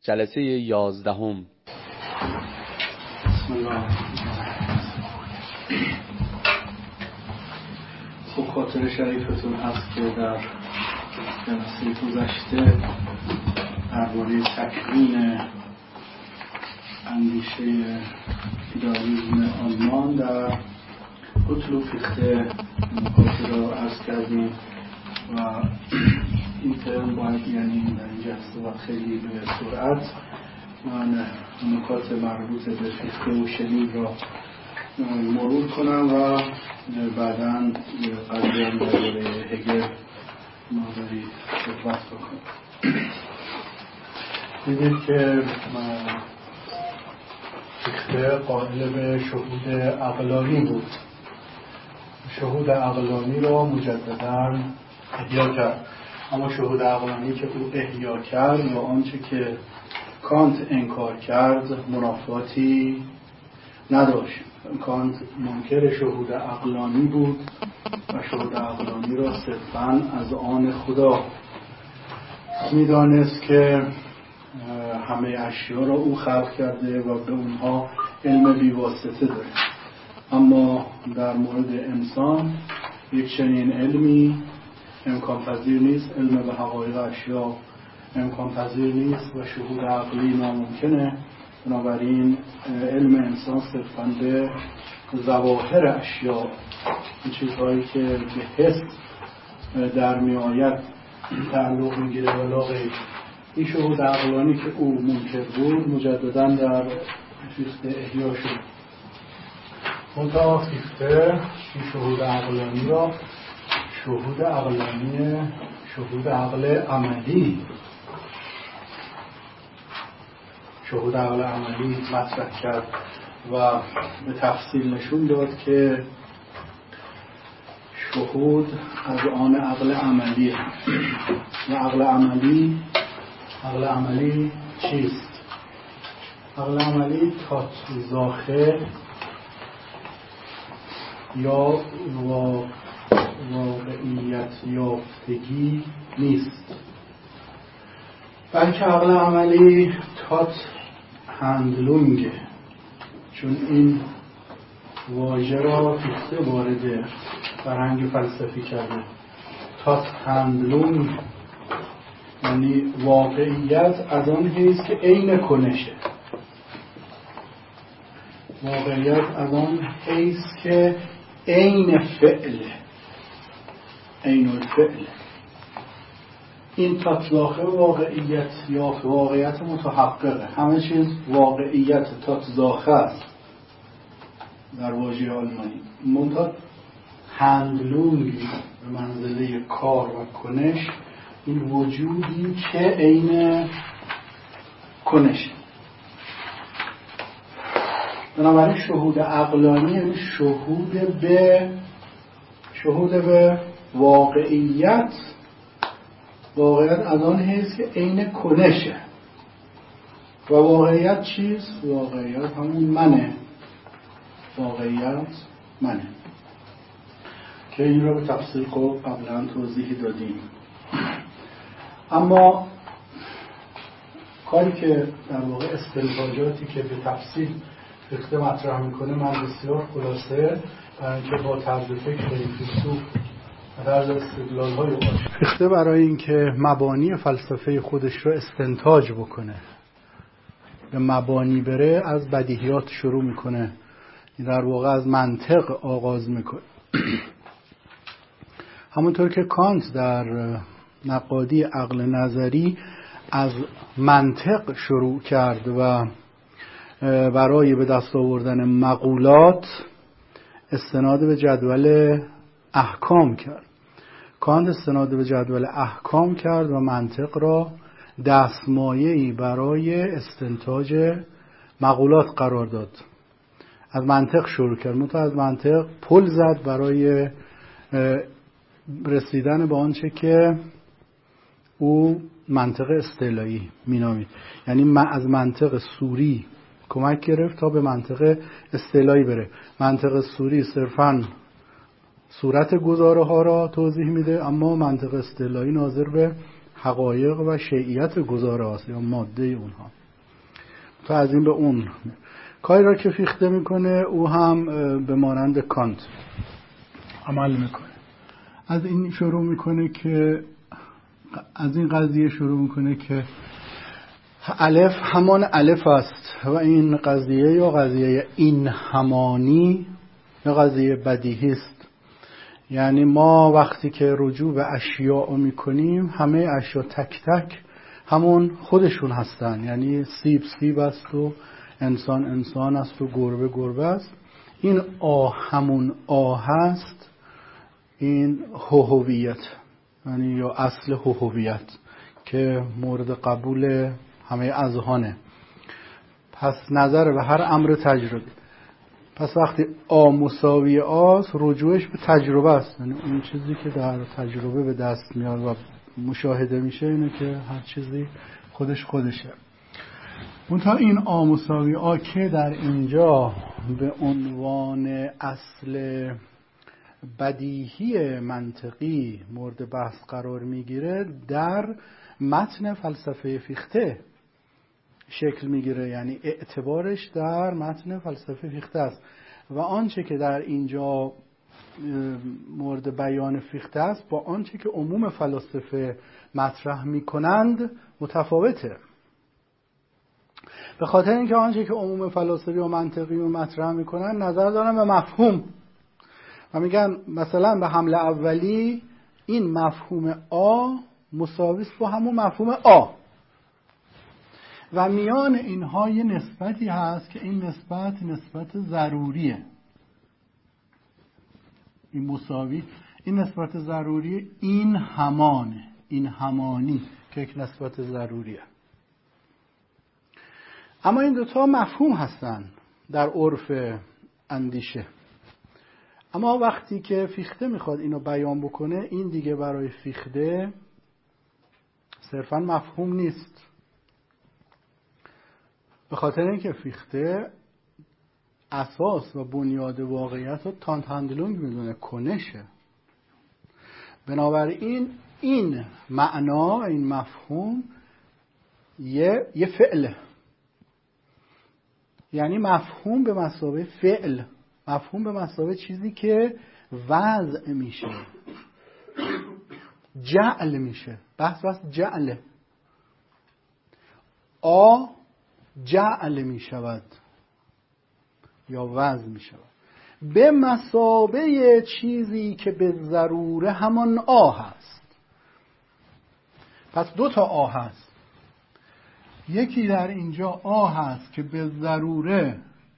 جلسه 11. بسم الله. خب خاطر شریفتون هست که در جلسه گذشته درباره تکوین اندیشه ایدئالیسم آلمان در اوتلو فیخته نکاتی را عرض کردیم و این ترم باید یعنی در این جلسه باید خیلی به سرعت من نکات مربوط به فیخته و شلیل را مرور کنم و بعداً قضیه هم درباره هگل نظری صحبت کنم. دیدید که فیخته قائل به شهود عقلانی بود. شهود عقلانی را مجدداً احیا کرد، اما شهود عقلانی که او احیا کرد یا آنچه که کانت انکار کرد منافاتی نداشت. کانت منکر شهود عقلانی بود و شهود عقلانی را صرفاً از آن خدا می‌دانست که همه اشیا را او خلق کرده و به اونها علم بیواسطه داره. اما در مورد انسان یک چنین علمی امکان پذیر نیست، علم به حقایق اشیا امکان پذیر نیست و شهود عقلی ناممکنه. بنابراین علم انسان صرفاً به ظواهر اشیا، این چیزهایی که به حس در می آید تعلق میگیره و لا غیر. این شهود عقلانی که او منکر بود مجدداً در فیخته احیا شد. منتها فیخته این شهود عقلانی را شهود عقل عملی مطرح کرد و به تفصیل نشون داد که شهود از آن عقل عملیه. و عقل عملی چیست؟ عقل عملی تاتزاخه یا واقعیت یافتگی نیست، بلکه عقل عملی تات هندلونگه. چون این واژه را فیخته وارد فرهنگ فلسفی کرده. تات هندلونگ یعنی واقعیت از آن حیث که عین کنشه. واقعیت از آن حیث که عین فعله، عین الفعل. این تاتزاخه واقعیت یا واقعیت متحققه. همه چیز واقعیت تاتزاخه است در واژه آلمانی. منتها هندلونگ به منزله کار و کنش، این وجودی که عین کنشه. بنابراین شهود عقلانی یعنی شهود به واقعیت از آن حیث که عین کنشه. و واقعیت چیست؟ واقعیت همون منه. که این رو به تفصیل قبلا توضیح دادیم. اما کاری که در واقع استنتاجاتی که به تفصیل فیخته مطرح میکنه من بسیار خلاصه برای اینکه با طرز فکر فیلسوف و طرز استدلال‌های فیخته برای اینکه مبانی فلسفه خودش رو استنتاج بکنه، به مبانی بره، از بدیهیات شروع میکنه. در واقع از منطق آغاز میکنه. همونطور که کانت در نقادی عقل نظری از منطق شروع کرد و برای به دست آوردن مقولات استناد به جدول احکام کرد. کانت استناد به جدول احکام کرد و منطق را دستمایه‌ای برای استنتاج مقولات قرار داد. از منطق شروع کرد، منتها از منطق پل زد برای رسیدن به آنچه که او منطق استعلایی مینامید. یعنی از منطق سوری کمک گرفت تا به منطق استعلایی بره. منطق سوری صرفاً صورت گزاره ها را توضیح میده، اما منطق استعلایی ناظر به حقایق و شیعیت گزاره هاست یا ماده اونها. تا از این به اون کاری را که فیخته میکنه او هم به مانند کانت عمل میکنه. از این قضیه شروع میکنه که الف همان الف است و این قضیه یا قضیه این همانی یا قضیه بدیهی است. یعنی ما وقتی که رجوع به اشیاء میکنیم همه اشیاء تک تک همون خودشون هستن. یعنی سیب سیب است و انسان انسان است و گربه گربه است. این همون هست، این هویت، یعنی یا اصل هویت که مورد قبول همه اذهانه. پس نظر به هر امر تجربی. پس وقتی مساوی است رجوعش به تجربه است. یعنی اون چیزی که در تجربه به دست میاد و مشاهده میشه اینه که هر چیزی خودشه. منتها این مساوی که در اینجا به عنوان اصل بدیهی منطقی مورد بحث قرار میگیره در متن فلسفه فیخته شکل میگیره. یعنی اعتبارش در متن فلسفه فیخته است و آنچه که در اینجا مورد بیان فیخته است با آنچه که عموم فلاسفه مطرح میکنند متفاوته. به خاطر اینکه آنچه که عموم فلاسفه و منطقی و مطرح میکنن نظر دارن به مفهوم و میگن مثلا به حمله اولی این مفهوم مساوی است با همون مفهوم و میان اینها یه نسبتی هست که این نسبت ضروریه. این مساوی، این نسبت ضروری، این همانه، این همانی که یک نسبت ضروریه. اما این دوتا مفهوم هستن در عرف اندیشه. اما وقتی که فیخته میخواد اینو بیان بکنه این دیگه برای فیخته صرفا مفهوم نیست. به خاطر اینکه فیخته اساس و بنیاد واقعیت رو تانتاندلونگ میدونه، کنشه. بنابراین این معنا، این مفهوم یه فعله. یعنی مفهوم به مثابه فعل، مفهوم به مثابه چیزی که وضع میشه، جعل میشه. بحث جعله. جعل میشود یا وضع میشود به مثابه چیزی که به ضروره همان هست. پس دو تا هست. یکی در اینجا هست که به ضروره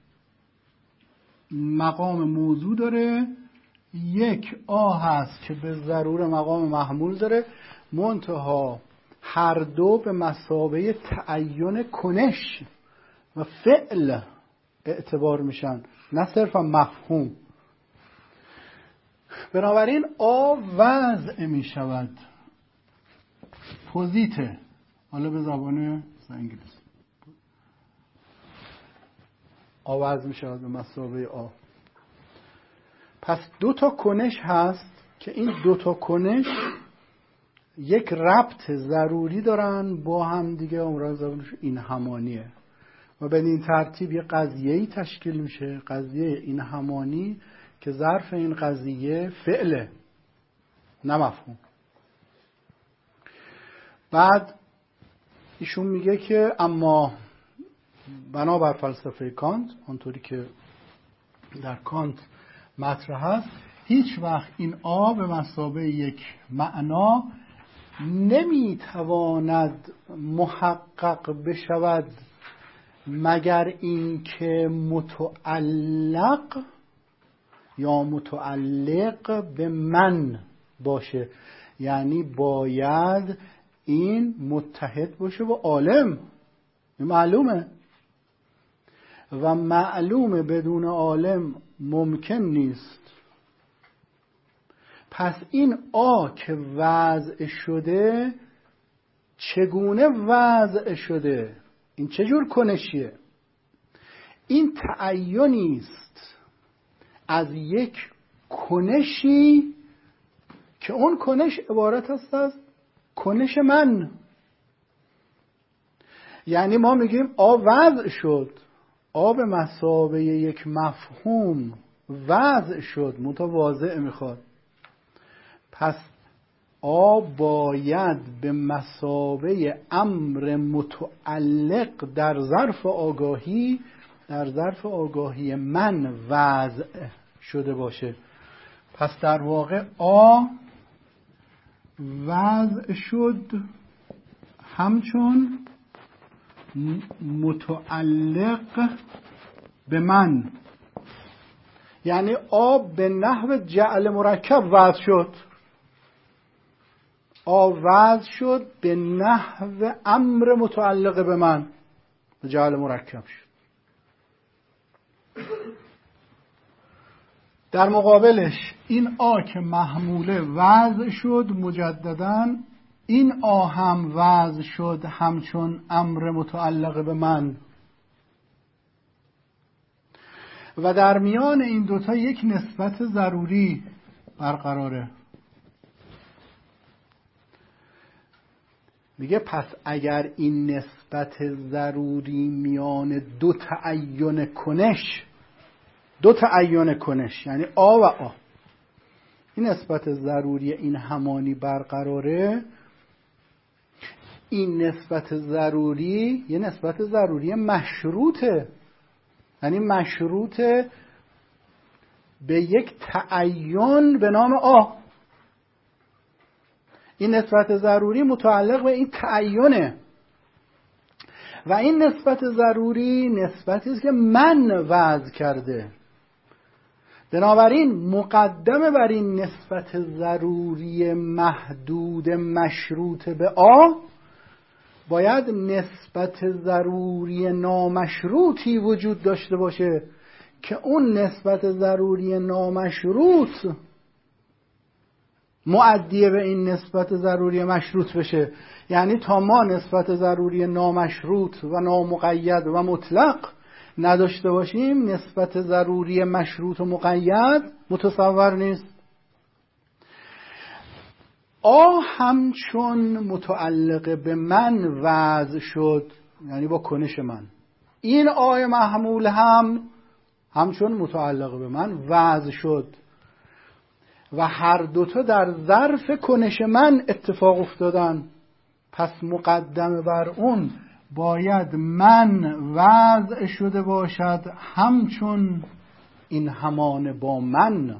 مقام موضوع داره، یک هست که به ضروره مقام محمول داره، منتها هر دو به مثابه تعین کنش و فعل اعتبار میشن، نه صرفا مفهوم. بنابراین وضع میشود، پوزیته، حالا به زبان انگلیسی وضع میشود به مثابه پس دو تا کنش هست که این دو تا کنش یک ربط ضروری دارن با هم دیگه. امراض زبانش این همانیه و به این ترتیب یه قضیه‌ای تشکیل میشه، قضیه این همانی که ظرف این قضیه فعله نه مفهوم. بعد ایشون میگه که اما بنابر فلسفه کانت، آنطوری که در کانت مطرح است، هیچ وقت این به مثابه یک معنا نمیتواند محقق بشود مگر اینکه متعلق یا متعلق به من باشه. یعنی باید این متحد باشه با عالم، این معلومه و معلومه بدون عالم ممکن نیست. پس این که وضع شده چگونه وضع شده؟ این چجور کنشیه؟ این تعینی است از یک کنشی که اون کنش عبارت است از کنش من. یعنی ما میگیم آ وضع شد، آ به مثابه یک مفهوم وضع شد، متواضع میخواد. پس آ باید به مثابه امر متعلق در ظرف آگاهی، در ظرف آگاهی من وضع شده باشه. پس در واقع آ وضع شد همچون متعلق به من. یعنی آ به نحو جعل مرکب وضع شد، آ وضع شد به نحو امر متعلق به من، جعل مرکب شد. در مقابلش این آ که محموله وضع شد مجدداً، این آ هم وضع شد همچون امر متعلق به من. و در میان این دوتا یک نسبت ضروری برقراره. میگه پس اگر این نسبت ضروری میان دو تعین کنش یعنی آ و آ، این نسبت ضروری این همانی برقراره، این نسبت ضروری یه نسبت ضروری مشروطه، یعنی مشروطه به یک تعین به نام آ. این نسبت ضروری متعلق به این تعینه و این نسبت ضروری نسبتی است که من وضع کرده. بنابراین مقدمه بر این نسبت ضروری محدود مشروط به آ باید نسبت ضروری نامشروطی وجود داشته باشه که اون نسبت ضروری نامشروط مؤدی به این نسبت ضروری مشروط بشه. یعنی تا ما نسبت ضروری نامشروط و نامقید و مطلق نداشته باشیم، نسبت ضروری مشروط و مقید متصور نیست. آ همچون متعلق به من وضع شد، یعنی با کنش من. این آی محمول هم همچون متعلق به من وضع شد و هر دوتا در ظرف کنش من اتفاق افتادن. پس مقدمه بر اون باید من وضع شده باشد همچون این همان با من.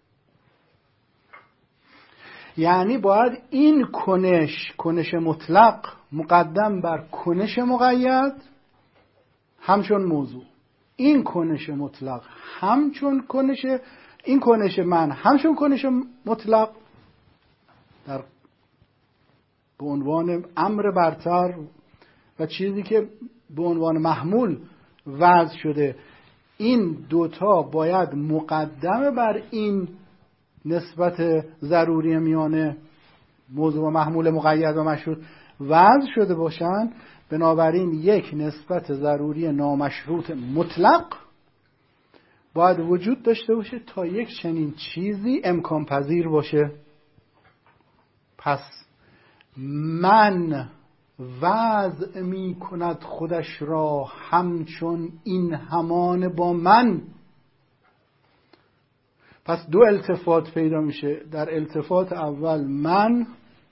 یعنی باید این کنش مطلق مقدم بر کنش مقید همچون موضوع، این کنش مطلق همچون کنش، این کنش من همچون کنش مطلق در به عنوان امر برتر و چیزی که به عنوان محمول وضع شده. این دوتا باید مقدمه بر این نسبت ضروری میان موضوع و محمول مقید و مشروط وضع شده باشن. بنابراین یک نسبت ضروری نامشروط مطلق باید وجود داشته باشه تا یک چنین چیزی امکان پذیر باشه. پس من وضع می کند خودش را همچون این همان با من. پس دو التفات پیدا میشه. در التفات اول من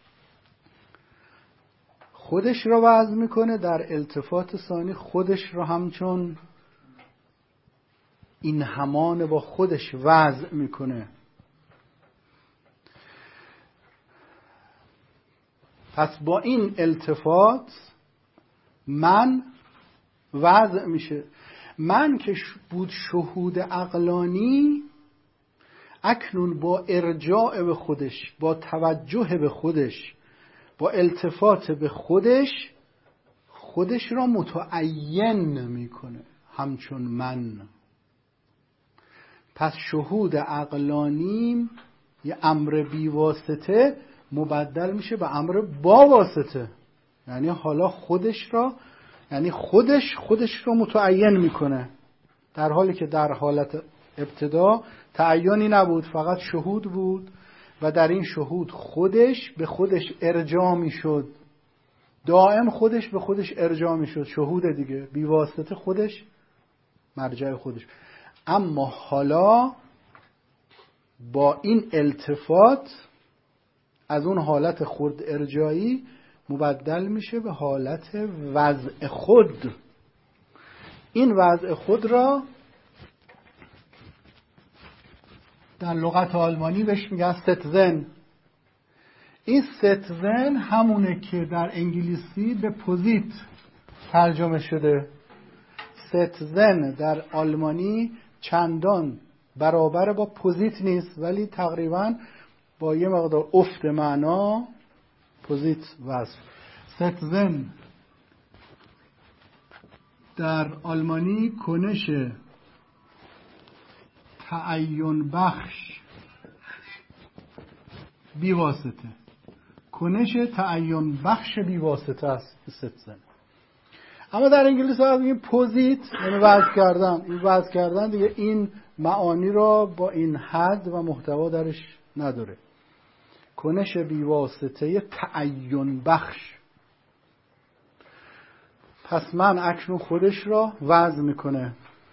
خودش را وضع میکنه، در التفات ثانی خودش را همچون این همان با خودش وضع میکنه. پس با این التفات من وضع میشه. من که بود شهود عقلانی، اکنون با ارجاع به خودش، با توجه به خودش، با التفات به خودش، خودش را متعین میکنه همچون من. پس شهود عقلانی یه امر بی واسطه مبدل میشه به امر با واسطه. یعنی حالا خودش را، یعنی خودش را متعین میکنه، در حالی که در حالت ابتدا تعیینی نبود، فقط شهود بود و در این شهود خودش به خودش ارجاع میشد، دائم خودش به خودش ارجاع میشد، شهود دیگه، بی واسطه خودش مرجع خودش. اما حالا با این التفات از اون حالت خود ارجاعی مبدل میشه به حالت وضع خود. این وضع خود را در لغت آلمانی بهش میگن ستزن. این ستزن همونه که در انگلیسی به پوزیت ترجمه شده. ستزن در آلمانی چندان برابر با پوزیت نیست، ولی تقریبا با یه مقدار افت معنا پوزیت وصف. ستزن در آلمانی کنش تعین بخش بی واسطه، کنش تعین بخش بی واسطه است ستزن. اما در انگلیسی ها میگیم پوزیت، یعنی وضع کردن. این وضع کردن دیگه این معانی را با این حد و محتوا درش نداره. کنش بی واسطه تعین بخش. پس من اکنون خودش را وضع میکنه.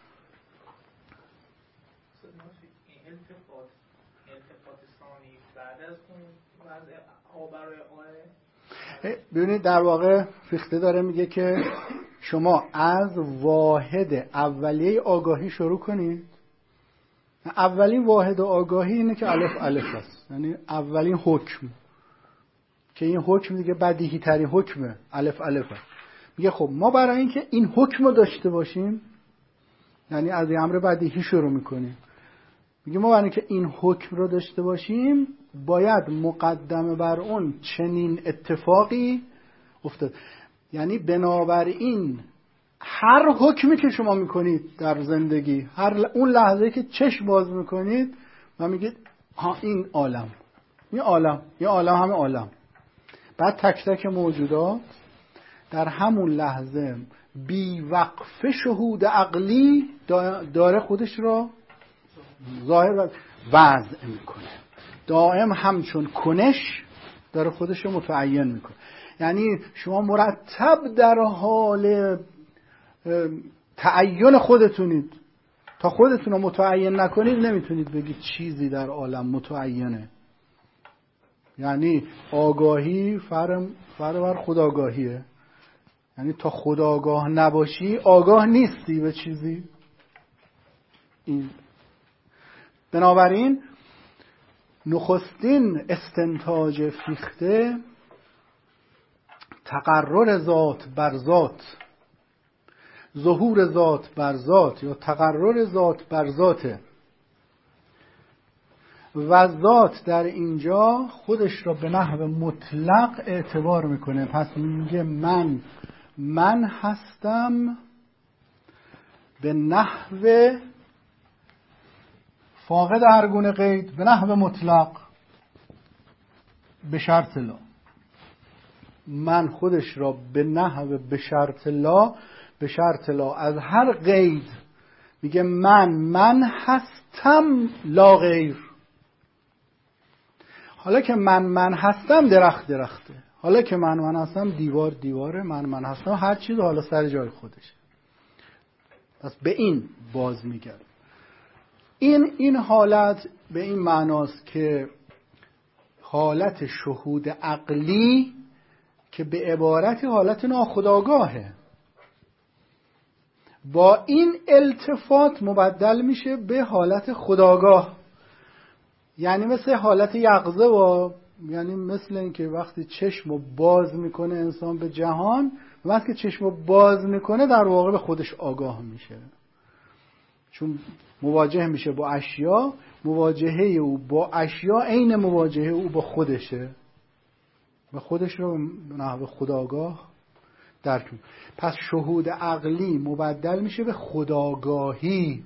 ببینید در واقع فیخته داره میگه که شما از واحد اولیه آگاهی شروع کنید. اولین واحد آگاهی اینه که الف الف است، یعنی اولین حکم، که این حکم دیگه بدیهی ترین حکمه، الف الف است. میگه خب ما برای اینکه این حکم رو داشته باشیم، یعنی از این امر بدیهی شروع میکنیم، میگه ما برای اینکه این حکم رو داشته باشیم باید مقدمه بر اون چنین اتفاقی افتاد. یعنی بنابراین هر حکمی که شما میکنید در زندگی، هر اون لحظه که چشم باز میکنید و میگید ها این عالم، این عالم همه عالم، بعد تک تک موجودات در همون لحظه بی وقفه شهود عقلی داره خودش را ظاهر و وضع میکنه، دائم همچون کنش داره خودش رو متعین میکنه. یعنی شما مرتب در حال تعین خودتونید. تا خودتون رو متعین نکنید نمیتونید بگید چیزی در عالم متعینه. یعنی آگاهی فرق بر خودآگاهیه. یعنی تا خودآگاه نباشی آگاه نیستی به چیزی. این بنابراین نخستین استنتاج فیخته تقرر ذات بر ذات، ظهور ذات بر ذات یا تقرر ذات بر ذاته و ذات در اینجا خودش را به نحو مطلق اعتبار میکنه. پس میگه من هستم به نحو فاقد هر گونه قید، به نحو مطلق، به شرط لا. من خودش را به نحو به شرط لا از هر قید میگه من هستم لا غیر. حالا که من هستم درخته، حالا که من هستم دیواره، من هستم هر چیز حالا سر جای خودش. پس به این باز میگرد. این حالت به این معناست که حالت شهود عقلی که به عبارت حالت ناخودآگاهه با این التفات مبدل میشه به حالت خودآگاه. یعنی مثل حالت یقظه یعنی مثل این که وقتی چشمو باز میکنه انسان به جهان، وقتی که چشمو باز میکنه در واقع به خودش آگاه میشه، چون مواجه میشه با اشیا. مواجهه او با اشیا عین مواجهه او با خودشه و خودش رو به نحو خودآگاه درک میکنه. پس شهود عقلی مبدل میشه به خودآگاهی.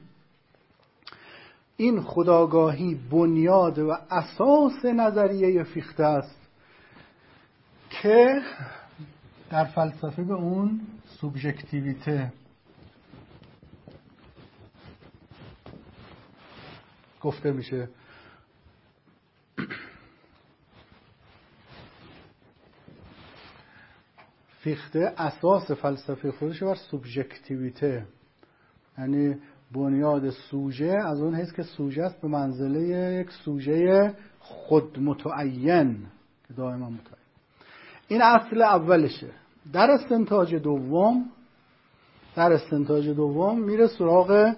این خودآگاهی بنیاد و اساس نظریه فیخته است که در فلسفه به اون سوبژکتیویته گفته میشه. فیخته اساس فلسفه خودش بر سوبژکتیویته، یعنی بنیاد سوژه از اون حیث که سوژه است به منزله یک سوژه خود متعین که دائما متعین. این اصل اولشه. در استنتاج دوم میره سراغ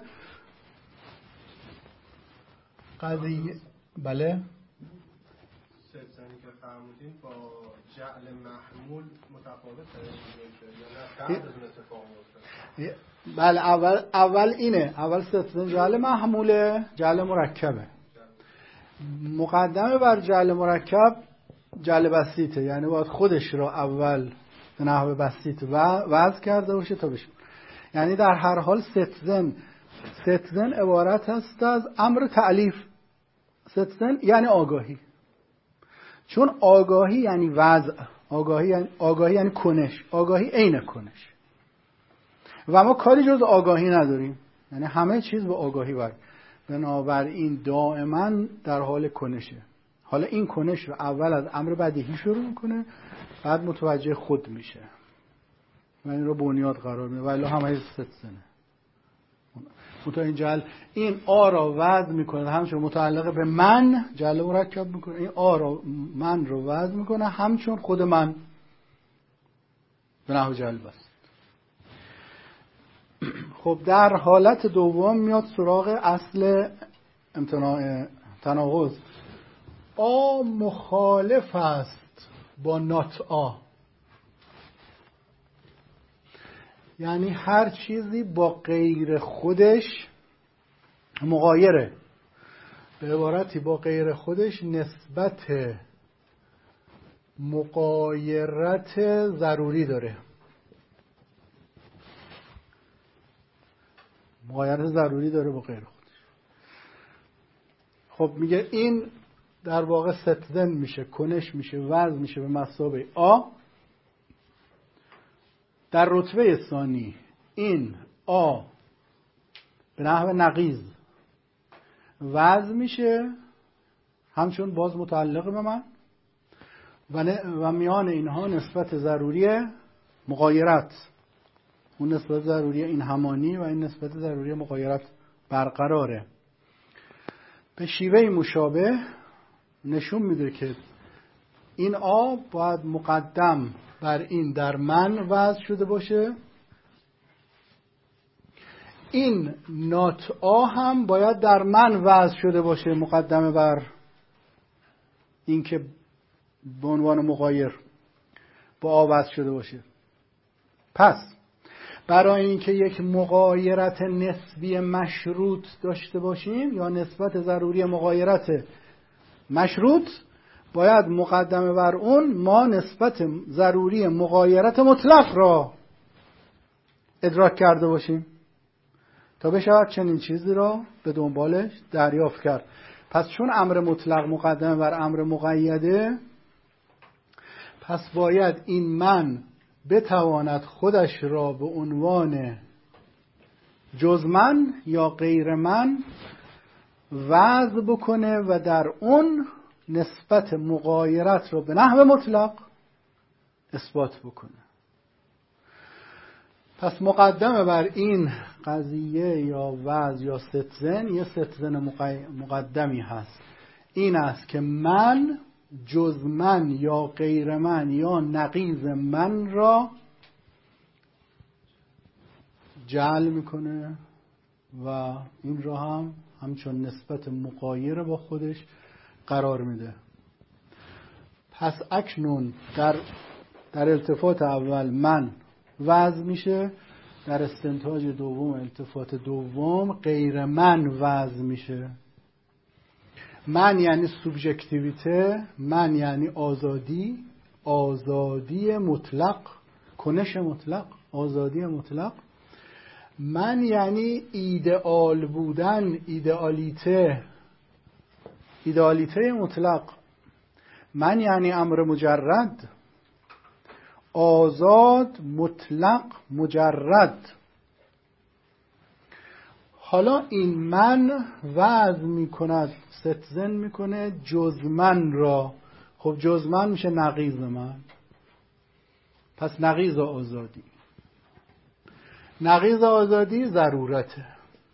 قضیه. بله سلسانی که فرمودین با جعل محمول متفاوته یا نه بعد از اون اتفاق میفته؟ بله اول اینه، اول ستون جعل محموله، جعل مرکبه. مقدمه بر جعل مرکب جعل بسیطه، یعنی باید خودش رو اول به نحو بسیط وضع کرده باشه تا بشه. یعنی در هر حال ستزن عبارت است از امر تألیف. ستزن یعنی آگاهی، چون آگاهی یعنی وضع، آگاهی یعنی کنش، آگاهی عین کنش و ما کاری جز آگاهی نداریم، یعنی همه چیز به آگاهی بر. بنابراین دائما در حال کنشه. حالا این کنش رو اول از امر بدیهی شروع میکنه، بعد متوجه خود میشه و این رو بنیاد قرار میده. ولی همه ستزنه. این جعل این آ را وضع میکنه، همچون متعلق به من جعل مرکب میکنه. این آ را من رو وضع میکنه همچون خود من به نحو جعل بست. خب در حالت دوم میاد سراغ اصل امتناع تناقض. آ مخالف است با نات آ، یعنی هر چیزی با غیر خودش مغایره، به عبارتی با غیر خودش نسبت مغایرت ضروری داره. مغایرت ضروری داره با غیر خودش. خب میگه این در واقع ستزن میشه، کنش میشه، وضع میشه به مثابه آ. در رتبه ثانی این آ به نحو نقیض وضع میشه همچون باز متعلق به من و میان اینها نسبت ضروری مغایرت، اون نسبت ضروری این همانی و این نسبت ضروری مغایرت برقراره. به شیوه مشابه نشون میده که این آ باید مقدم بر این در من وضع شده باشه، این نات آ هم باید در من وضع شده باشه مقدمه بر این که به عنوان مغایر با آ وضع شده باشه. پس برای اینکه یک مغایرت نسبی مشروط داشته باشیم یا نسبت ضروری مغایرت مشروط، باید مقدمه بر اون ما نسبت ضروری مغایرت مطلق را ادراک کرده باشیم تا بشود چنین چیزی را به دنبالش دریافت کرد. پس چون امر مطلق مقدمه بر امر مقیده، پس باید این من بتواند خودش را به عنوان جز من یا غیر من وضع بکنه و در اون نسبت مغایرت را به نحو مطلق اثبات بکنه. پس مقدمه بر این قضیه یا وضع یا ستزن، یه ستزن مقدمی هست، این است که من جز من یا غیر من یا نقیض من را جعل میکنه و این را هم همچون نسبت مغایر با خودش قرار میده. پس اکنون در التفات اول من وضع میشه، در استنتاج دوم التفات دوم غیر من وضع میشه. من یعنی سوبژکتیویته، من یعنی آزادی، آزادی مطلق، کنش مطلق، آزادی مطلق. من یعنی ایدئال بودن، ایدئالیته مطلق. من یعنی امر مجرد، آزاد، مطلق، مجرد. حالا این من وضع میکند، ستزن میکنه جز من را. خب جز من میشه نقیض من. پس نقیض آزادی. نقیض آزادی ضرورته.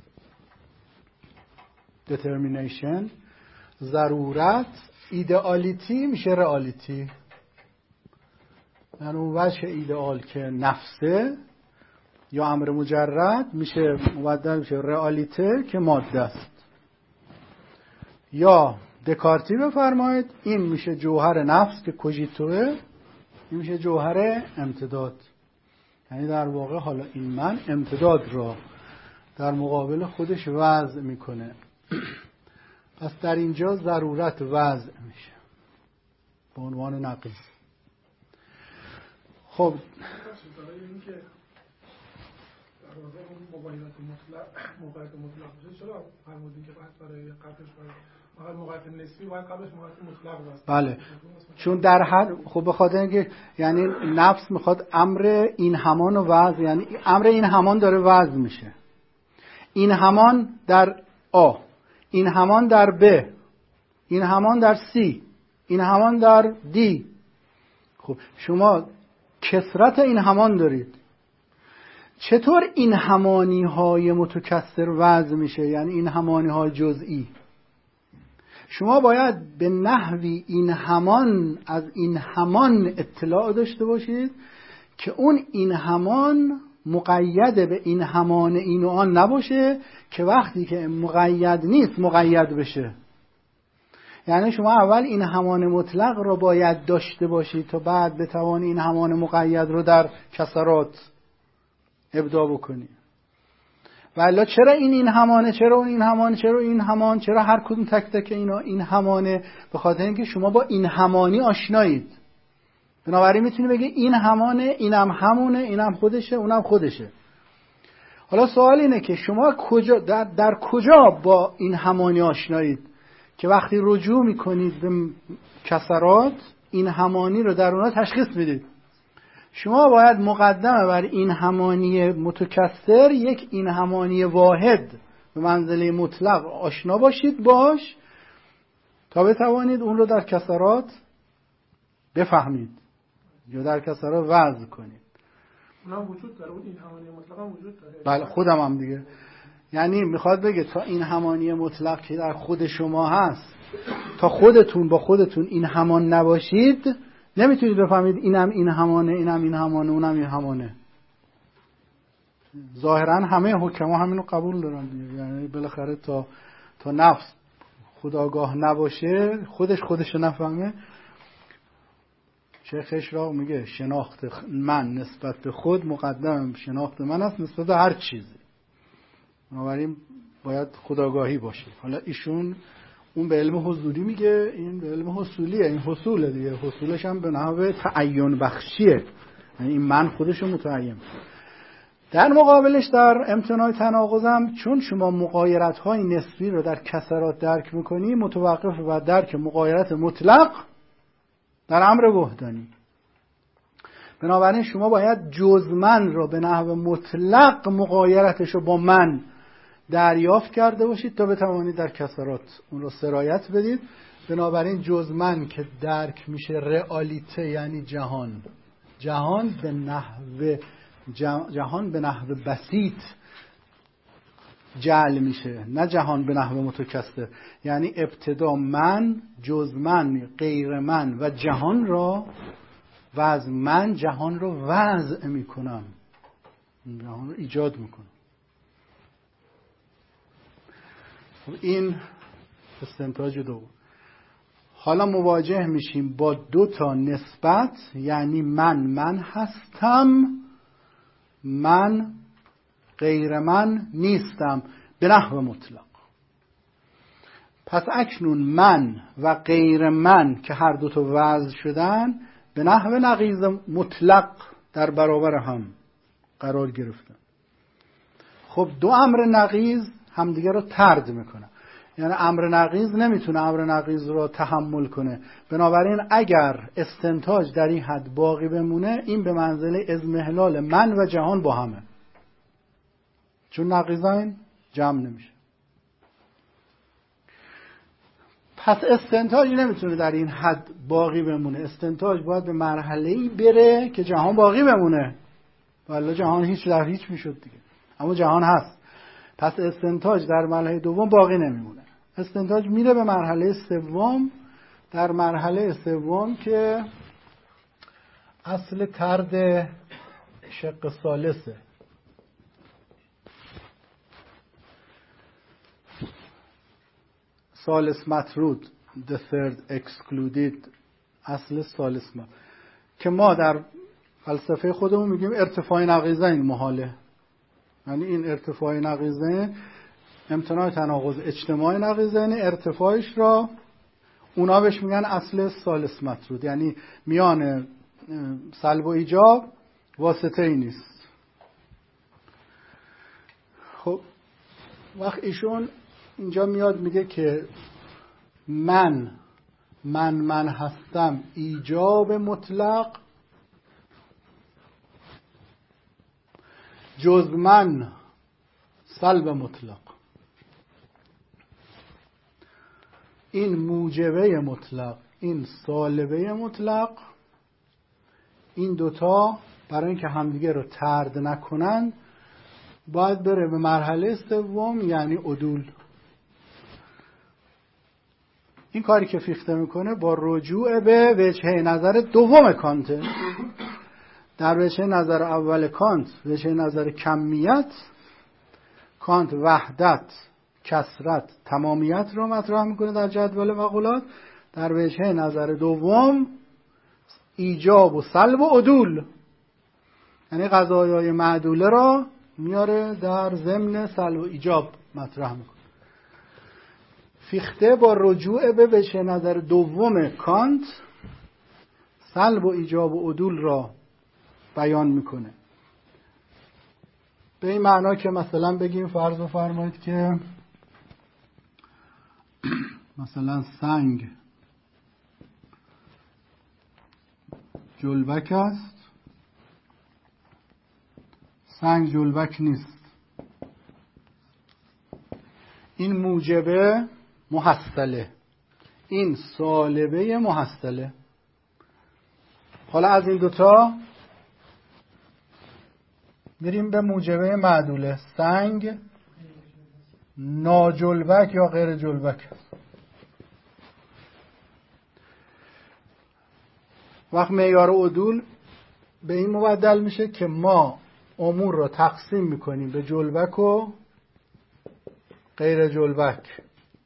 determination ضرورت. ایدئالیتی میشه رئالیتی. یعنی اون وجه ایدئال که نفسه یا امر مجرد میشه مبدل میشه رئالیته که ماده است. یا دکارتی بفرمایید این میشه جوهر نفس که کوژیتوه، این میشه جوهر امتداد. یعنی در واقع حالا این من امتداد را در مقابل خودش وضع میکنه. پس در اینجا ضرورت وضع میشه به عنوان نقیض. خب این که در واقع اون موقعیت مطلق باشه، چرا فرمودین که باید برای قبلش باید موقعیت نسبی باید قبلش موقعیت مطلق باشه؟ بله، چون در هر خب به خاطر اینکه یعنی نفس میخواد امر این همان و وضع، یعنی امر این همان داره وضع میشه. این همان در آ، این همان در ب، این همان در سی، این همان در دی. خب شما کثرت این همان دارید. چطور این همانی های متکثر وضع میشه؟ یعنی این همانی های جزئی. شما باید به نحوی این همان از این همان اطلاع داشته باشید که اون این همان مقید به این همان این و آن نباشه که وقتی که مقید نیست مقید بشه. یعنی شما اول این همان مطلق رو باید داشته باشید تا بعد بتوانی این همان مقید رو در کسرات ابداع بکنی. والا چرا این همانه، چرا اون این همانه، چرا این همان، چرا هر کدوم تک تک اینا این همانه؟ به خاطر اینکه شما با این همانی آشنایید. بنابراین میتونی بگی این همانه، اینم همونه، اینم خودشه، اونم خودشه. حالا سوال اینه که شما کجا در کجا با این همانی آشنایید که وقتی رجوع میکنید به کسرات این همانی رو در اونها تشخیص میدید. شما باید مقدمه بر این همانی متکثر یک این همانی واحد به منزله مطلق آشنا باشید باش تا بتوانید اون رو در کسرات بفهمید یا در کسرات وضع کنید. اونم وجود داره، اون این همانی مطلق هم وجود داره. بله خودم هم دیگه. یعنی میخواد بگه تا این همانی مطلق که در خود شما هست تا خودتون با خودتون این همان نباشید نمیتونید بفهمید اینم این همانه، اینم این همانه، اونم این همانه. ظاهرا همه حکما همینو قبول دارن دیگه. یعنی بالاخره تا نفس خودآگاه نباشه، خودشو نفهمه. شیخ اشراق میگه شناخت من نسبت به خود مقدم شناخت من است نسبت به هر چیزی. بنابراین باید خودآگاهی باشه. حالا ایشون اون به علم حضوری میگه، این به علم حصولیه، این حصوله دیگه. حصولش هم به نحو تعین بخشیه، یعنی این من خودشو متعین. در مقابلش در امتناع تناقضم چون شما مغایرت های نسبی رو در کسرات درک میکنی متوقف بر درک مغایرت مطلق در امر وحدانی. بنابراین شما باید جزمن را به نحو مطلق مغایرتش رو با من دریافت کرده باشید تا بتوانید در کسرات اون رو سرایت بدید. بنابراین جزمن که درک میشه رئالیته، یعنی جهان به نحو بسیط جعل میشه، نه جهان به نحو متکثر. یعنی ابتدا من، جزمن، غیر من و جهان را وضع، من جهان را وضع میکنم، جهان رو ایجاد میکنم. این استنتاج دوم. حالا مواجه میشیم با دو تا نسبت، یعنی من هستم، من غیر من نیستم به نحو مطلق. پس اکنون من و غیر من که هر دو تا وضع شدن به نحو نقیض مطلق در برابر هم قرار گرفتن. خب دو امر نقیض همدیگه رو طرد میکنه. یعنی امر نقیض نمیتونه امر نقیض رو تحمل کنه. بنابراین اگر استنتاج در این حد باقی بمونه این به منزله اضمحلال من و جهان با همه، چون نقیضین جمع نمیشه. پس استنتاج نمیتونه در این حد باقی بمونه. استنتاج باید به مرحله‌ای بره که جهان باقی بمونه، والا جهان هیچ در هیچ میشد دیگه. اما جهان هست. پس استنتاج در مرحله دوم باقی نمیمونه. استنتاج میره به مرحله سوم. در مرحله سوم که اصل طرد شق ثالثه، ثالث مطرود، the third excluded، اصل ثالث مطرود که ما در فلسفه خودمون میگیم ارتفاع نقیضین محاله. یعنی این ارتفاع نقیضین، امتناع تناقض اجتماع نقیضین، ارتفاعش را اونا بهش میگن اصل ثالث مطرود. یعنی میان سلب و ایجاب واسطه ای نیست. خب وقت ایشون اینجا میاد میگه که من هستم ایجاب مطلق، جز من سلب مطلق. این موجبه مطلق، این سالبه مطلق، این دوتا برای اینکه همدیگه رو طرد نکنن باید بره به مرحله سوم، یعنی عدول. این کاری که فیخته میکنه با رجوع به وجهه نظر دوم کانته. در وجهه نظر اول کانت، وجهه نظر کمیت، کانت وحدت، کثرت، تمامیت رو مطرح میکنه در جدول مقولات. در وجهه نظر دوم ایجاب و سلب و عدول، یعنی قضایای معدوله را میاره در ضمن سلب و ایجاب مطرح میکنه. فیخته با رجوع به وجهه نظر دوم کانت سلب و ایجاب و عدول را بیان میکنه. به این معنا که مثلا بگیم فرض بفرمایید که مثلا سنگ جلبک است، سنگ جلبک نیست. این موجبه محصله، این سالبه محصله. حالا از این دوتا میریم به موجبه معدوله. سنگ ناجلبک یا غیر جلبک است. وقت معیار عدول به این مبدل میشه که ما امور را تقسیم میکنیم به جلبک و غیر جلبک.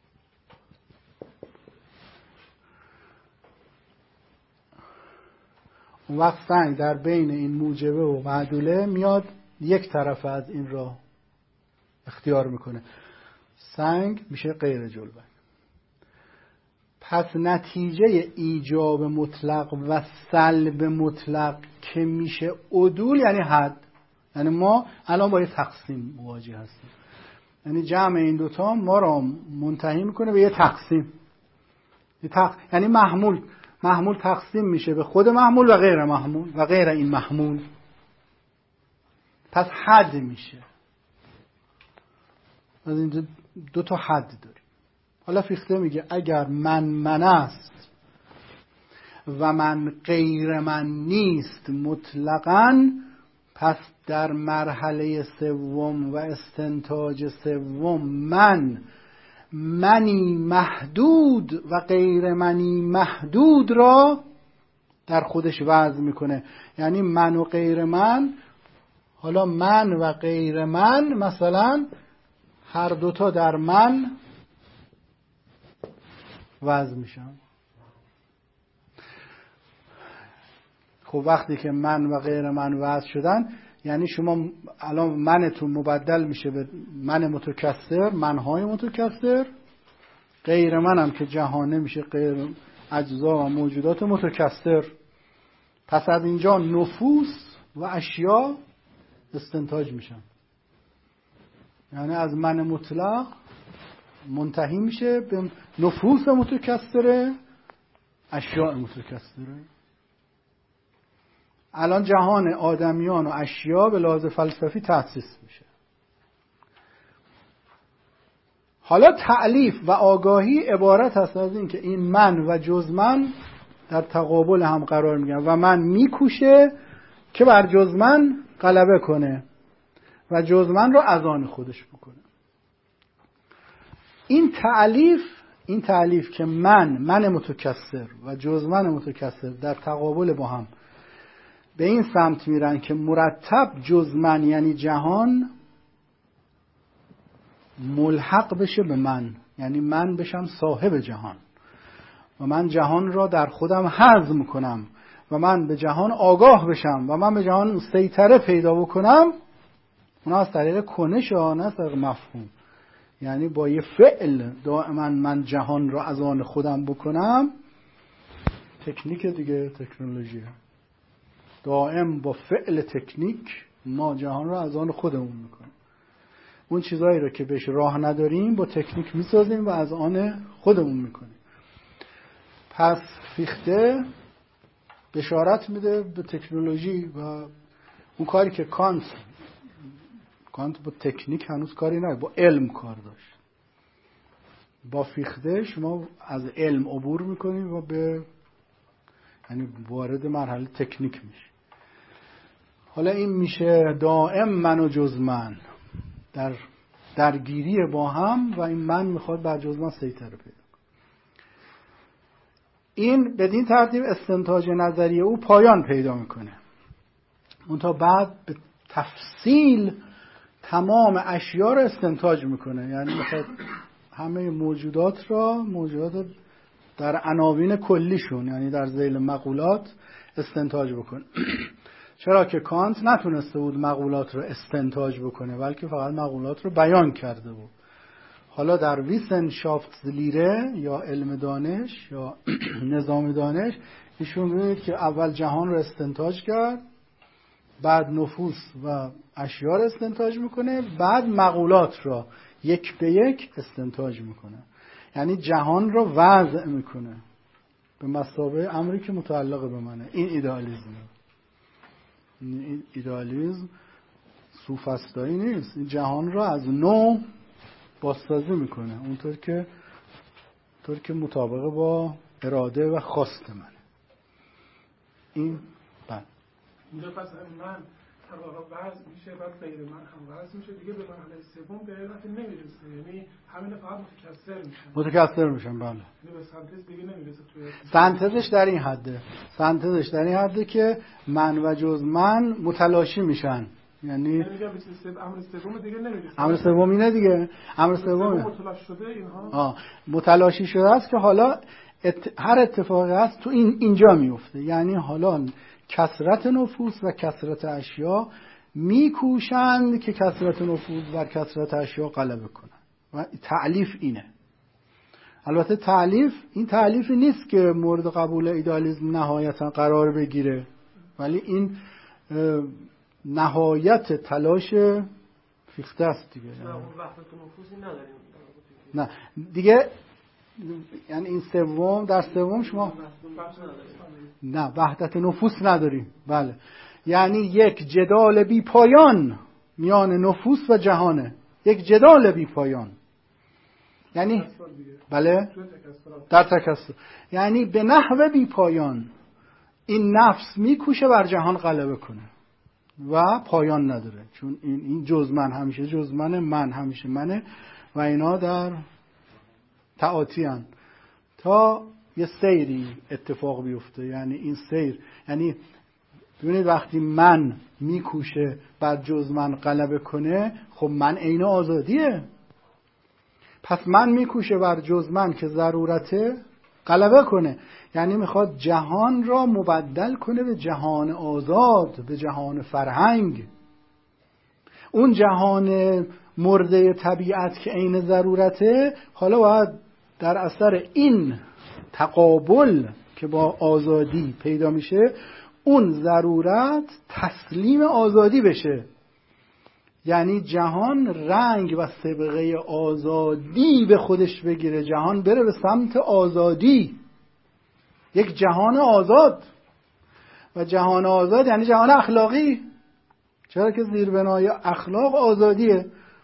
اون وقت سنگ در بین این موجبه و معدوله میاد یک طرف از این را اختیار میکنه، سنگ میشه غیر جلبک. پس نتیجه ایجاب مطلق و سلب مطلق که میشه عدول یعنی حد. یعنی ما الان با یه تقسیم مواجه هستیم، یعنی جمع این دوتا ما را منتهی میکنه به یه تقسیم. یعنی محمول تقسیم میشه به خود محمول و غیر محمول و غیر این محمول، پس حد میشه. از این دو تا حد داریم. حالا فیخته میگه اگر من است و من غیر من نیست مطلقاً، پس در مرحله سوم و استنتاج سوم منی محدود و غیر منی محدود را در خودش وضع میکنه. یعنی من و غیر من، حالا من و غیر من مثلا هر دوتا در من وضع میشن. خب وقتی که من و غیر من وضع شدن، یعنی شما الان منتون مبدل میشه به من متکثر، منهای متکثر، غیر منم که جهانه میشه غیر اجزا و موجودات متکثر. پس از اینجا نفوس و اشیا استنتاج میشن. یعنی از من مطلق منتهی میشه به نفوس متکثره، اشیاء متکثره. الان جهان آدمیان و اشیا به لحاظ فلسفی تأسیس میشه. حالا تألیف و آگاهی عبارت است از این که این من و جز من در تقابل هم قرار میگیرن و من میکوشه که بر جز من غلبه کنه و جز من رو از آن خودش بکنه. این تألیف که من متکثر و جز من متکثر در تقابل با هم به این سمت میرن که مرتب جز من یعنی جهان ملحق بشه به من، یعنی من بشم صاحب جهان و من جهان را در خودم هضم کنم و من به جهان آگاه بشم و من به جهان سیطره پیدا بکنم. اونا از طریق کنش ها، نه از طریق مفهوم. یعنی با یه فعل دائما من جهان را از آن خودم بکنم. تکنیک دیگه، تکنولوژی دائم با فعل تکنیک ما جهان را از آن خودمون میکنیم. اون چیزایی رو که بهش راه نداریم با تکنیک میسازیم و از آن خودمون میکنیم. پس فیخته بشارت میده به تکنولوژی و اون کاری که کانت با تکنیک هنوز کاری نداشت، با علم کار داشت. با فیخته شما از علم عبور میکنیم و به یعنی وارد مرحله تکنیک میشه. حالا این میشه دائم من و جز من در درگیری با هم و این من میخواد بر جز من سیطره پیدا کنه. این بدین ترتیب استنتاج نظریه او پایان پیدا میکنه. اون تا بعد به تفصیل تمام اشیا رو استنتاج میکنه. یعنی میخواد همه موجودات در عناوین کلیشون، یعنی در ذیل مقولات استنتاج بکنه. چرا که کانت نتونسته بود مقولات رو استنتاج بکنه، بلکه فقط مقولات رو بیان کرده بود. حالا در ویسنشافتسلیره یا علم دانش یا نظام دانش ایشون می‌بینید که اول جهان رو استنتاج کرد، بعد نفوس و اشیا رو استنتاج میکنه، بعد مقولات رو یک به یک استنتاج میکنه. یعنی جهان رو وضع میکنه به مثابه امری که متعلق به منه. این ایدئالیسم سوفسطایی نیست. این جهان رو از نو بازسازی میکنه اونطور که مطابق با اراده و خواست منه. این بعد اینجا پس من در واقع وضع میشه، بعد غیر من هم وضع میشه، دیگه به مرحله سوم به علت نمیرسه. یعنی همین فقط متکثر میشن. بله. به سنتز دیگه نمیرسه. سنتزش در این حده که من و جز من متلاشی میشن. یعنی امر سوم دیگه نمیرسه. امر سوم اینه دیگه. امر سوم متلاشی شده اینها. متلاشی شده است که حالا هر اتفاقی هست تو اینجا میفته. یعنی حالا کثرت نفوس و کثرت اشیا میکوشند که کثرت نفوس بر کثرت اشیا غلبه کنن و تألیف اینه. البته این تألیفی نیست که مورد قبول ایدئالیسم نهایتا قرار بگیره، ولی این نهایت تلاش فیخته است دیگه. اون وحدت نفوسی نداریم. نه دیگه، یعنی این در سوم شما نه وحدت نفوس نداریم. بله، یعنی یک جدال بی پایان میان نفوس و جهانه. یک جدال بی پایان، یعنی بله در تکثر، یعنی به نحو بی پایان این نفس میکوشه بر جهان غلبه کنه و پایان نداره، چون این جز من همیشه جز منه، من همیشه منه و اینا در تعاطی هن تا یه سیری اتفاق بیفته. یعنی این سیر، یعنی ببینید وقتی من میکوشه بر جز من غلبه کنه، خب من عین آزادیه. پس من میکوشه بر جز من که ضرورته غلبه کنه، یعنی میخواد جهان را مبدل کنه به جهان آزاد، به جهان فرهنگ. اون جهان مرده طبیعت که عین ضرورته، حالا باید در اثر این تقابل که با آزادی پیدا میشه، اون ضرورت تسلیم آزادی بشه. یعنی جهان رنگ و سابقه آزادی به خودش بگیره، جهان بره به سمت آزادی، یک جهان آزاد. و جهان آزاد یعنی جهان اخلاقی، چرا که زیربنای اخلاق آزادیه.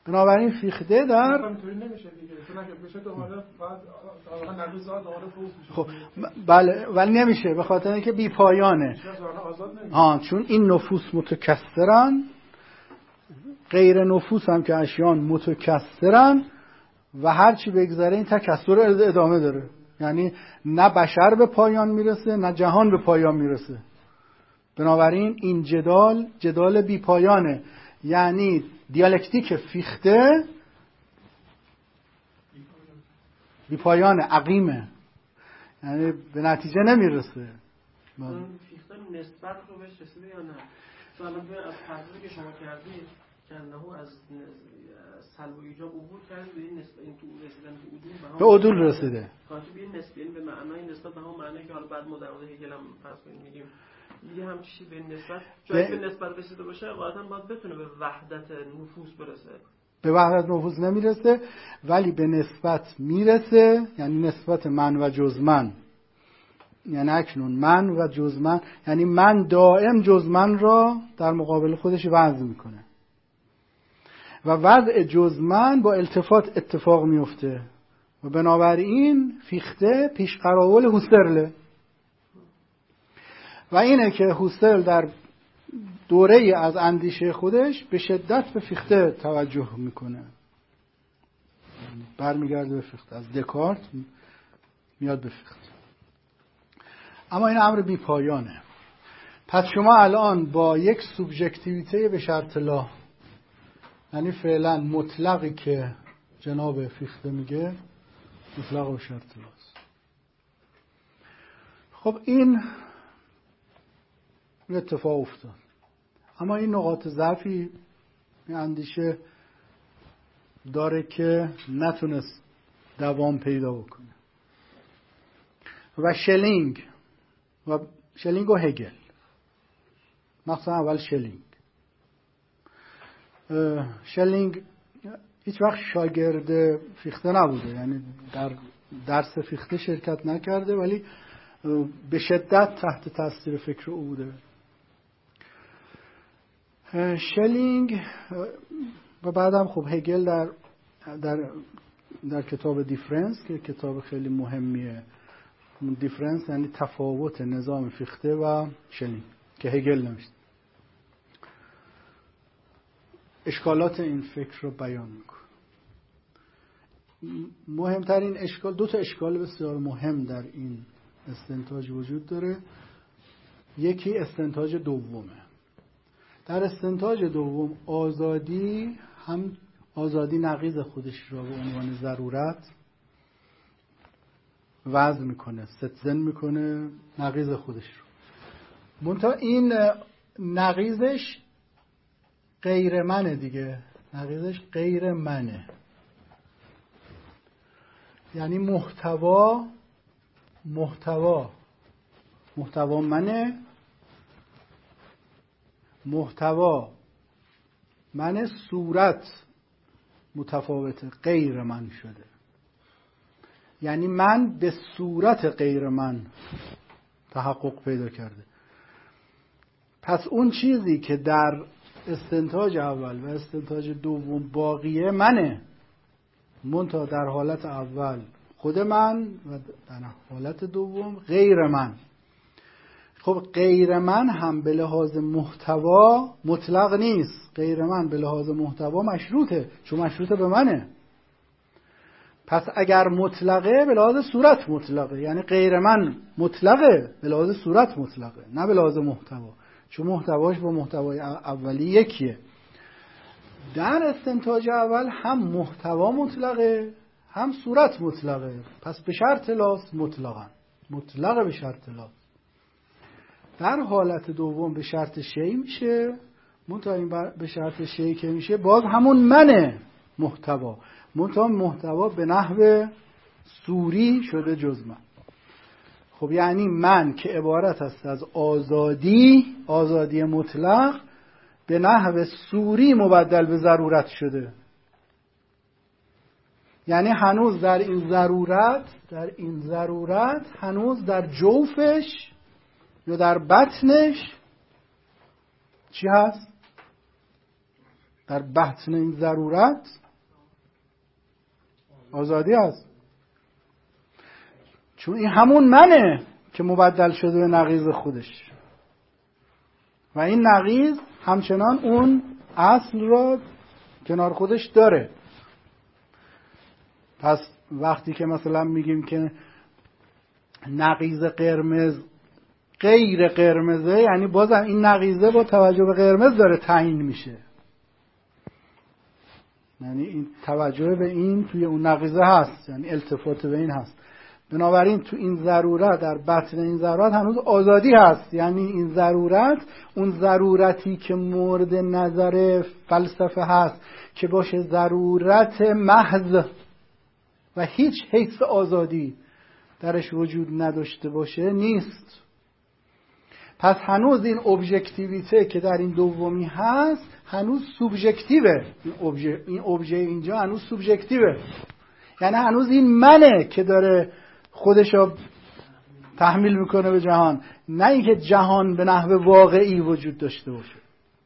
بنابراین فیخته در اینطوری نمیشه دیگه، چون اگه بشه دوباره بعد نقیض دوباره فوز میشه. خب بله، ولی نمیشه به خاطر اینکه بی پایانه. چون این نفوس متکثرن، غیر نفوس هم که اشیان متکثرن و هر چی بگذره این تکثر ادامه داره. یعنی نه بشر به پایان میرسه نه جهان به پایان میرسه. بنابراین این جدال بی پایانه. یعنی دیالکتیک فیخته بی پایانه، عقیمه، یعنی به نتیجه نمیرسه. اون فیخته نسبت رو بهش رسیده یا نه؟ تو الان از تعریفی که شما کردید که انه از سلب و ایجاب عبور کرد به این نسبت، این تو رسیدن به عدول رسیده. خاطر این نسبت، یعنی به معنای نسبت به هم معنی که حالا بعد ما در مورد هگل هم فرض کنیم میگیم یه هم چیزی به نسبت جایی به نسبت رسیده باشه غالبا باید بتونه به وحدت نفوس برسه. به وحدت نفوس نمیرسه ولی به نسبت میرسه، یعنی نسبت من و جز من، یعنی اکنون من و جز من، یعنی من دائم جز من را در مقابل خودش وضع میکنه و وضع جز من با التفات اتفاق میفته و بنابراین فیخته پیش قراول هوسرله. و اینه که هوسرل در دوره از اندیشه خودش به شدت به فیخته توجه میکنه، برمیگرده به فیخته، از دکارت میاد به فیخته. اما این امر بی پایانه. پس شما الان با یک سوبژکتیویته به شرط لا، یعنی فعلا مطلقی که جناب فیخته میگه مطلق به شرط لاست. خب این اتفاق افتاد. اما این نقاط ضعفی این اندیشه داره که نتونست دوام پیدا بکنه. و شلینگ و هگل، مثلا اول شلینگ هیچ وقت شاگرد فیخته نبوده، یعنی در درس فیخته شرکت نکرده ولی به شدت تحت تاثیر فکر او بوده. شلینگ و بعدم خب هگل در کتاب دیفرنس که کتاب خیلی مهمیه، دیفرنس یعنی تفاوت نظام فیخته و شلینگ که هگل نوشته، اشکالات این فکر رو بیان میکنه. مهمترین اشکال، دو تا اشکال بسیار مهم در این استنتاج وجود داره. یکی استنتاج دومه. در استنتاج دوم آزادی نقیض خودش را به عنوان ضرورت وضع میکنه، ستزن میکنه نقیض خودش رو. منتها این نقیضش غیر منه دیگه، نقیضش غیر منه، یعنی محتوا منه، محتوا من، صورت متفاوته، غیر من شده. یعنی من به صورت غیر من تحقق پیدا کرده. پس اون چیزی که در استنتاج اول و استنتاج دوم باقیه منه، منتها در حالت اول خود من و در حالت دوم غیر من. خب غیر من هم به لحاظ محتوا مطلق نیست. غیر من به لحاظ محتوا مشروطه، چون مشروطه به منه. پس اگر مطلقه به لحاظ صورت مطلقه، یعنی غیر من مطلقه به لحاظ صورت مطلقه، نه به لحاظ محتوا، چون محتواش با محتوای اولی یکیه. در استنتاج اول هم محتوا مطلقه هم صورت مطلقه، پس به شرط لاست مطلقه به شرط لاست. در حالت دوم به شرط شیء میشه، منتها این به شرط شیء که میشه باز همون منه محتوا، منتها محتوا به نحو صوری شده جز من. خب یعنی من که عبارت است از آزادی مطلق به نحو صوری مبدل به ضرورت شده. یعنی هنوز در این ضرورت هنوز در جوفش یا در بطنش چی هست؟ در بطن این ضرورت آزادی هست، چون این همون منه که مبدل شده به نقیض خودش و این نقیض همچنان اون اصل را کنار خودش داره. پس وقتی که مثلا میگیم که نقیض قرمز غیر قرمزه، یعنی بازم این نقیضه با توجه به قرمز داره تعیین میشه، یعنی این توجه به این توی اون نقیضه هست، یعنی التفات به این هست. بنابراین تو این ضرورت، در بطن این ضرورت هنوز آزادی هست، یعنی این ضرورت اون ضرورتی که مورد نظر فلسفه هست که باشه ضرورت محض و هیچ حس آزادی درش وجود نداشته باشه نیست. پس هنوز این ابژکتیویته که در این دومی هست هنوز سوبژکتیوه. این ابژه اینجا هنوز سوبژکتیوه، یعنی هنوز این منه که داره خودشو تحمیل میکنه به جهان، نه اینکه جهان به نحو واقعی وجود داشته باشه.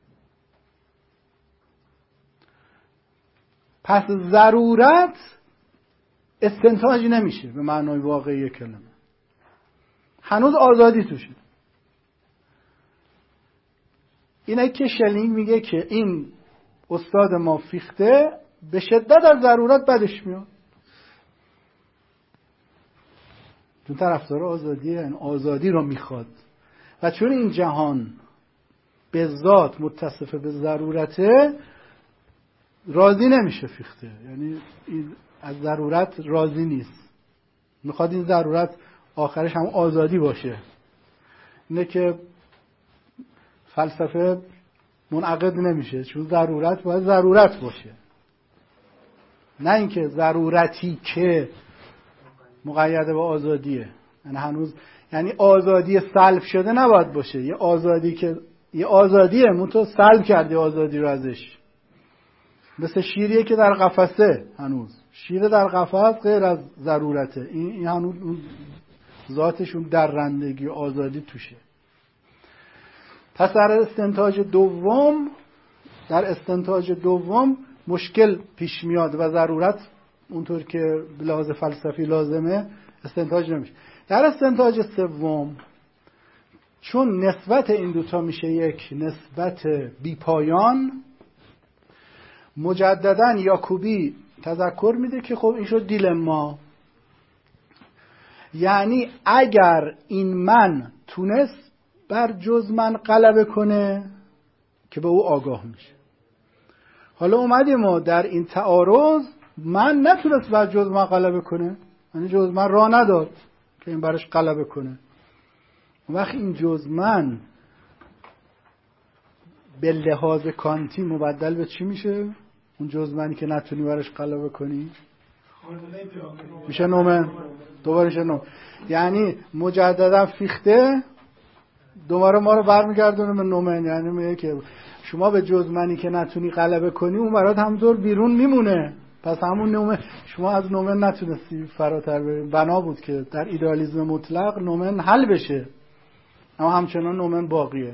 پس ضرورت استنتاج نمیشه به معنای واقعی کلمه، هنوز آزادی توشه. اینه که شلینگ میگه که این استاد ما فیخته به شدت از ضرورت بدش میاد، چون طرفدار آزادیه، این آزادی رو میخواد و چون این جهان به ذات متصف به ضرورته راضی نمیشه فیخته، یعنی این از ضرورت راضی نیست، میخواد این ضرورت آخرش هم آزادی باشه. اینه که فلسفه منعقد نمیشه، چون ضرورت باید ضرورت باشه، نه اینکه ضرورتی که مقید به آزادیه. یعنی هنوز، یعنی آزادی سلب شده نباید باشه، یه آزادی که یه آزادیه منتها سلب کردی آزادی رو ازش، مثل شیریه که در قفسه، هنوز شیر در قفس غیر از ضرورته، این هنوز ذاتشون در رندگی آزادی توشه. پس در استنتاج دوم مشکل پیش میاد و ضرورت اونطور که به لحاظ فلسفی لازمه استنتاج نمیشه. در استنتاج سوم چون نسبت این دوتا میشه یک نسبت بی پایان، مجددا یاکوبی تذکر میده که خب این شد دیلما، یعنی اگر این من تونست بر جز من غلبه کنه که به او آگاه میشه. حالا اومدیم ما در این تعارض من نتونست بر جز من غلبه کنه، یعنی جز من راه نداد که این برش غلبه کنه. وقتی این جز من به لحاظ کانتی مبدل به چی میشه؟ اون جز منی که نتونی برش غلبه کنی میشه نومن، دوباره میشه نومن. یعنی مجددا فیخته دوباره ما رو برمیگردونه به نومن، یعنی میگه که شما به جز منی که نتونی غلبه کنی اون برات همطور بیرون میمونه، پس همون نومن شما از نومن نتونستی فراتر بریم. بنا بود که در ایدئالیسم مطلق نومن حل بشه، اما همچنان نومن باقیه.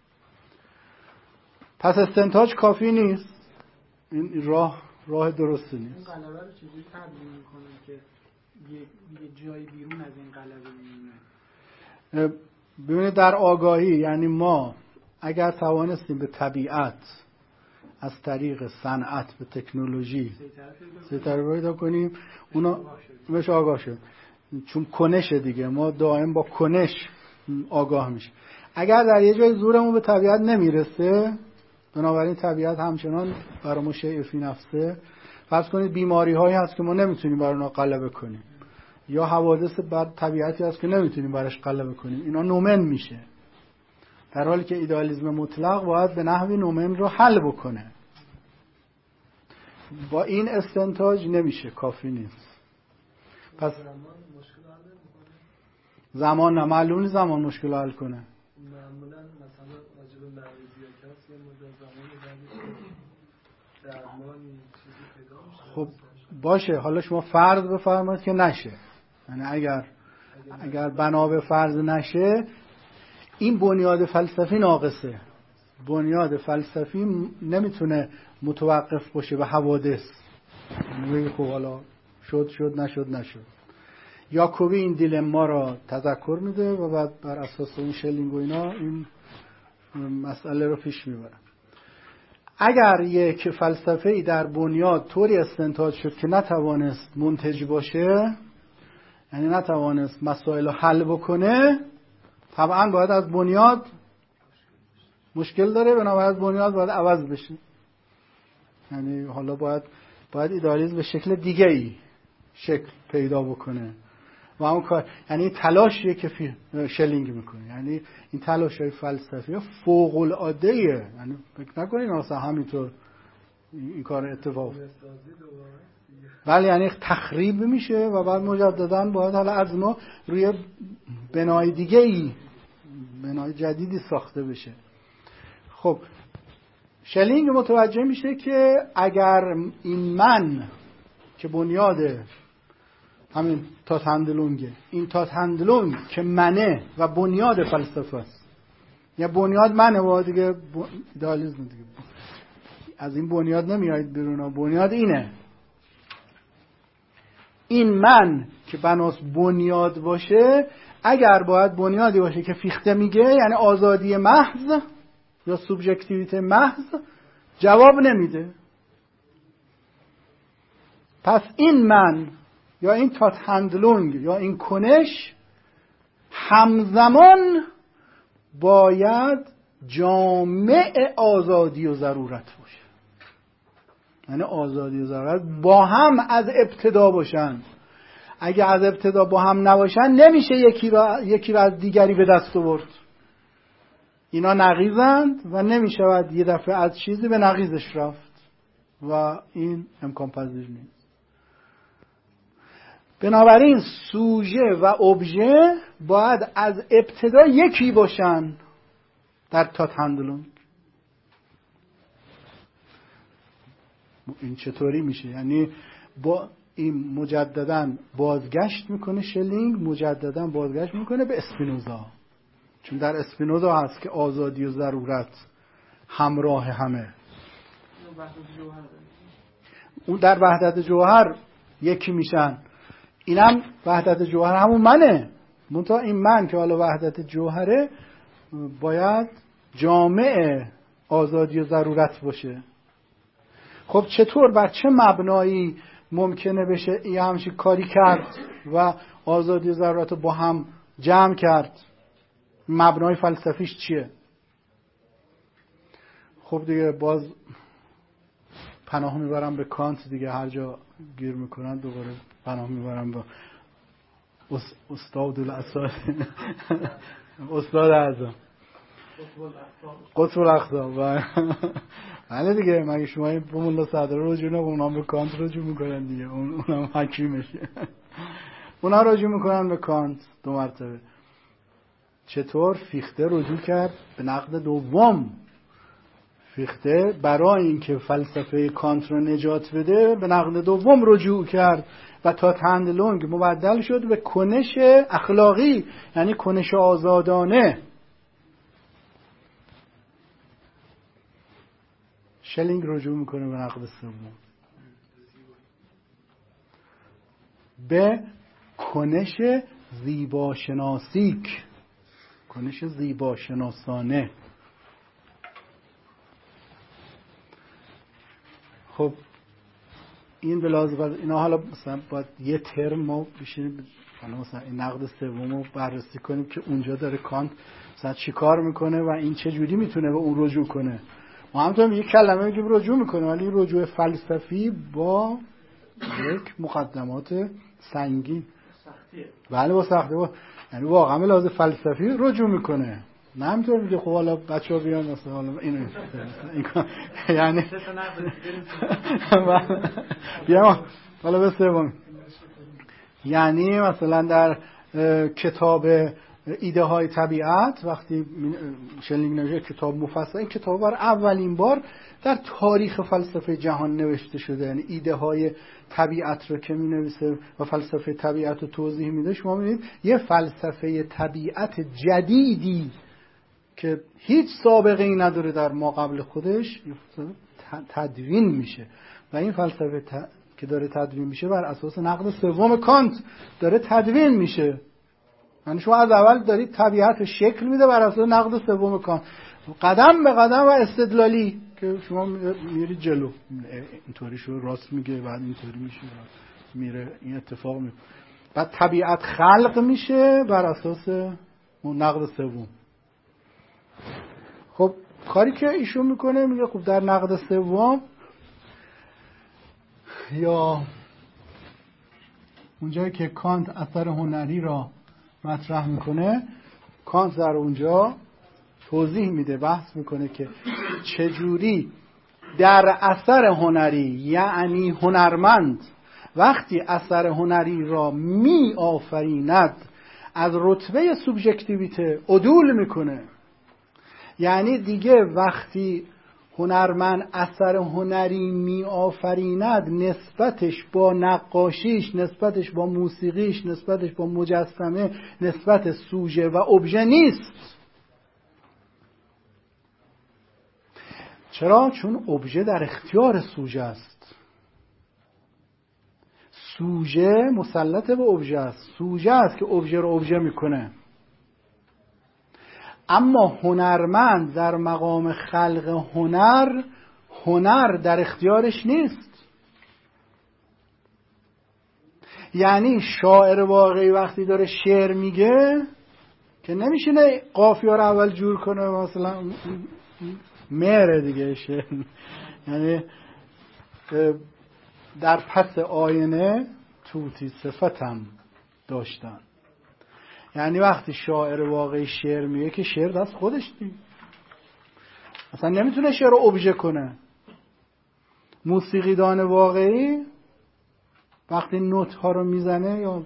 پس استنتاج کافی نیست، این راه درستی نیست. این غلبه رو چجوری تبیین میکنن که یه جای بیرون از این غلبه میمونه؟ ببینید در آگاهی، یعنی ما اگر توانستیم به طبیعت از طریق صنعت به تکنولوژی سیطره پیدا کنیم، اونا بهش آگاه شد، چون کنشه دیگه، ما دائم با کنش آگاه میشیم. اگر در یه جای زورمون به طبیعت نمیرسه، بنابراین طبیعت همچنان برای ما شیء فی نفسه. فرض کنید بیماری هایی هست که ما نمیتونیم بر اونها غلبه کنیم، یا حوادث بر طبیعتی هست که نمیتونیم برش غلبه کنیم، اینا نومن میشه، در حالی که ایدئالیسم مطلق باید به نحوی نومن رو حل بکنه. با این استنتاج نمیشه، کافی نیست. پس زمان نه، معلوم نیست زمان مشکل حل کنه. معمولا مثلا راجب مریضیت هست یه مدت زمانی درمانی چیزی پیدا میشه. خب باشه، حالا شما فرض بفرمایید که نشه، یعنی اگر بنا به فرض نشه، این بنیاد فلسفی ناقصه. بنیاد فلسفی نمیتونه متوقف باشه به حوادث. یعنی خب حالا شد نشد. یاکوبی این دیلما را تذکر میده و بعد بر اساس اون شلینگ و اینا این مسئله رو پیش میبره. اگر یک فلسفه‌ای در بنیاد طوری استنتاج شد که نتوانست منتج باشه، یعنی نتوانست مسائل رو حل بکنه، طبعا باید از بنیاد مشکل داره، بنابراین از بنیاد باید عوض بشه. یعنی حالا باید ایدئالیسم به شکل دیگه ای شکل پیدا بکنه و اون کار، یعنی تلاشیه که شلینگ میکنه. یعنی این تلاشای فلسفی فوق العاده ایه. یعنی فکر نکنین اصلا همینطور این کار اتفاق، ولی یعنی تخریب میشه و بعد مجددا باید حالا از ما روی بنای دیگه ای، بنای جدیدی ساخته بشه. خب شلینگ متوجه میشه که اگر این من که بنیاد همین تات هندلونگه، این تات هندلونگ که منه و بنیاد فلسفه است، یا بنیاد منه و دیگه ایدئالیسم دیگه از این بنیاد نمیایید بیرون، بنیاد اینه. این من که بناس بنیاد باشه، اگر باید بنیادی باشه که فیخته میگه، یعنی آزادی محض یا سوبژکتیویته محض، جواب نمیده. پس این من یا این تات هندلونگ یا این کنش همزمان باید جامع آزادی و ضرورت باشه. یعنی آزادی و ضرورت با هم از ابتدا باشن. اگه از ابتدا با هم نباشن نمیشه یکی را از دیگری به دست آورد. اینا نقیضند و نمیشود یه دفعه از چیزی به نقیضش رفت و این امکان پذیر نیست. بنابراین سوژه و ابژه باید از ابتدا یکی باشن در تات هندلونگ. این چطوری میشه؟ یعنی با این مجددا بازگشت میکنه شلینگ، مجددا بازگشت میکنه به اسپینوزا، چون در اسپینوزا هست که آزادی و ضرورت همراه همه. اون در وحدت جوهر یکی میشن. اینم وحدت جوهر همون منه، منتها این من که حالا وحدت جوهره باید جامع آزادی و ضرورت باشه. خب چطور، بر چه مبنایی ممکنه بشه یه همچین کاری کرد و آزادی و ضرورت رو با هم جمع کرد؟ مبنای فلسفیش چیه؟ خب دیگه باز پناه میبرم به کانت دیگه، هر جا گیر میکنن دوباره پناه میبرم به استاد الاساتید استاد اعظم قطب الاقطاب. بله دیگه، مگه شما این به مولا صدرا رجوع نه، اونا به کانت رجوع میکنن دیگه، اونم حکیمشه. اونا رجوع میکنن به کانت دو مرتبه. چطور فیخته رجوع کرد به نقد دوم؟ فیخته برای اینکه فلسفه کانت رو نجات بده به نقد دوم رجوع کرد و تات هندلونگ مبدل شد به کنش اخلاقی، یعنی کنش آزادانه. شلینگ رجوع میکنه به نقد سوم، به کنش زیباشناسیک، کنش زیباشناسانه. خب این بلازم اینا حالا مثلا باید یه ترم ما بشینیم مثلا این نقد سوم رو بررسی کنیم که اونجا داره کانت مثلا چی کار میکنه و این چه جوری میتونه به اون رجوع کنه. ما همونطور یک کلمه میگیم رجوع میکنه، ولی رجوع فلسفی با یک مقدمات سنگین، بله با سخته، یعنی واقعا به لحاظ فلسفی رجوع میکنه. نه همینطور میگه خب حالا بچه‌ها بیان مثلا حالا اینو یعنی بیام حالا به سوم، یعنی مثلا در کتاب ایده های طبیعت وقتی شلینگ نوشته کتاب مفصل، این کتاب بر اولین بار در تاریخ فلسفه جهان نوشته شده. یعنی ایده های طبیعت رو که می نویسه و فلسفه طبیعت رو توضیح میده، شما میبینید یه فلسفه طبیعت جدیدی که هیچ سابقه ای نداره در ما قبل خودش تدوین میشه و این فلسفه که داره تدوین میشه بر اساس نقد سوم کانت داره تدوین میشه. یعنی شما از اول دارید طبیعت رو شکل میده بر اساس نقد سوم کانت، قدم به قدم و استدلالی که شما میرید جلو، اینطوری شو راست میگه بعد اینطوری میشه میره این اتفاق میفته، بعد طبیعت خلق میشه بر اساس اون نقد سوم. خب کاری که ایشون میکنه میگه خب در نقد سوم یا اونجایی که کانت اثر هنری را مطرح میکنه، کانت در اونجا توضیح میده، بحث میکنه که چجوری در اثر هنری، یعنی هنرمند وقتی اثر هنری را می آفریند از رتبه سوبژکتیویته عدول میکنه. یعنی دیگه وقتی هنرمند اثر هنری می آفریند نسبتش با نقاشیش، نسبتش با موسیقیش، نسبتش با مجسمه، نسبت سوژه و ابژه نیست. چرا؟ چون ابژه در اختیار سوژه است. سوژه مسلط به ابژه است، سوژه است که ابژه رو ابژه میکنه. اما هنرمند در مقام خلق هنر، هنر در اختیارش نیست. یعنی شاعر واقعی وقتی داره شعر میگه که نمیشینه قافیه رو اول جور کنه، مثلا مهره دیگه شعر، یعنی در پس آینه توتی صفتم داشتن. یعنی وقتی شاعر واقعی شعر میگه که شعر دست خودش نیست، اصلا نمیتونه شعر رو ابژه کنه. موسیقیدان واقعی وقتی نوت ها رو میزنه یا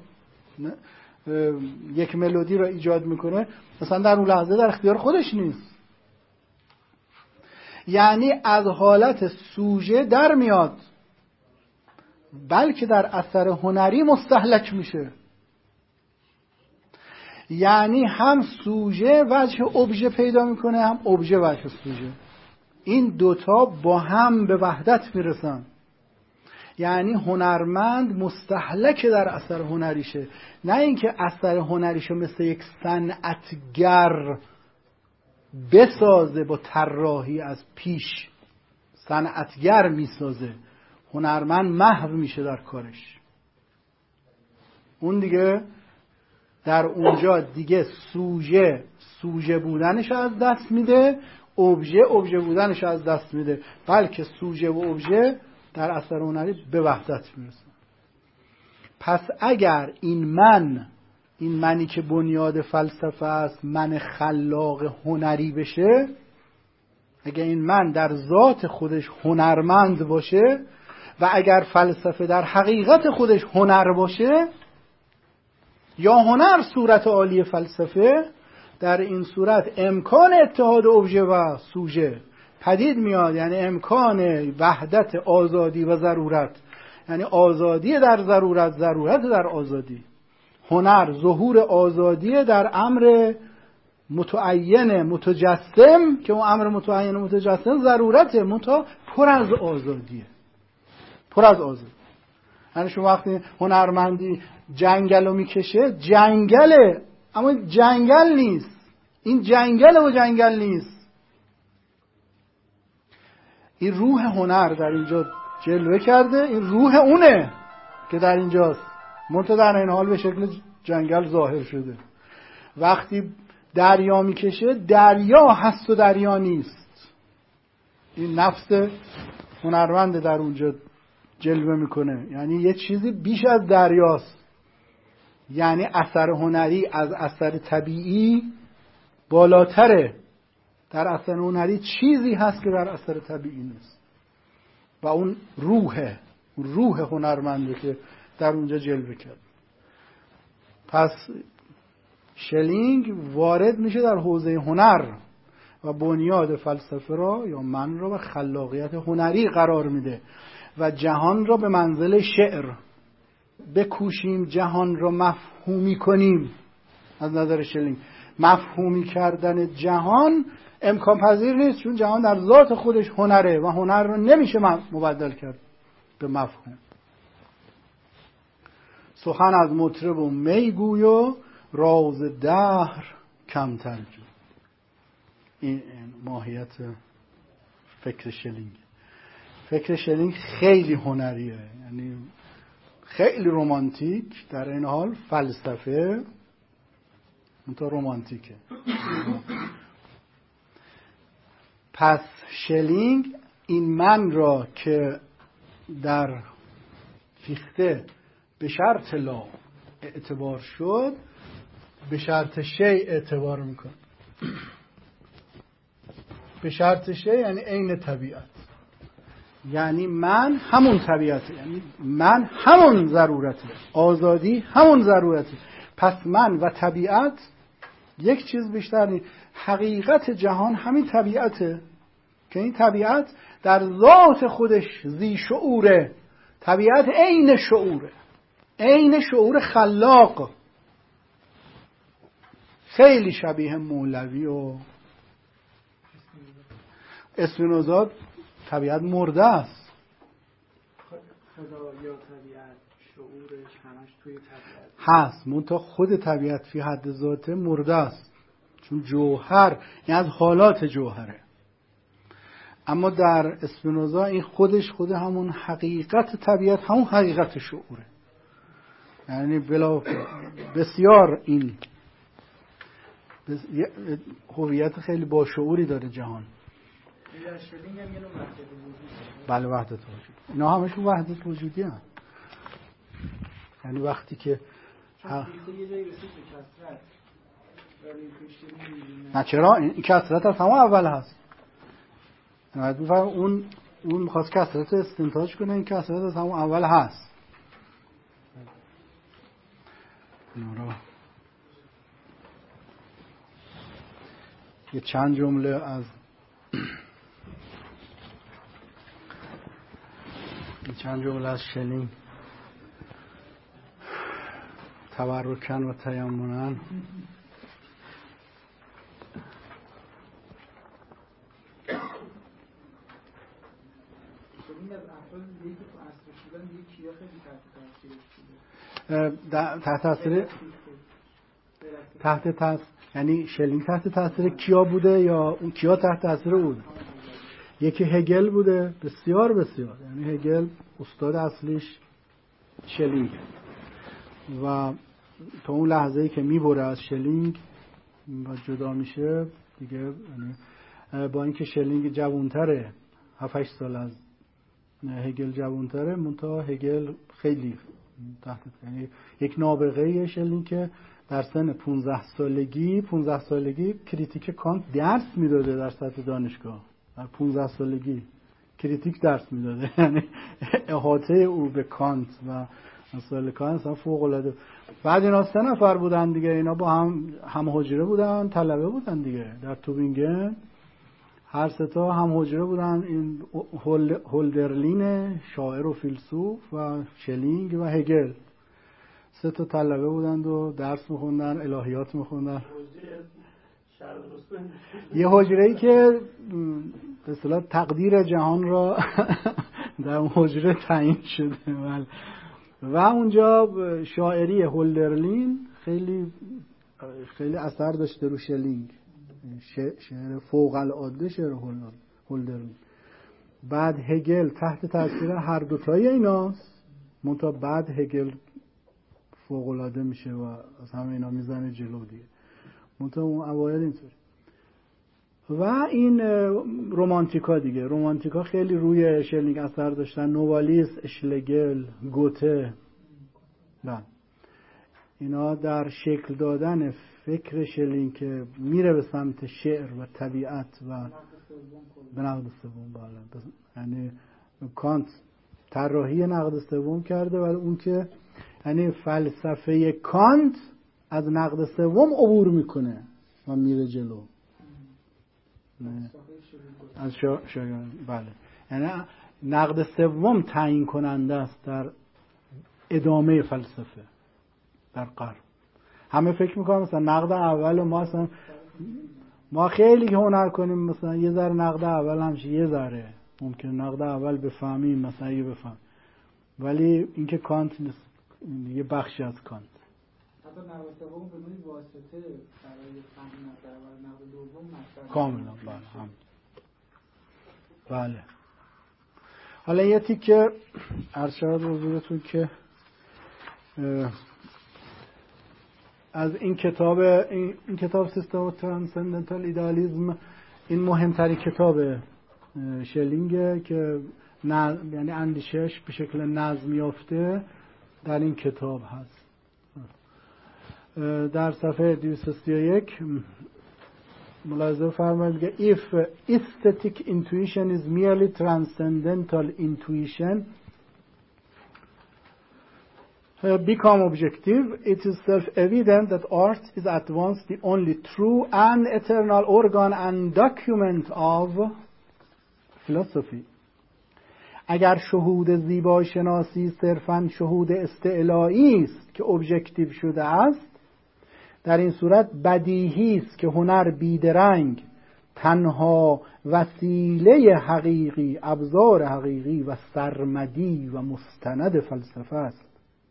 یک ملودی رو ایجاد میکنه، مثلا در اون لحظه در اختیار خودش نیست. یعنی از حالت سوژه در میاد، بلکه در اثر هنری مستهلک میشه. یعنی هم سوژه وجه ابژه پیدا میکنه، هم ابژه وجه سوژه. این دوتا با هم به وحدت میرسن. یعنی هنرمند مستهلک در اثر هنریشه، نه اینکه اثر هنریشو مثل یک صنعتگر بسازه با طراحی از پیش. صنعتگر میسازه، هنرمند محو میشه در کارش. اون دیگه در اونجا دیگه سوژه بودنش از دست میده، ابژه بودنش از دست میده، بلکه سوژه و ابژه در اثر هنری به وحدت میرسن. پس اگر این منی که بنیاد فلسفه است، من خلاق هنری بشه، اگر این من در ذات خودش هنرمند باشه و اگر فلسفه در حقیقت خودش هنر باشه، یا هنر صورت عالی فلسفه، در این صورت امکان اتحاد ابژه و سوژه پدید میاد. یعنی امکان وحدت آزادی و ضرورت، یعنی آزادی در ضرورت، ضرورت در آزادی. هنر ظهور آزادی در امر متعین متجسم، که اون امر متعین متجسم ضرورته، پر از آزادیه، پر از آزادی. یعنی شما وقتی هنرمندی جنگل رو میکشه، جنگله، اما جنگل نیست. این جنگل و جنگل نیست. این روح هنر در اینجا جلوه کرده، این روح اونه که در اینجاست، منتها در این حال به شکل جنگل ظاهر شده. وقتی دریا میکشه، دریا هست و دریا نیست. این نفس هنرمند در اونجا جلوه میکنه، یعنی یه چیزی بیش از دریاست. یعنی اثر هنری از اثر طبیعی بالاتره. در اثر هنری چیزی هست که در اثر طبیعی نیست و اون روح هنرمنده که در اونجا جلوه کرد. پس شلینگ وارد میشه در حوزه هنر و بنیاد فلسفه را یا من را و خلاقیت هنری قرار میده و جهان را به منزل شعر. بکوشیم جهان را مفهومی کنیم از نظر شلینگ، مفهومی کردن جهان امکان پذیر نیست، چون جهان در ذات خودش هنره و هنر رو نمیشه مبدل کرد به مفهوم. سخن از مطرب و میگوی و راز دهر کمتر جو. این ماهیت فکر شلینگ. فکر شلینگ خیلی هنریه، یعنی خیلی رمانتیک، در این حال فلسفه منتها رمانتیکه. پس شلینگ این من را که در فیخته به شرط لا اعتبار شد، به شرط شیء اعتبار میکنه. به شرط شیء یعنی عین طبیعت، یعنی من همون طبیعته، یعنی من همون ضرورته، آزادی همون ضرورته. پس من و طبیعت یک چیز بیشتر نیست. حقیقت جهان همین طبیعته که این طبیعت در ذات خودش ذی شعوره. طبیعت عین شعوره، عین شعور خلاق. خیلی شبیه مولوی و اسپینوزا. طبیعت مرده است. خدا یا طبیعت شعورش همش توی طبیعت هست، منتها خود طبیعت فی حد ذاته مرده است، چون جوهر یعنی از حالات جوهره. اما در اسپینوزا این خودش خود همون حقیقت طبیعت، همون حقیقت شعوره. یعنی بلا بسیار این هویت خیلی با شعوری داره جهان. بله وحدت وجود. اینا همشون وحدت وجودی هم. یعنی وقتی که نه چرا این کثرت از همون اول هست. اون میخواست کثرت استنتاج کنه، این کثرت از همون اول هست. یه چند جمله از شلینگ تبرکن و تیمنن. یعنی شلینگ تحت تاثیر کیا بوده یا اون کیا تحت تاثیر اون؟ یکی هگل بوده، بسیار بسیار. یعنی هگل استاد اصلیش شلینگ و تا اون لحظه‌ای که میبره از شلینگ و جدا میشه دیگه، یعنی با اینکه شلینگ جوانتره، 7-8 سال از هگل جوانتره، منتها هگل خیلی تحت، یعنی یک نابغه شلینگ که در سن 15 سالگی کریتیک کانت درس میداده در سطح دانشگاه. در 15 سالگی کریتیک درس میداده، یعنی احاطه او به کانت و مسائل کانت اصلا فوق العاده. بعد اینا 3 نفر بودن دیگه، اینا با هم حجره بودن، طلبه بودن دیگه در توبینگن. هر 3 تا هم حجره بودن، این هولدرلین شاعر و فیلسوف و شلینگ و هگل. 3 تا طلبه بودند و درس میخوندن، الهیات میخوندن. یه حجره‌ای که به اصطلاح تقدیر جهان را در اون حجره تعیین شده. و اونجا شاعری هولدرلین خیلی اثر داشته رو شلینگ. شعر فوق العاده شعر هولدرلین. بعد هگل تحت تاثیر هر دوتای ایناست، منتها بعد هگل فوق العاده میشه و از همه اینا میزنه جلو دیگه. منتها اون اوایل اینطوری. و این رومانتیکا دیگه، رومانتیکا خیلی روی شلینگ اثر داشتن. نووالیس، اشلگل، گوته، نه اینا در شکل دادن فکر شلینگ که میره به سمت شعر و طبیعت و به نقد سوم. بالا یعنی کانت طراحی نقد سوم کرده، ولی اون که یعنی فلسفه کانت از نقد سوم عبور میکنه و میره جلو. از بله، یعنی نقد سوم تعیین کننده است در ادامه فلسفه در غرب. همه فکر میکنم مثلا نقد اول ما خیلی که هنر کنیم مثلا یه ذره نقد اول همشه یه ذره ممکن نقد اول بفهمیم مثلا یه بفهم، ولی اینکه کانت نیست، یه بخشی از کانت. حتی نقد سوم به نوعی واسطه برای فهم نقد اول، نقد دوم مطلب کاملا. بله. حالا یه تیکه عرض شود حضورتون که از این کتاب سیستم ترانسندنتال ایدالیسم، این مهمترین کتاب شلینگه که یعنی اندیشش به شکل نظم یافته در این کتاب هست. در صفحه 231 ملاحظه فرمایید که if aesthetic intuition is merely transcendental intuition become objective, it is self-evident that art is at once the only true and eternal organ and document of philosophy. اگر شهود زیباشناسی صرفاً شهود استعلایی است که ابژکتیو شده است، در این صورت بدیهی است که هنر بیدرنگ تنها وسیله حقیقی، ابزار حقیقی و سرمدی و مستند فلسفه است.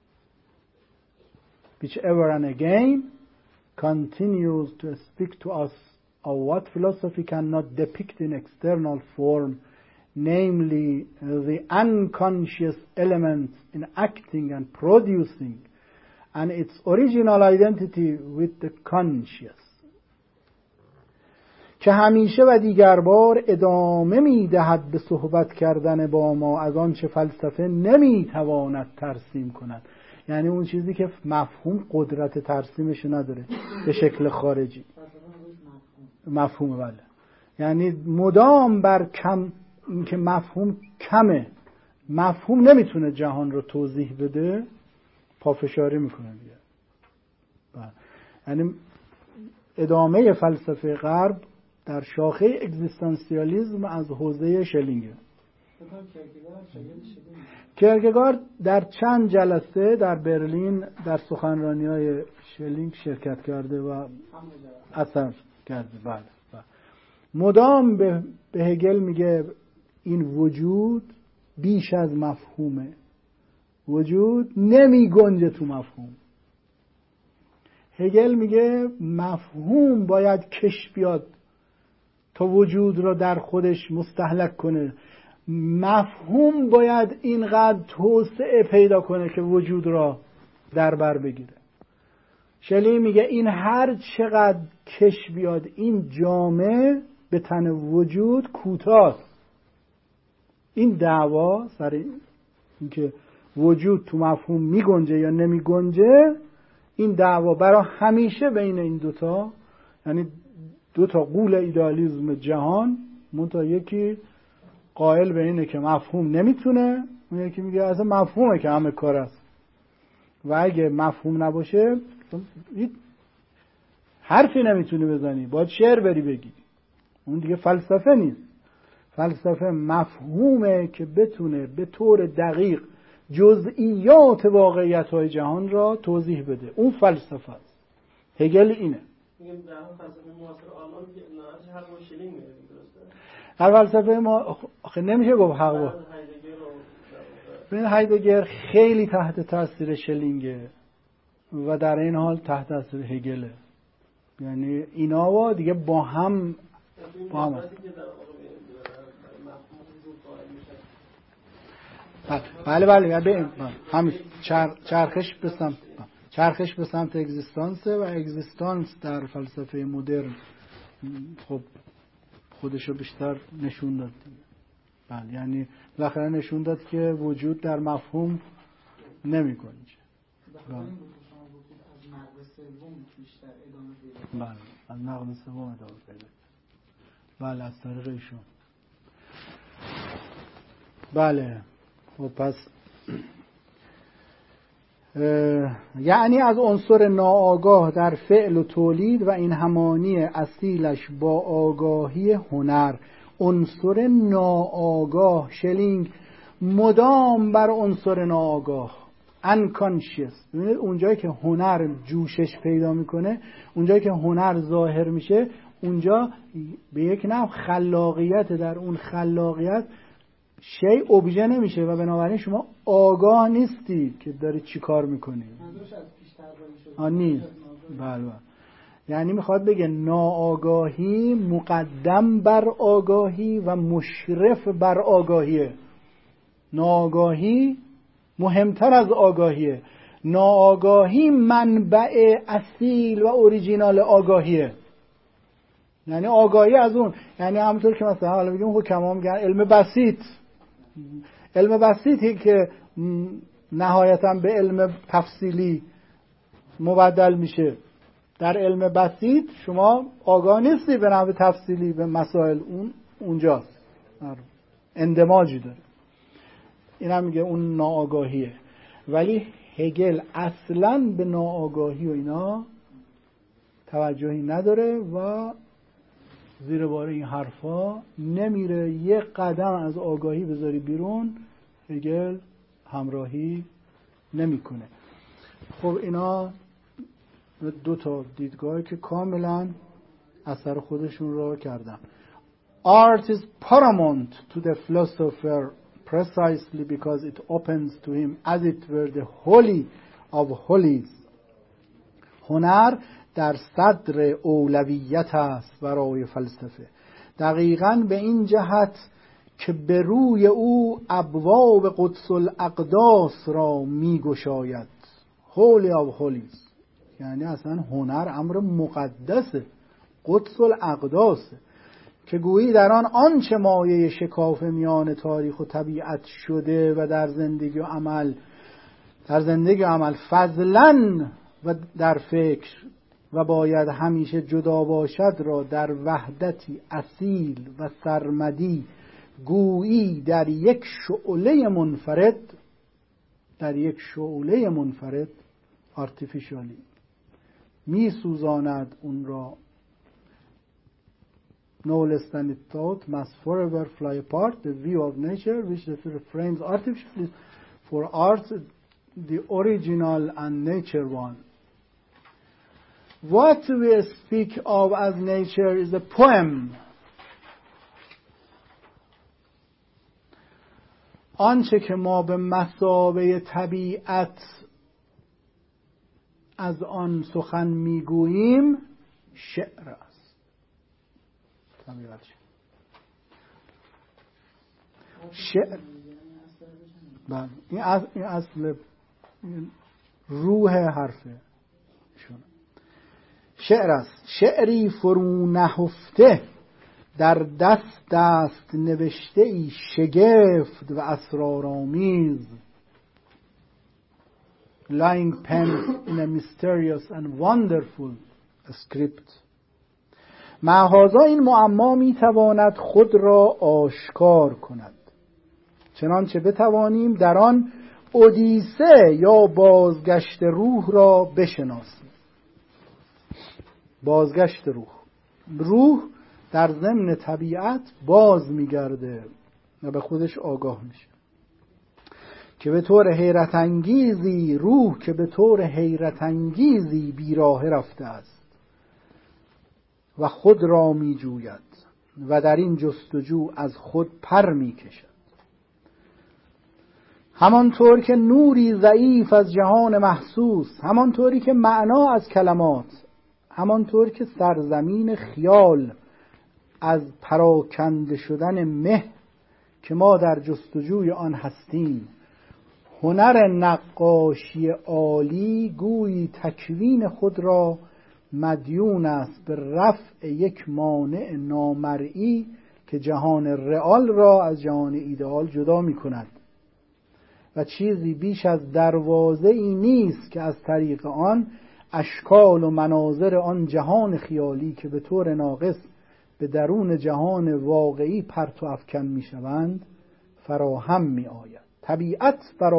Which ever and again continues to speak to us of what philosophy cannot depict in external form, namely the unconscious elements in acting and producing, and its original identity with the conscious. که همیشه و دیگر بار ادامه می‌دهد به صحبت کردن با ما از آن چه فلسفه نمی‌تواند ترسیم کند. یعنی اون چیزی که مفهوم قدرت ترسیمش نداره به شکل خارجی. مفهوم بله. یعنی مدام بر کم اینکه مفهوم کمه، مفهوم نمیتونه جهان رو توضیح بده، پافشاری میکنه دیگه. یعنی ادامه فلسفه غرب در شاخه اگزیستانسیالیسم از حوزه شلینگه. کیرکگارد در چند جلسه در برلین در سخنرانی‌های شلینگ شرکت کرده و اثر کرده. بله. مدام به هگل میگه این وجود بیش از مفهومه، وجود نمی گنجه تو مفهوم. هگل میگه مفهوم باید کش بیاد تا وجود را در خودش مستهلک کنه، مفهوم باید اینقدر توسعه پیدا کنه که وجود را در بر بگیره. شلی میگه این هر چقدر کش بیاد این جامعه به تن وجود کوتاه. این دعوا سر این که وجود تو مفهوم می گنجه یا نمی گنجه، این دعوا برای همیشه بین این دوتا، یعنی دوتا قول ایدالیسم جهان، منتها یکی قائل به اینه که مفهوم نمیتونه، اون یکی میگه اصلا مفهومه که همه کار است و اگه مفهوم نباشه حرفی نمیتونی بزنی، باید شعر بری بگی. اون دیگه فلسفه نیست. فلسفه مفهومه که بتونه به طور دقیق جزئیات واقعیت‌های جهان را توضیح بده. اون فلسفه است. هگل اینه. میگم در فلسفه معاصر آلمان نه هر با شلینگ میره، درسته؟ هر فلسفه ما آخه نمیشه گفت حق با. ببین هایدگر خیلی تحت تاثیر شلینگه و در این حال تحت تاثیر هگله. یعنی اینا دیگه با هم بله همین چرخش به سمت اگزیستانس و اگزیستانس در فلسفه مدرن خب خودشو بیشتر نشون داد. بله یعنی بالاخره نشون داد که وجود در مفهوم نمی گنجه. بله از نقد سوم ادامه پیدا. بله از طریق ایشون. بله خب پس یعنی از عنصر ناآگاه در فعل و تولید و این همانی اصیلش با آگاهی هنر. عنصر ناآگاه، شلینگ مدام بر عنصر ناآگاه unconscious. ببینید اونجایی که هنر جوشش پیدا میکنه، اونجایی که هنر ظاهر میشه، اونجا به یک نوع خلاقیت، در اون خلاقیت شیء ابژه نمیشه و بنابراین شما آگاه نیستی که داری چی کار میکنی. نیست. بله. یعنی میخواد بگه ناآگاهی مقدم بر آگاهی و مشرف بر آگاهیه. ناآگاهی مهمتر از آگاهیه. ناآگاهی منبع اصیل و اوریجینال آگاهیه. یعنی آگاهی از اون، یعنی همونطور که مثلا حالا بگیم حکما میگن علم بسیطی که نهایتاً به علم تفصیلی مبدل میشه. در علم بسیط شما آگاه نیستی به نحو تفصیلی به مسائل، اونجاست، اندماجی داره. این هم میگه اون ناآگاهیه. ولی هگل اصلاً به ناآگاهی و اینا توجهی نداره و زیر بار این حرفا نمیره. یک قدم از آگاهی بذاری بیرون هگل همراهی نمیکنه. خب اینا دو تا دیدگاهی که کاملا اثر خودشون را کردن. Art is paramount to the philosopher precisely because it opens to him as it were the holy of holies. هنر در صدر اولویت است برای فلسفه، دقیقاً به این جهت که به روی او ابواب قدس الاقداس را می گشاید. holy of holies یعنی اصلا هنر امر مقدسه، قدس الاقداسه که گویی در آن آنچه مایه شکاف میان تاریخ و طبیعت شده و در زندگی و عمل فضلاً و در فکر و باید همیشه جدا باشد را در وحدتی اصیل و سرمدی گویی در یک شعله منفرد artificially می سوزاند اون را. No less than it thought must forever fly apart the view of nature which the frames artificially for art the original and nature one. What we speak of as nature is a poem. آنچه که ما به مثابه طبیعت از آن سخن میگوییم شعر است. طبیعت شعر. بله این اصل روح حرفه شون. شعر است. شعری فرو نهفته در دست نوشته ای شگفت و اسرارآمیز. Lying pens in a mysterious and wonderful script. معهازا این معما میتواند خود را آشکار کند چنانچه بتوانیم در آن اودیسه یا بازگشت روح را بشناسیم. بازگشت روح در ضمن طبیعت باز میگرده و به خودش آگاه میشه که به طور حیرت انگیزی بیراه رفته است و خود را می جوید و در این جستجو از خود پر می کشد. همانطور که نوری ضعیف از جهان محسوس، همانطوری که معنا از کلمات، همانطور که سرزمین خیال از پراکنده شدن مه که ما در جستجوی آن هستیم، هنر نقاشی عالی گویی تکوین خود را مدیون است به رفع یک مانع نامرئی که جهان رئال را از جهان ایدئال جدا می کند و چیزی بیش از دروازه‌ای نیست که از طریق آن اشکال و مناظر آن جهان خیالی که به طور ناقص به درون جهان واقعی پرت و افکن می شوند فراهم می آید. طبیعت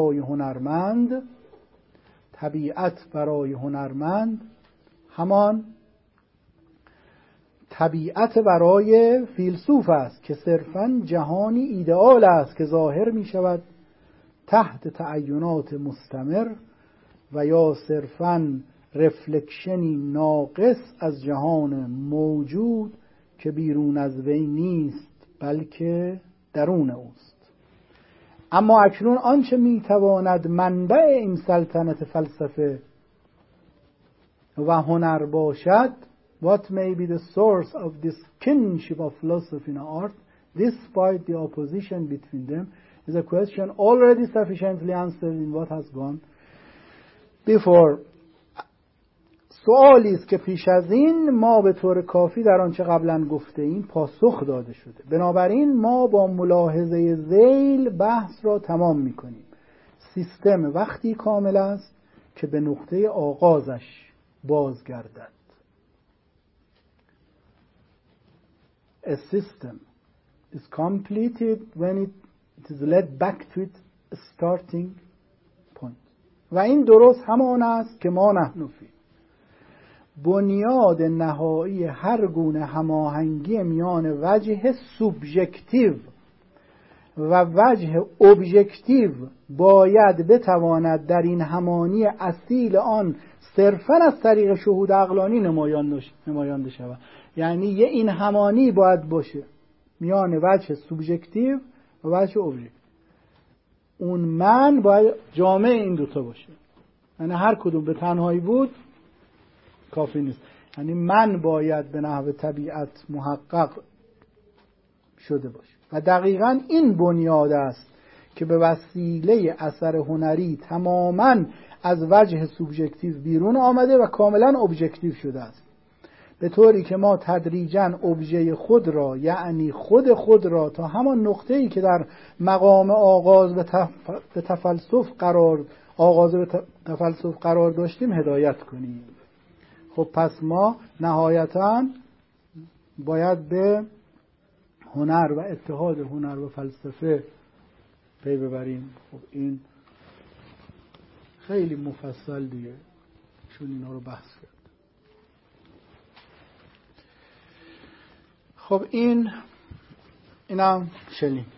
برای هنرمند همان طبیعت برای فیلسوف است که صرفاً جهانی ایدئال است که ظاهر می شود تحت تعینات مستمر و یا صرفاً رفلکشنی ناقص از جهان موجود که بیرون از وی نیست بلکه درون اوست. اما اکنون آنچه میتواند منبع این سلطنت فلسفه و هنر باشد، what may be the source of this kinship of philosophy and art despite the opposition between them is a question already sufficiently answered in what has gone before. سوالی است که پیش از این ما به طور کافی در آنچه قبلا گفته ایم پاسخ داده شده. بنابراین ما با ملاحظه ذیل بحث را تمام می کنیم. سیستم وقتی کامل است که به نقطه آغازش بازگردد. A system is completed when it is led back to its starting point. و این درست همان است که ما نحن فی. بنیاد نهایی هر گونه هماهنگی میان وجه سوبژکتیو و وجه ابژکتیو باید بتواند در این همانی اصیل آن صرفاً از طریق شهود عقلانی نمایانده شود. یعنی یه این همانی باید باشه میان وجه سوبژکتیو و وجه ابژکتیو. اون من باید جامع این دوتا باشه. یعنی هر کدوم به تنهایی بود کافی نیست. یعنی من باید به نحو طبیعت محقق شده باشه و دقیقاً این بنیاد است که به وسیله اثر هنری تماماً از وجه سوبژکتیو بیرون آمده و کاملاً ابژکتیو شده است، به طوری که ما تدریجاً ابژه خود را، یعنی خود را تا همان نقطه‌ای که در مقام آغاز به تفلسف قرار داشتیم هدایت کنیم. خب پس ما نهایتاً باید به هنر و اتحاد هنر و فلسفه پی ببریم. خب این خیلی مفصل دیگه چون اینا رو بحث کرد. خب اینم شلیم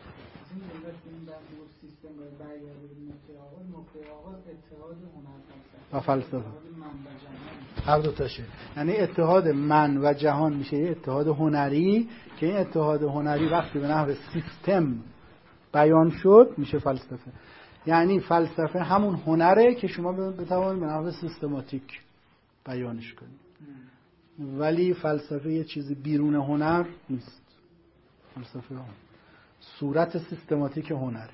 و فلسفه هر دو تاشه. یعنی اتحاد من و جهان میشه یه اتحاد هنری که این اتحاد هنری وقتی به نحو سیستم بیان شد میشه فلسفه. یعنی فلسفه همون هنره که شما بتوانید به نحو سیستماتیک بیانش کنید، ولی فلسفه یه چیزی بیرون هنر نیست. فلسفه صورت سیستماتیک هنره.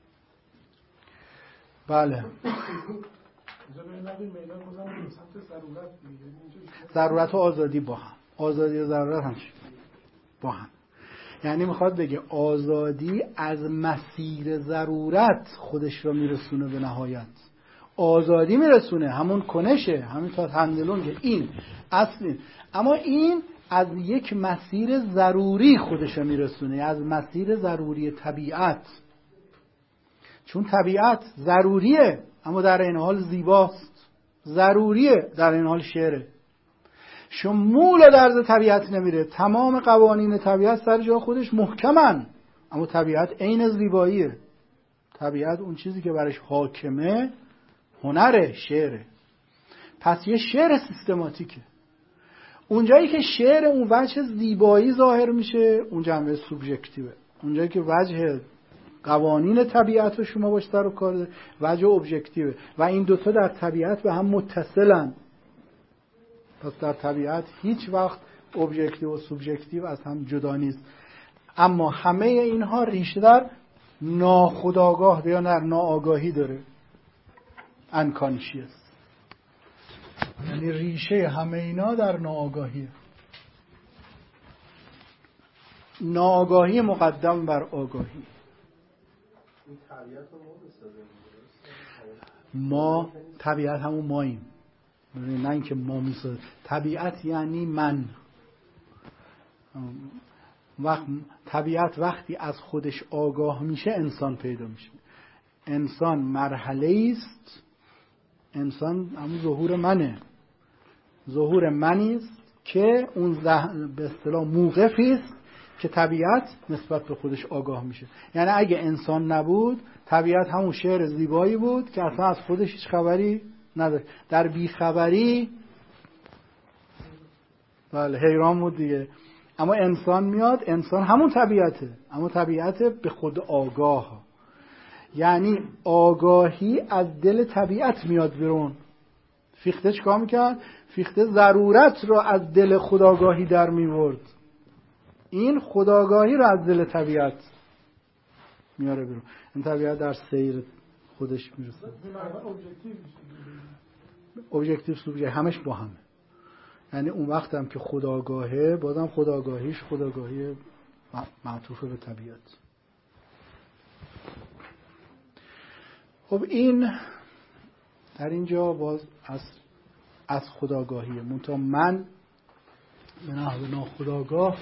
بله. ضرورت و آزادی با هم. آزادی و ضرورت هم با هم. یعنی میخواد بگه آزادی از مسیر ضرورت خودش رو میرسونه به نهایت. آزادی میرسونه همون کنشه، همین تا هندلون که این اصلی، اما این از یک مسیر ضروری خودش رو میرسونه، از مسیر ضروری طبیعت. چون طبیعت ضروریه اما در این حال زیباست، ضروریه در این حال شعره. شمول درز طبیعت نمیره، تمام قوانین طبیعت سر جای خودش محکمن، اما طبیعت عین زیباییه. طبیعت اون چیزی که برش حاکمه هنره، شعره. پس یه شعر سیستماتیکه. اونجایی که شعر اون وجه زیبایی ظاهر میشه اون جنبه سوبژکتیوه. اونجایی که وجه قوانین طبیعت رو شما باش سر و کار، وجه ابژکتیوه و این دوتا در طبیعت به هم متصلن. پس در طبیعت هیچ وقت ابژکتیو و سوبژکتیو از هم جدا نیست. اما همه اینها ریشه در ناخودآگاه یا در ناآگاهی داره. unconscious. یعنی ریشه همه اینا در ناآگاهیه. ناآگاهی مقدم بر آگاهی. ما طبیعت همون ماییم، نه اینکه ما میسازیم. طبیعت یعنی من. طبیعت وقتی از خودش آگاه میشه انسان پیدا میشه. انسان مرحله است. انسان همون ظهور منه. ظهور منی است که اون به اصطلاح موقفی است که طبیعت نسبت به خودش آگاه میشه. یعنی اگه انسان نبود، طبیعت همون شعر زیبایی بود که اصلا از خودش هیچ خبری نداشت. در بیخبری بله حیران بود دیگه. اما انسان میاد، انسان همون طبیعته، اما طبیعت به خود آگاه. یعنی آگاهی از دل طبیعت میاد بیرون. فیخته چیکار میکرد؟ فیخته ضرورت رو از دل خودآگاهی در میورد. این خودآگاهی رو از دل طبیعت میاره بیرون. این طبیعت در سیر خودش میرسه. ابجکتیو سوبژکتیو همش با همه. یعنی اون وقت هم که خودآگاهه، بازم خودآگاهیش خودآگاهی معطوف به طبیعت. خب این در اینجا باز از خودآگاهیه. منتها من به نحو ناخودآگاه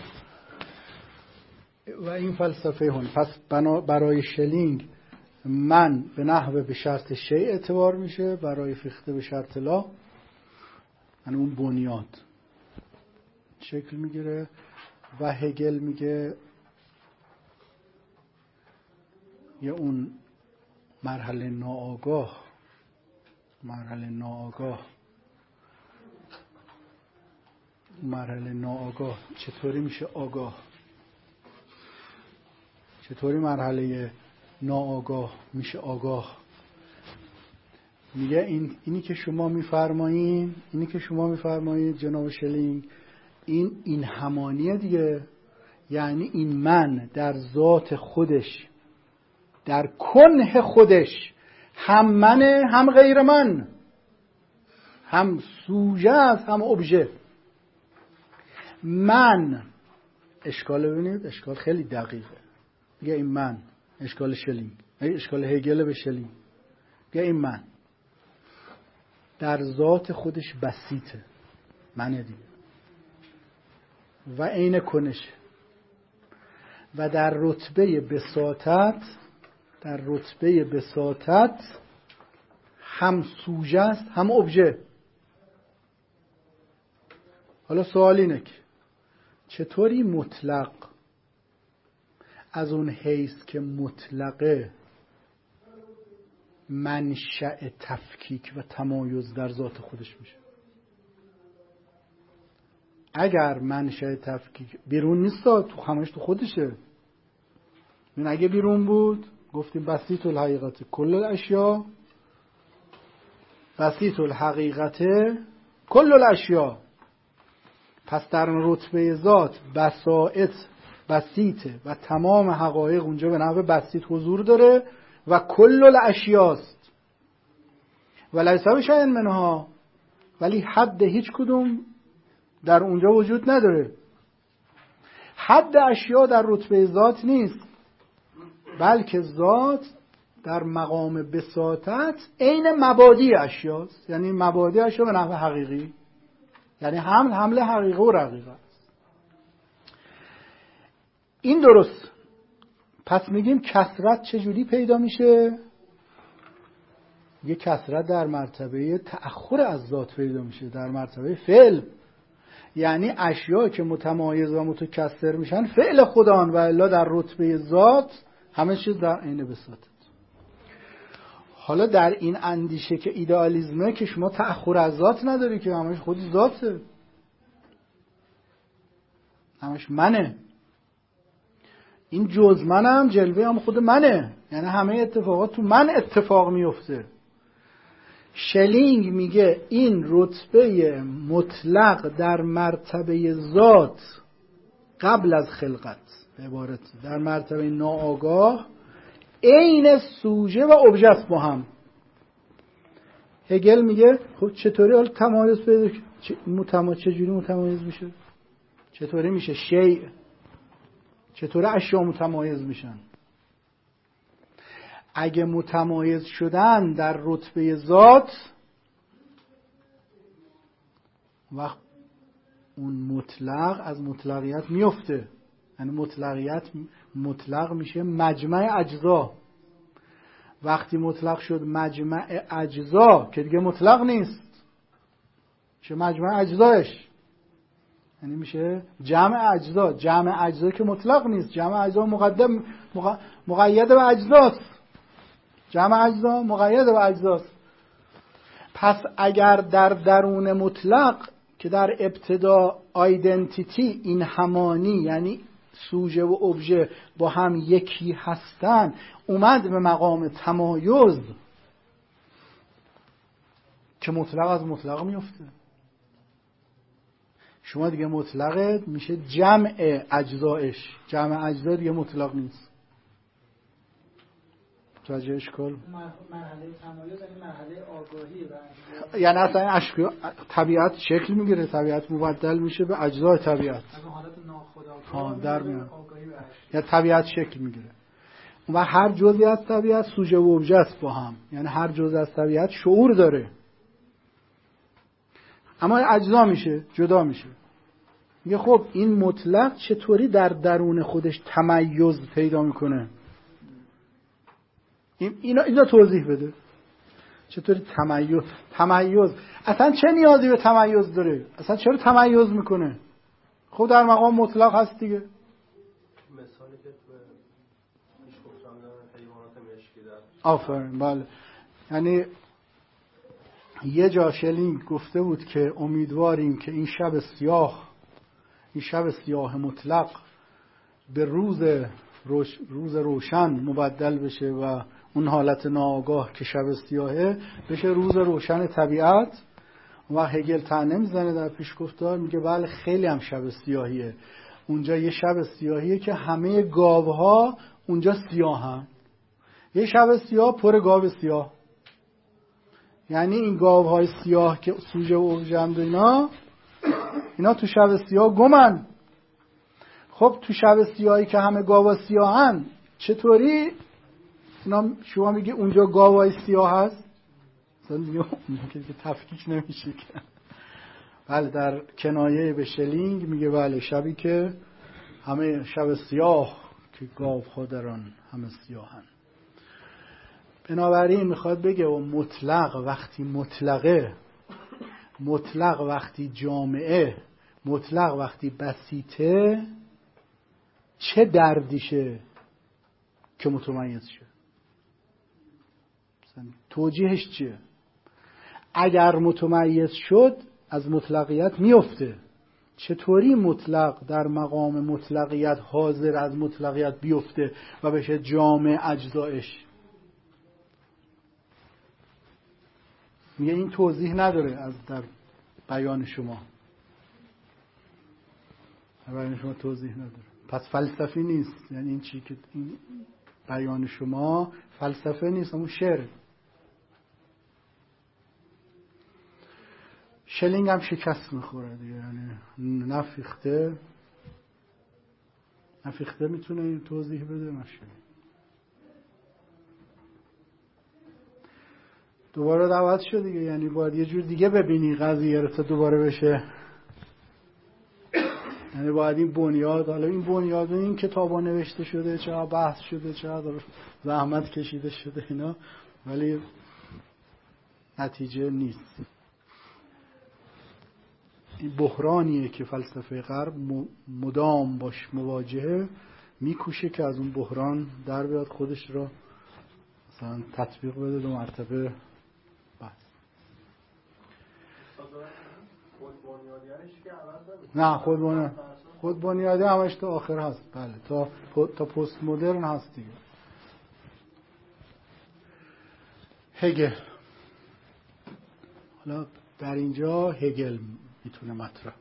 و این فلسفه هون. پس برای شلینگ من به نحو به شرط شیء اعتبار میشه، برای فیخته به شرط لا، یعنی اون بنیاد شکل میگیره. و هگل میگه یه اون مرحله ناآگاه چطوری میشه آگاه؟ چطوری مرحله ناآگاه میشه آگاه؟ میگه اینی که شما میفرمایید جناب شلینگ، این همانیه دیگه. یعنی این من در ذات خودش، در کنه خودش، هم منه هم غیر من، هم سوژه است هم ابژه. من اشکال، ببینید اشکال خیلی دقیقه. میگه این من، اشکال شلینگ، اشکال هگل به شلینگ، میگه این من در ذات خودش بسیطه، منه دیگه، و عین کنش، و در رتبه بساطت هم سوژه است هم ابژه. حالا سوال اینه که چطوری مطلق از اون حیث که مطلقه منشأ تفکیک و تمایز در ذات خودش میشه؟ اگر منشأ تفکیک بیرون نیست، تو همش تو خودشه. این اگه بیرون بود گفتیم بسیط الحقیقت کل الاشیاء، بسیط الحقیقت کل الاشیاء. پس در رتبه ذات بسیطه و تمام حقایق اونجا به نحو بسیط حضور داره و کل الاشیاست و لیس بشیء منها، ولی حد هیچ کدوم در اونجا وجود نداره. حد اشیا در رتبه ذات نیست، بلکه ذات در مقام بساطت عین مبادی اشیاست. یعنی مبادی اشیا به نحو حقیقی، یعنی حمل حقیقه و رقیقه است. این درست. پس میگیم کثرت چجوری پیدا میشه؟ یه کثرت در مرتبه تأخر از ذات پیدا میشه، در مرتبه فعل. یعنی اشیا که متمایز و متکثر میشن فعل خدان، و الا در رتبه ذات همه چیز در عین بساطت. حالا در این اندیشه که ایدئالیسمه که شما تأخر از ذات نداری، که همش خود ذاته، همش منه. این جز منم، جلوه هم خود منه، یعنی همه اتفاقات تو من اتفاق میفته. شلینگ میگه این رتبه مطلق در مرتبه ذات قبل از خلقت، به عبارت در مرتبه ناآگاه عین سوژه و ابژه است با هم. هگل میگه خب چطوری حال تمایز پیدا چجوری متمایز میشه؟ چطوری میشه شیء؟ چطوری اشیا متمایز میشن؟ اگه متمایز شدن در رتبه ذات، وقت اون مطلق از مطلقیت میفته. یعنی مطلقیت مطلق میشه مجمع اجزا. وقتی مطلق شد مجمع اجزا که دیگه مطلق نیست، چه مجمع اجزایش. یعنی میشه جمع اجزا. جمع اجزا که مطلق نیست، جمع اجزا مقید به اجزاست. جمع اجزا مقید به اجزاست. پس اگر در درون مطلق که در ابتدا آیدنتیتی، این همانی، یعنی سوژه و ابژه با هم یکی هستن، اومد به مقام تمایز که مطلق از مطلق میفته. شما دیگه مطلقت میشه جمع اجزایش. جمع اجزا دیگه مطلق نیست. توجه اشکال؟ مرحله تمایز یعنی مرحله آگاهی و یعنی اصلا طبیعت شکل میگیره، طبیعت مبدل میشه به اجزای طبیعت. از حالت ناخودآگاه در میاد. آگاهی به اشیا. یا طبیعت شکل میگیره. و هر جزئی از طبیعت سوژه و ابژه است با هم. یعنی هر جزء از طبیعت شعور داره. اما اجزا میشه، جدا میشه. میگه خب این مطلق چطوری در درون خودش تمایز پیدا میکنه؟ اینا توضیح بده. چطوری تمایز اصلا چه نیازی به تمایز داره؟ اصلا چرا تمایز میکنه؟ خب در مقام مطلق هست دیگه. مثالی که تو پیش گفتم در حیوانات مشکی در آفرین، بله. یعنی یه جا شلینگ گفته بود که امیدواریم که این شب سیاه مطلق به روز روشن مبدل بشه و اون حالت ناآگاه که شب سیاهه بشه روز روشن طبیعت. و هگل طعنه میزنه در پیشگفتار، میگه بله خیلی هم شب سیاهیه. اونجا یه شب سیاهیه که همه گاوها اونجا سیاهن. یه شب سیاه پر گاو سیاه. یعنی این گاوهای سیاه که سوژه و ابژند و اینا تو شب سیاه گمن. خب تو شب سیاهی که همه گاوا سیاهن چطوری اینا شما میگی اونجا گاوای سیاه هست؟ مثلا دیگه که تفکیک نمیشه که. بله در کنایه به شلینگ میگه بله شبی که همه شب سیاه که گاوها در آن همه سیاهن. بنابراین میخواد بگه و مطلق وقتی مطلقه، مطلق وقتی جامعه، مطلق وقتی بسیطه، چه دردیشه که متمایز شه؟ توجیهش چیه؟ اگر متمایز شد از مطلقیت میفته. چطوری مطلق در مقام مطلقیت حاضر از مطلقیت بیفته و بشه جامع اجزایش؟ میگه این توضیح نداره از در بیان شما. بیان شما توضیح نداره. پس فلسفی نیست. یعنی این چی که این بیان شما فلسفه نیست، همون شعر. شلینگ هم شکست میخوره دیگه. یعنی نفیخته میتونه این توضیح بده، نشه. دوباره دعوت شد دیگه. یعنی باید یه جور دیگه ببینی قضیه رو تا دوباره بشه. یعنی باید این بنیاد، حالا این بنیاد این کتابا نوشته شده، چقدر بحث شده، چقدر زحمت کشیده شده اینا، ولی نتیجه نیست. این بحرانیه که فلسفه غرب مدام باش مواجهه، میکوشه که از اون بحران در بیاد، خودش رو مثلا تطبیق بده 2 مرتبه. نه خود بنیادی همش تا آخر هست. بله تا پست مدرن هست دیگه. هگل، حالا در اینجا هگل میتونه مطرح،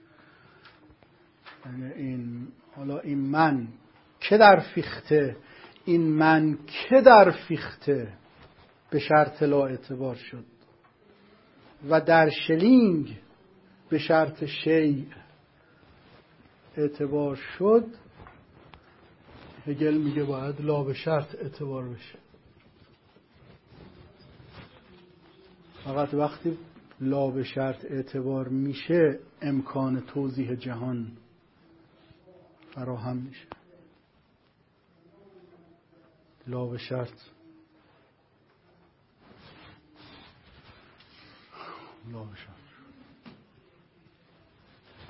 یعنی این من که در فیخته، این من که در فیخته به شرط لا اعتبار شد و در شلینگ به شرط شیء اعتبار شد. هگل میگه باید لا به شرط اعتبار بشه. فقط وقتی لا به شرط اعتبار میشه امکان توضیح جهان فراهم میشه. لا به شرط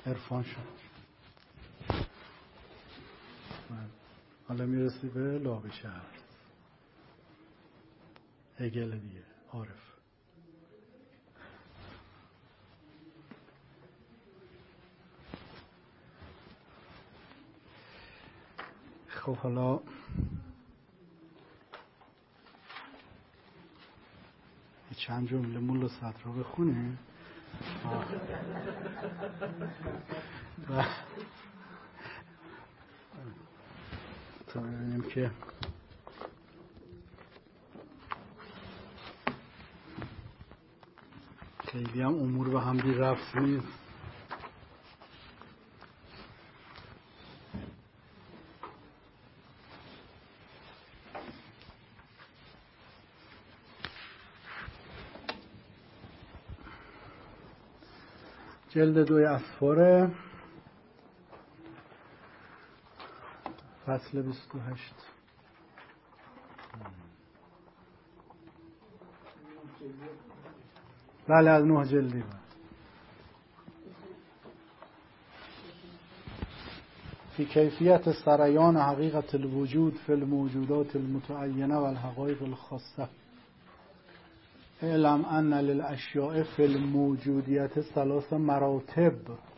عرفان شد. حالا میرسی به لابشهر، هگل دیگه، عارف. خب حالا چند جمله مولا سطر رو بخونیم تا ببینیم که خیلی هم امور به هم بی رفت نیست. جلد 2 اسفاره، فصل 28. بله از 9 جلدی. فی کیفیت سریان حقیقت الوجود فی الموجودات المتعینه و الحقایق الخاصه. اعلم ان للاشیاء فی الموجودیت 3 مراتب.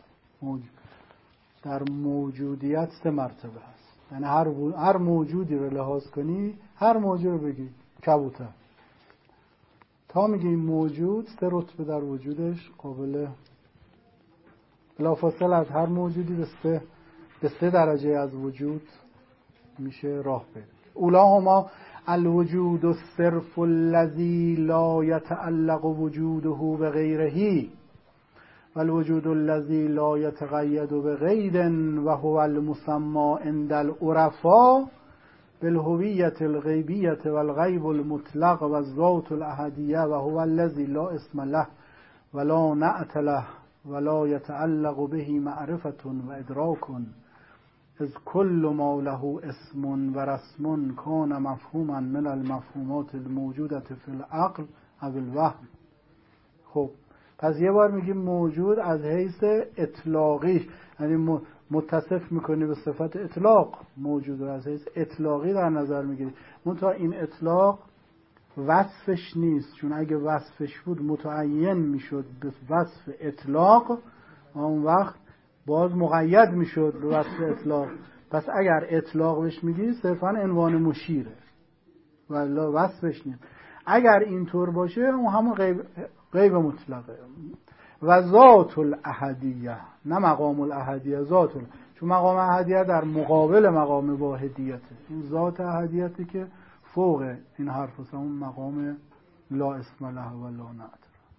در موجودیت 3 مرتبه هست. یعنی هر موجودی رو لحاظ کنی، هر موجود رو بگی کبوتر، تا میگی این موجود 3 رتبه در وجودش قابل بلافاصله از هر موجودی به 3 درجه از وجود میشه راه پیدا. اولاهما الوجود الصرف الذي لا يتعلق وجوده بغيره والوجود الذي لا يتقيد بقيد وهو المسمى عند العرفاء بالهوية الغيبية والغيب المطلق والذات الأحدية وهو الذي لا اسم له ولا نعت له ولا يتعلق به معرفة وإدراك إذ كل ما له اسم ورسم كان مفهوما من المفهومات الموجودة في العقل أو الوهم. خب پس یه بار میگیم موجود از حیث اطلاقی، یعنی متصف میکنی به صفت اطلاق، موجود رو از حیث اطلاقی در نظر میگیری. منتها این اطلاق وصفش نیست، چون اگه وصفش بود متعین میشد به وصف اطلاق، اون وقت باز مقید میشد به وصف اطلاق. پس اگر اطلاق بهش میگی صرفا عنوان مشیره ولی وصفش نیست. اگر اینطور باشه اون همون غیب مطلقه. و ذات الاحدیه، نه مقام الاحدیه، ذات چون مقام احدیه در مقابل مقام واحدیته. این ذات احدیته که فوق این حرف است، اون مقام لا اسم له و لا نعت.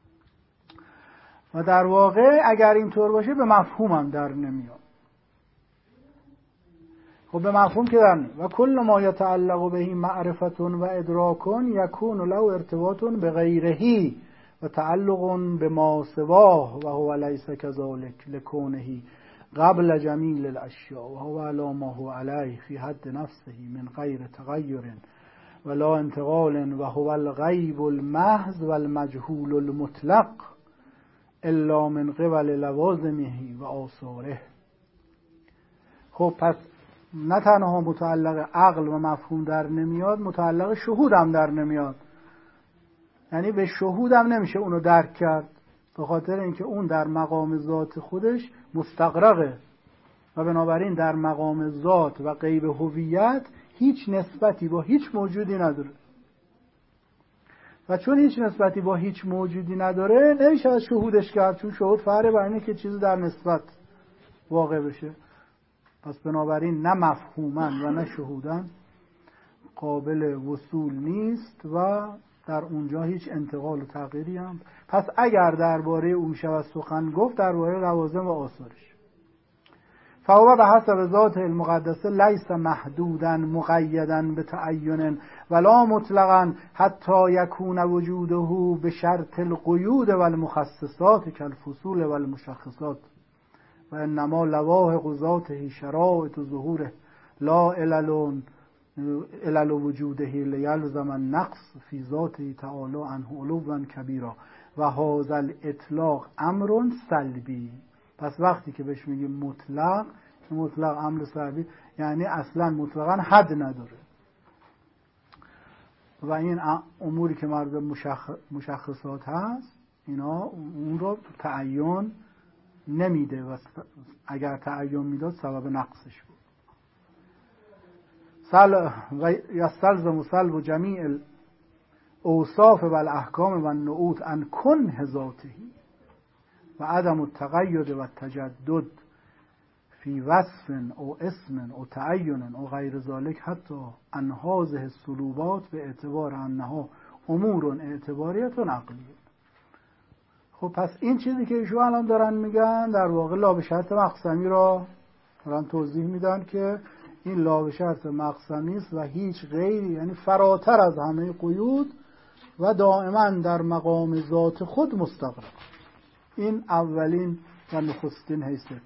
و در واقع اگر اینطور باشه به مفهوم هم در نمیاد. خب به مفهوم که در نمیاد. و کل ما یتعلق به معرفت و ادراک یکون له ارتباط بغیره و تعلق بما سواه و هو لیس كذلك لكونه قبل جمیل الاشیاء و هو علی ما هو علیه فی حد نفسه من غیر تغیر ولا انتقال و هو الغیب المحض والمجهول المطلق الا من قبل لوازمه و آثاره. خب پس نه تنها متعلق عقل و مفهوم در نمیاد، متعلق شهود هم در نمیاد. یعنی به شهود هم نمیشه اونو درک کرد، به خاطر اینکه اون در مقام ذات خودش مستغرقه و بنابراین در مقام ذات و غیب هویت هیچ نسبتی با هیچ موجودی نداره. و چون هیچ نسبتی با هیچ موجودی نداره نمیشه از شهودش کرد، چون شهود فرق بر اینه که چیزی در نسبت واقع بشه. پس بنابراین نه مفهومن و نه شهودن قابل وصول نیست و در اونجا هیچ انتقال و تغییری هم. پس اگر درباره اون میشه سخن گفت درباره لوازم و آثارش. فهو به حسب ذات المقدسه لیس محدودا مقیدا به تعین ولا مطلقا حتی یکون وجوده به شرط القیود و المخصصات کالفصول و المشخصات و انما لواحق ذاته شرائط ظهوره لا علل وجوده لیلزم النقص فی ذاته تعالی عنه علوا کبیرا و هذا الاطلاق امر سلبی. پس وقتی که بهش میگیم مطلق، مطلق امر صحیح یعنی اصلا مطلقا حد نداره و این اموری که مربوط مشخصات هست اینا اون رو تعین نمیده و اگر تعین میداد سبب نقصش بود. و یستلزم سلب جمیع الاوصاف و الاحکام و النعوت عن کنه ذاته و عدم التقید و التجدد فی وصف او اسم او تعین او غیر ذلك حتی عن هذه السلوبات به اعتبار انها امور اعتباریت و عقلیه. خب پس این چیزی که ایشون الان دارن میگن در واقع لا به شرط مقسمی را دارن توضیح میدن که این لا به شرط مقسمی است و هیچ غیری، یعنی فراتر از همه قیود و دائما در مقام ذات خود مستقر. این اولین و نخستین حیثیت.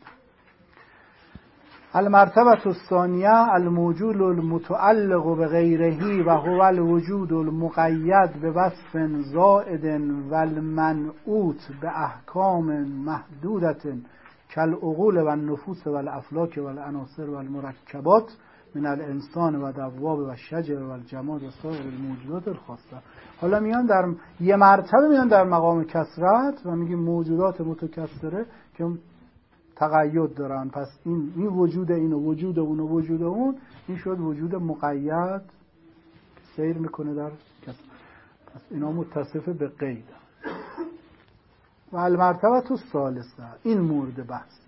المرتبه الثانیه الموجود المتعلق بغیره و هو الوجود المقید بوصف زائد و المنعوت باحکام محدودة كالعقول و النفوس و الافلاک و العناصر و المرکبات من الانسان و دواب و شجر و الجماد و سایر الموجودات الخاصه. حالا میان در یه مرتبه میان در مقام کثرت و میگیم موجودات متکثره که تقید دارن. پس این وجود این و وجود اون و وجود اون، این شد وجود مقید سیر میکنه در کثرت. پس اینا متصف به قید. و المرتبه الثالثه، این مورد بحث،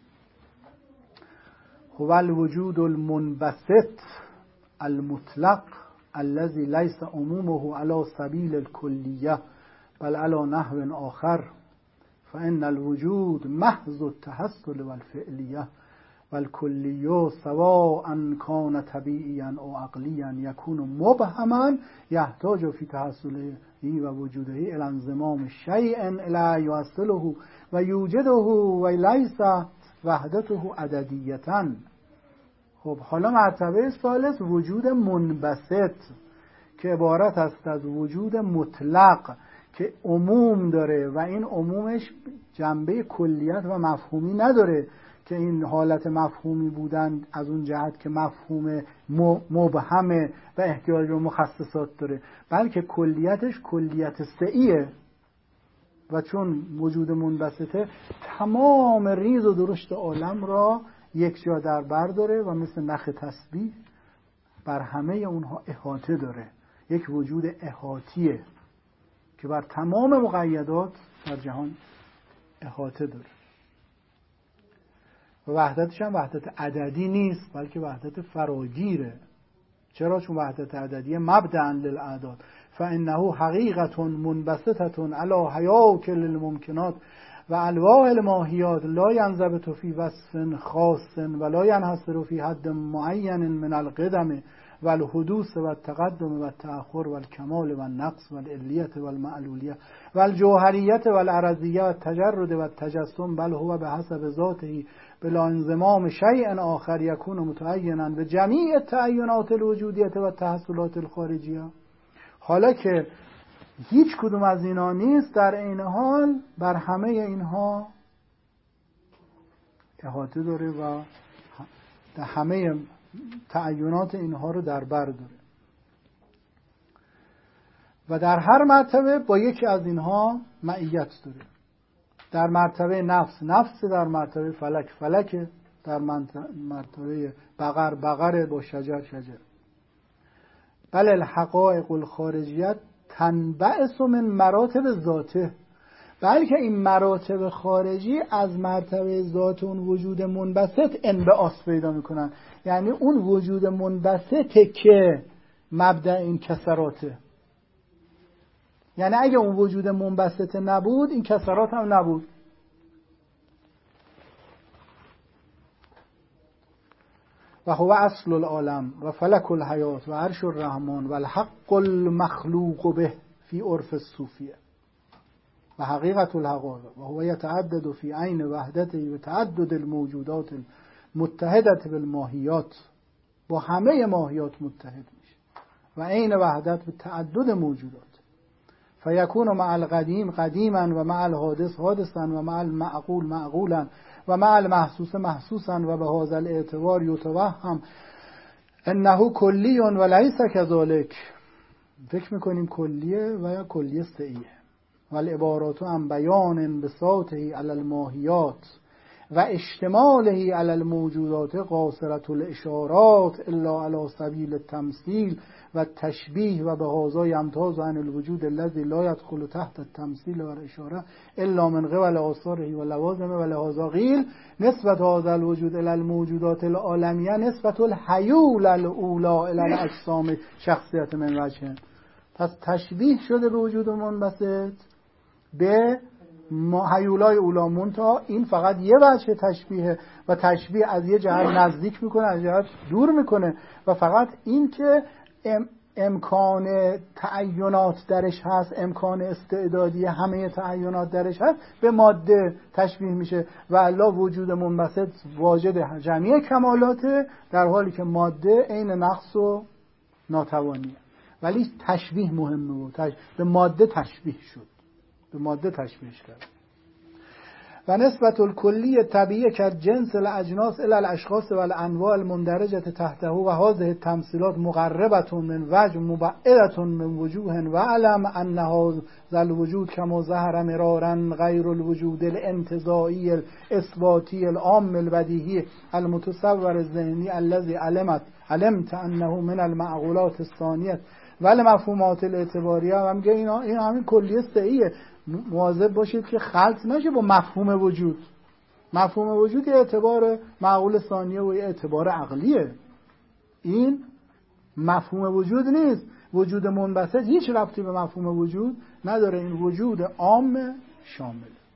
هو الوجود المنبسط المطلق الذي ليس عمومه على سبيل الكلية بل على نحو آخر فإن الوجود محض التحصل والفعلية والكلية سواء كان طبيعيا أو عقليا يكون مبهما يحتاج في تحصله ووجوده إلى انضمام شيء إلى يوصله ويوجده وليس وحدته عددية. خب حالا مرتبه ثالث وجود منبسط که عبارت است از وجود مطلق که عموم داره و این عمومش جنبه کلیت و مفهومی نداره که این حالت مفهومی بودن از اون جهت که مفهوم مبهمه و احتیاج به مخصصات داره، بلکه کلیتش کلیت سعیه و چون وجود منبسطه تمام ریز و درشت عالم را یک جا در بر داره و مثل نخ تسبیح بر همه اونها احاطه داره. یک وجود احاطیه که بر تمام مقیدات در جهان احاطه داره و وحدتش هم وحدت عددی نیست بلکه وحدت فراگیره. چرا؟ چون وحدت عددی مبدأ للاعداد فانه حقیقت منبسطه علی حیاکل الممکنات و الواح الماهیات لا ینضبط فی وصف خاص ولا ینحصر فی حد معین من القدم و الحدوث و التقدم و التأخر و الکمال و النقص و العلیت و المعلولیت و الجوهریت و العرضیت و التجرد و التجسم بل هو به حسب ذاته بلا انضمام شیء آخر یکون متعینا به جمیع التعینات الوجودیت و التحصلات الخارجیه. حالا که هیچ کدوم از اینا نیست، در این حال بر همه اینها احاطه داره و همه تعینات اینها رو در بر داره و در هر مرتبه با یکی از اینها معیت داره. در مرتبه نفس، در مرتبه فلک، در مرتبه بقر با شجر. بل الحقائق الخارجیت تنبعث من مراتب ذاته، بلکه این مراتب خارجی از مرتبه ذات اون وجود منبسط انبعاث پیدا میکنن. یعنی اون وجود منبسطه که مبدأ این کسراته. یعنی اگه اون وجود منبسط نبود این کسرات هم نبود. و هو اصل العالم و فلک الحیات و عرش الرحمن و الحق المخلوق به فی عرف الصوفیه و حقیقت الحقائق و هو یتعدد فی عین وحدته و تعدد الموجودات المتحدة بالماهیات، با همه ماهیات متحد میشه و عین وحدت به تعدد موجودات. فیکون مع القدیم قدیما و مع الحادث حادثا و مع المعقول معقولا و مع المحسوس محسوسا و به هذا الاعتبار یتوهم انه کلی و لیس کذالک. فکر میکنیم کلیه و یا کلیه سعیه. والعبارات عن بیان بساطه علی الماهیات و اشتماله علی الموجودات قاصرة الاشارات الا علی سبیل التمثیل و تشبیه و به هذا یمتاز عن الوجود الذی لا یدخل تحت التمثیل و الاشاره الا من قبل آثاره و لوازمه و لهذا قیل نسبت هذا الوجود الی الموجودات العالمیه نسبت الحیول الاولی الی الاجسام شخصیت من وجه. پس تشبیه شده به وجود منبسط به هیولای اولا منتها این فقط یه وجه تشبیه و تشبیه از یه جهت نزدیک میکنه از جهت دور میکنه و فقط این که امکان تعینات درش هست، امکان استعدادی همه تعینات درش هست به ماده تشبیه میشه و الا وجود منبسط واجد جمعی کمالاته در حالی که ماده عین نقص و ناتوانیه. ولی تشبیه مهمه و به ماده تشبیه شد، به ماده تشبیهش کرد. و نسبت الکلی طبیعی که جنس الاجناس الی الاشخاص و الانواع المندرجه تحته و هذه التمثيلات مقربه من وجه مبعده من وجوه و علم ان هذا الوجود كما ظهر مرارا غیر الوجود الانتزاعی الاثباتی العام البدیهی المتصور الذهنی الذي علمت انه من المعقولات الثانیه ولی مفهومات الاعتباریه. و میگه این همین کلیه سعیه. مواظب باشید که خلط نشه با مفهوم وجود. مفهوم وجود یه اعتبار معقول ثانیه و یه اعتبار عقلیه. این مفهوم وجود نیست. وجود منبسط هیچ ربطی به مفهوم وجود نداره. این وجود عام شامل.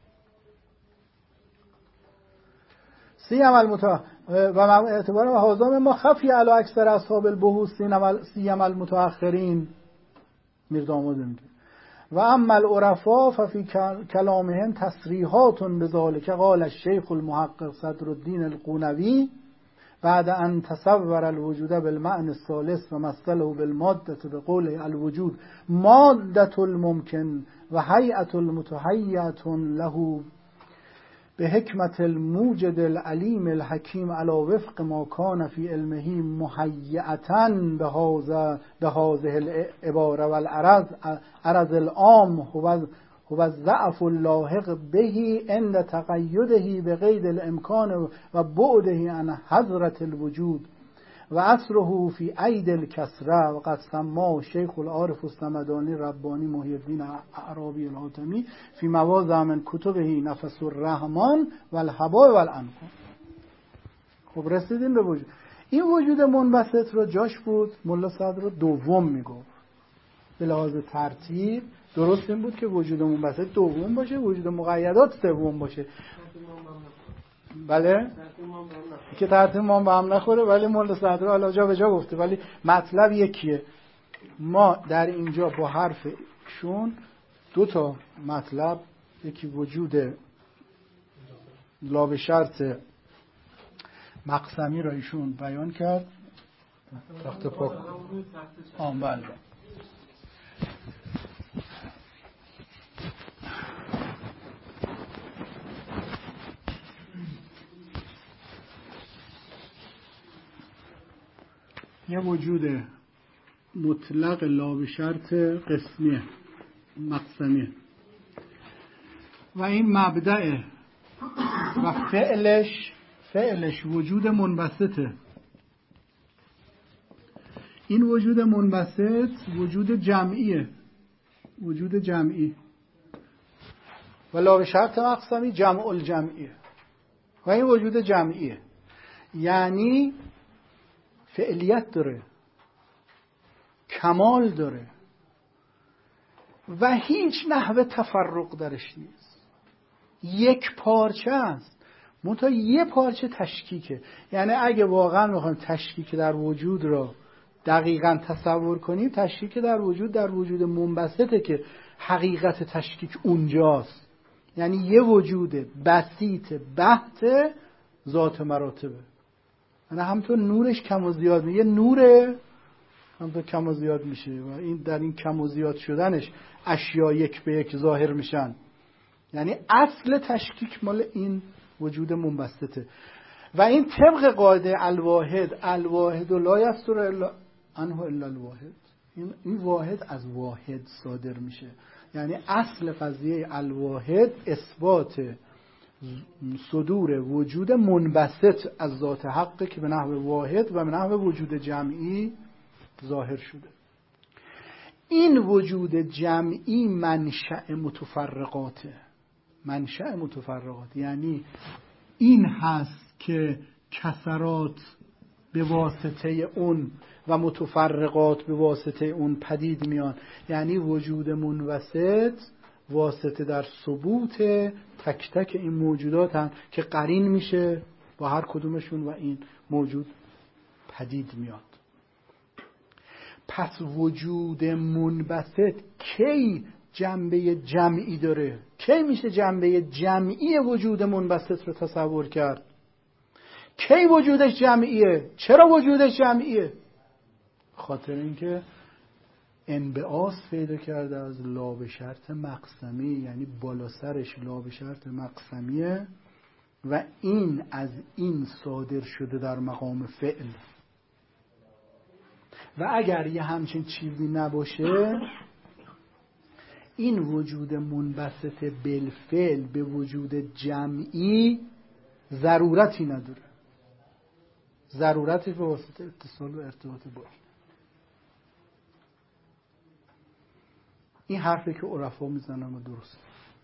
سیما و اعتبار و حاضر ما خفی علی اکثر اصحاب البحوث سیما المتأخرین میرداماد میگه و اما العرفاء ففي كلامهم تصریحات بذلك. قال الشيخ المحقق صدر الدين القونوي بعد ان تصور الوجود بالمعنى الثالث و مثله بالماده بقوله الوجود ماده الممکن و هيئه المتهيئه له به حکمت الموجد العلیم الحکیم علی وفق ما کان فی علمه مهیئتا به هذه العباره و العرض العام هو الضعف اللاحق به عند تقیده به قید الامکان و بعده عن حضرة الوجود و اثره فی عید الکسره. و قد سما شیخ العارف الصمدانی ربانی محی الدین اعرابی الحاتمی فی مواضع من کتبه نفس الرحمن و الهباء و الانفان. خب رسیدیم به وجود. این وجود منبسط رو جاش بود ملا صدر رو دوم میگفت. به لحاظ ترتیب درست این بود که وجود منبسط دوم باشه، وجود مقیدات سوم باشه. بله که ترتیب ما به هم نخوره، ولی مول صدر حالا جا به جا گفته، ولی مطلب یکیه. ما در اینجا با حرف شون دو تا مطلب، یکی وجود لا به شرط مقسمی را ایشون بیان کرد. تخت پاک بله. یه وجود مطلق لا به شرط قسمیه مقسمیه و این مبدأ و فعلش وجود منبسطه. این وجود منبسط وجود جمعیه، وجود جمعی و لا به شرط مقسمی جمع الجمعیه و این وجود جمعیه، یعنی فعلیت داره، کمال داره و هیچ نحوه تفرق درش نیست، یک پارچه است، منتها یه پارچه تشکیکه. یعنی اگه واقعا میخوایم تشکیک در وجود را دقیقاً تصور کنیم، تشکیک در وجود منبسطه که حقیقت تشکیک اونجاست. یعنی یه وجود بسیط بحت ذات مراتبه، یعنی همونطور نورش کم و زیاد میشه، نوره همونطور کم و زیاد میشه و این در این کم و زیاد شدنش اشیا یک به یک ظاهر میشن. یعنی اصل تشکیک مال این وجود منبسطه. و این طبق قاعده الواحد لا یصدر الا عنه الا الواحد. این واحد از واحد صادر میشه. یعنی اصل قضیه الواحد اثبات صدور وجود منبسط از ذات حق که به نحو واحد و به نحو وجود جمعی ظاهر شده. این وجود جمعی منشأ متفرقاته. منشأ متفرقات یعنی این هست که کثرات به واسطه اون و متفرقات به واسطه اون پدید میان. یعنی وجود منبسط واسطه در ثبوت تک تک این موجودات هم که قرین میشه با هر کدومشون و این موجود پدید میاد. پس وجود منبسط کی جنبه جمعی داره؟ کی میشه جنبه جمعی وجود منبسط رو تصور کرد؟ کی وجودش جمعیه؟ چرا وجودش جمعیه؟ خاطر اینکه انبعاث پیدا کرده از لا به شرط مقسمی، یعنی بالا سرش لا به شرط مقسمیه و این از این صادر شده در مقام فعل. و اگر یه همچین چیزی نباشه این وجود منبسط بالفعل به وجود جمعی ضرورتی نداره. ضرورتی به واسطه اتصال و ارتباط با این حرفی که عرفا میزنن و درست.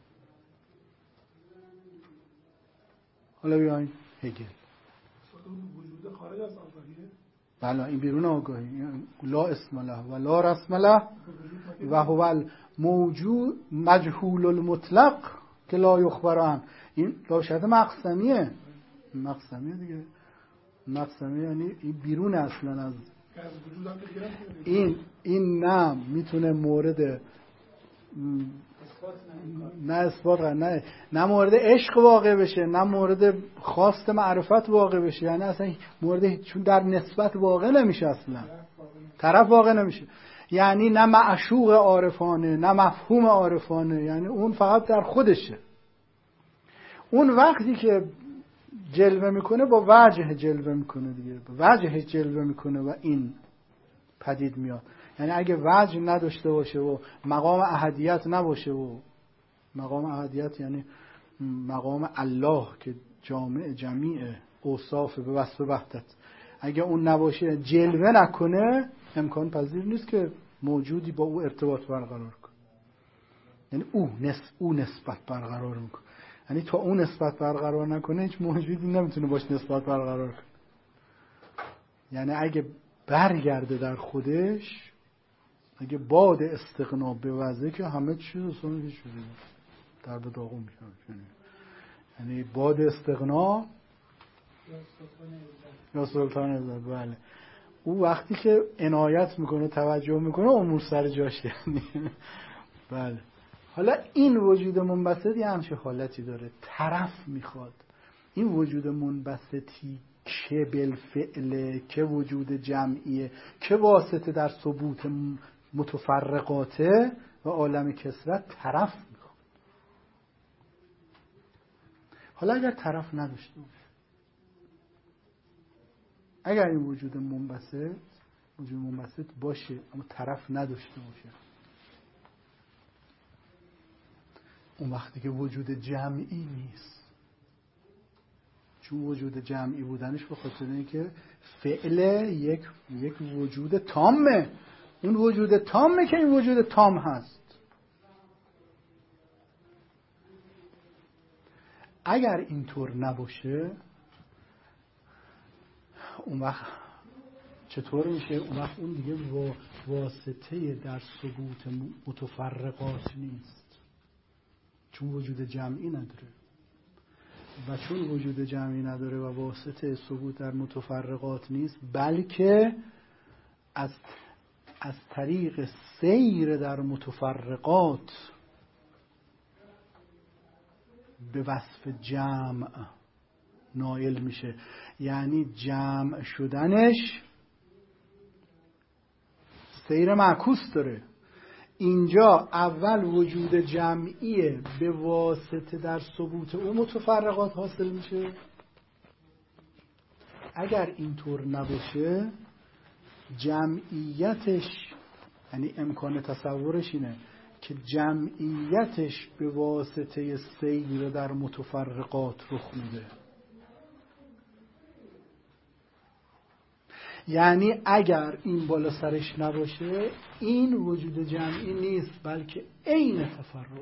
حالا بیاین هگل. وجود خارج از آگاهیه؟ بله، این بیرون آگاهی. لا اسم له و لا رسم له و هو الموجود مجهول المطلق که لا یخبر عنه. این لا شرط مقسمیه. مقسمیه دیگه. مقسمیه یعنی این بیرون اصلا از این نه میتونه مورد نه اثبات نه مورد عشق واقع بشه، نه مورد خواست معرفت واقع بشه. یعنی اصلا مورد چون در نسبت واقع نمیشه، اصلا طرف واقع نمیشه. یعنی نه معشوق عارفانه نه مفهوم عارفانه، یعنی اون فقط در خودشه. اون وقتی که جلوه میکنه با وجه جلوه میکنه دیگه، با وجه جلوه میکنه و این پدید میاد. یعنی اگه وجه نداشته باشه و مقام احدیت نباشه، و مقام احدیت یعنی مقام الله که جامع جمیع اوصاف به وصف وحدت، اگه اون نباشه جلوه نکنه امکان پذیر نیست که موجودی با او ارتباط برقرار کنه. یعنی او نسبت برقرار میکنه. یعنی تا اون نسبت برقرار نکنه هیچ موجودی نمیتونه باش نسبت برقرار کنه. یعنی اگه برگرده در خودش، اگه باد استغنا بوزه که همه چیز اصلا هیچ شده در به داغون میشه. یعنی باد استغنا یا سلطان عزت. بله، او وقتی که عنایت میکنه توجه میکنه امور سر جاش. یعنی بله. حالا این وجود منبسط یه همچه حالتی داره. طرف میخواد این وجود منبسطی که بالفعله، که وجود جمعیه، که واسطه در ثبوت متفرقاته و عالم کثرت، طرف میخواد. حالا اگر طرف نداشته باشه، اگر این وجود منبسط باشه اما طرف نداشته باشه، اون وقتی که وجود جمعی نیست. چون وجود جمعی بودنش به خاطر اینکه فعل یک وجود تامه. اون وجود تامه که این وجود تام هست. اگر اینطور نباشه اون وقت چطور میشه؟ اون وقت اون دیگه واسطه در ثبوت متفرقات نیست، چون وجود جمعی نداره. و چون وجود جمعی نداره و واسطه ثبوت در متفرقات نیست، بلکه از طریق سیر در متفرقات به وصف جمع نائل میشه. یعنی جمع شدنش سیر معکوس داره. اینجا اول وجود جمعیه، به واسطه در ثبوت اون متفرقات حاصل میشه. اگر اینطور نباشه جمعیتش، یعنی امکان تصورش اینه که جمعیتش به واسطه سیر در متفرقات رخ میده. یعنی اگر این بالا سرش نباشه این وجود جمعی نیست، بلکه عین تفرق.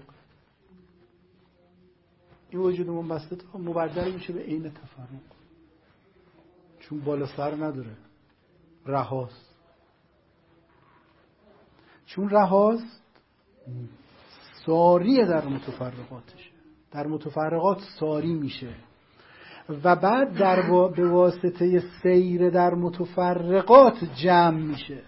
این وجود منبسط مبدل میشه به عین تفرق، چون بالا سر نداره، رهاست. چون رهاست ساری در متفرقاتشه، در متفرقات ساری میشه و بعد به واسطه سیر در متفرقات جمع میشه.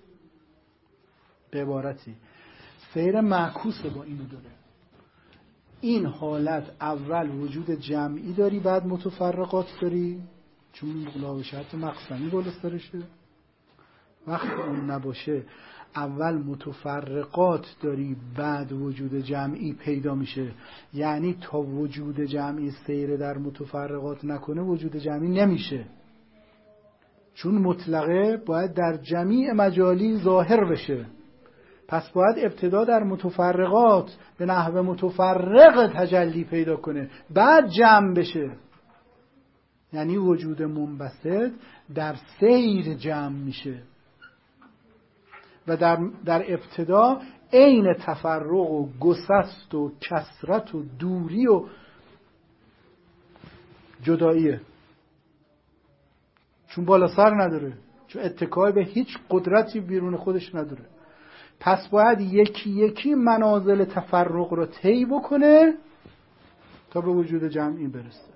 به عبارتی سیر معکوس با اینو داره. این حالت اول وجود جمعی داری، بعد متفرقات داری، چون ملاوشت مقسمی بالا سرشه. وقتی اون نباشه اول متفرقات داری، بعد وجود جمعی پیدا میشه. یعنی تا وجود جمعی سیر در متفرقات نکنه وجود جمعی نمیشه، چون مطلقه باید در جمیع مجالی ظاهر بشه. پس باید ابتدا در متفرقات به نحو متفرق تجلی پیدا کنه، بعد جمع بشه. یعنی وجود منبسط در سیر جمع میشه و در ابتدا عین تفرق و گسست و کثرت و دوری و جداییه، چون بالا سر نداره، چون اتکای به هیچ قدرتی بیرون خودش نداره. پس باید یکی یکی منازل تفرق رو طی بکنه تا به وجود جمعی برسه.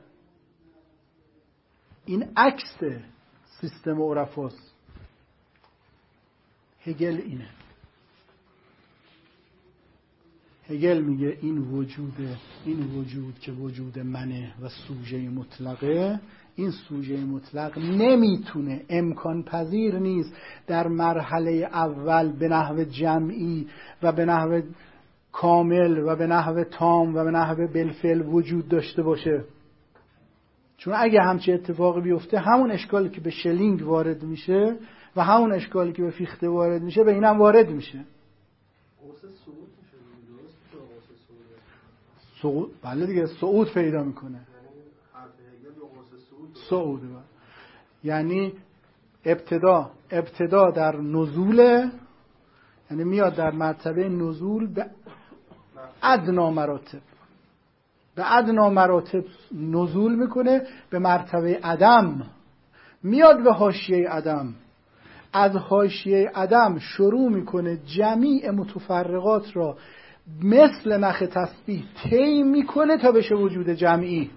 این عکس سیستم عرفاست. هگل اینه. هگل میگه این وجود که وجود منه و سوژه مطلقه، این سوژه مطلق نمیتونه، امکان پذیر نیست در مرحله اول به نحو جمعی و به نحو کامل و به نحو تام و به نحو بالفعل وجود داشته باشه. چون اگه همچه اتفاقی بیفته همون اشکالی که به شلینگ وارد میشه و همون اشکالی که به فیخته وارد میشه به اینم وارد میشه. صعود، بله دیگه، صعود پیدا میکنه. صعود یعنی ابتدا در نزول، یعنی میاد در مرتبه نزول به ادنا مراتب نزول میکنه به مرتبه عدم، میاد به حاشیه عدم، از حاشیه عدم شروع میکنه جمیع متفرقات را مثل نخ تسبیح طی میکنه تا بشه وجود جمعی.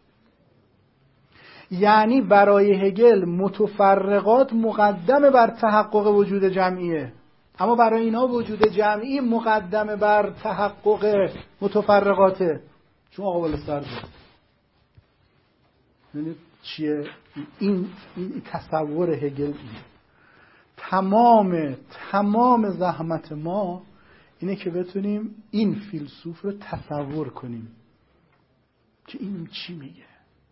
یعنی برای هگل متفرقات مقدم بر تحقق وجود جمعیه، اما برای اینا وجود جمعی مقدم بر تحقق متفرقاته، چون آقا بالا سر داره. یعنی چیه این تصور هگل؟ اینه تمام زحمت ما اینه که بتونیم این فیلسوف رو تصور کنیم که این چی میگه.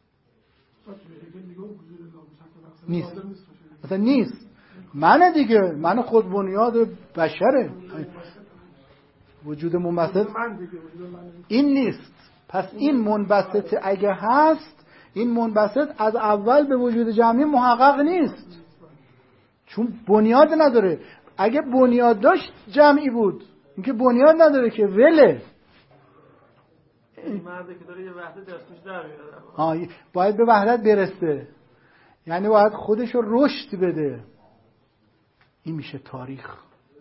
نیست، مثلا نیست. من خود بنیاد بشره، وجود منبسط این نیست. پس این منبسط اگه هست، این منبسط از اول به وجود جمعی محقق نیست، چون بنیاد نداره. اگه بنیاد داشت جمعی بود، اینکه بنیاد نداره که وله. این مرده که داره یه وحدت دستش در میاره، باید به وحدت برسه، یعنی باید خودش رو رشد بده. این میشه تاریخ.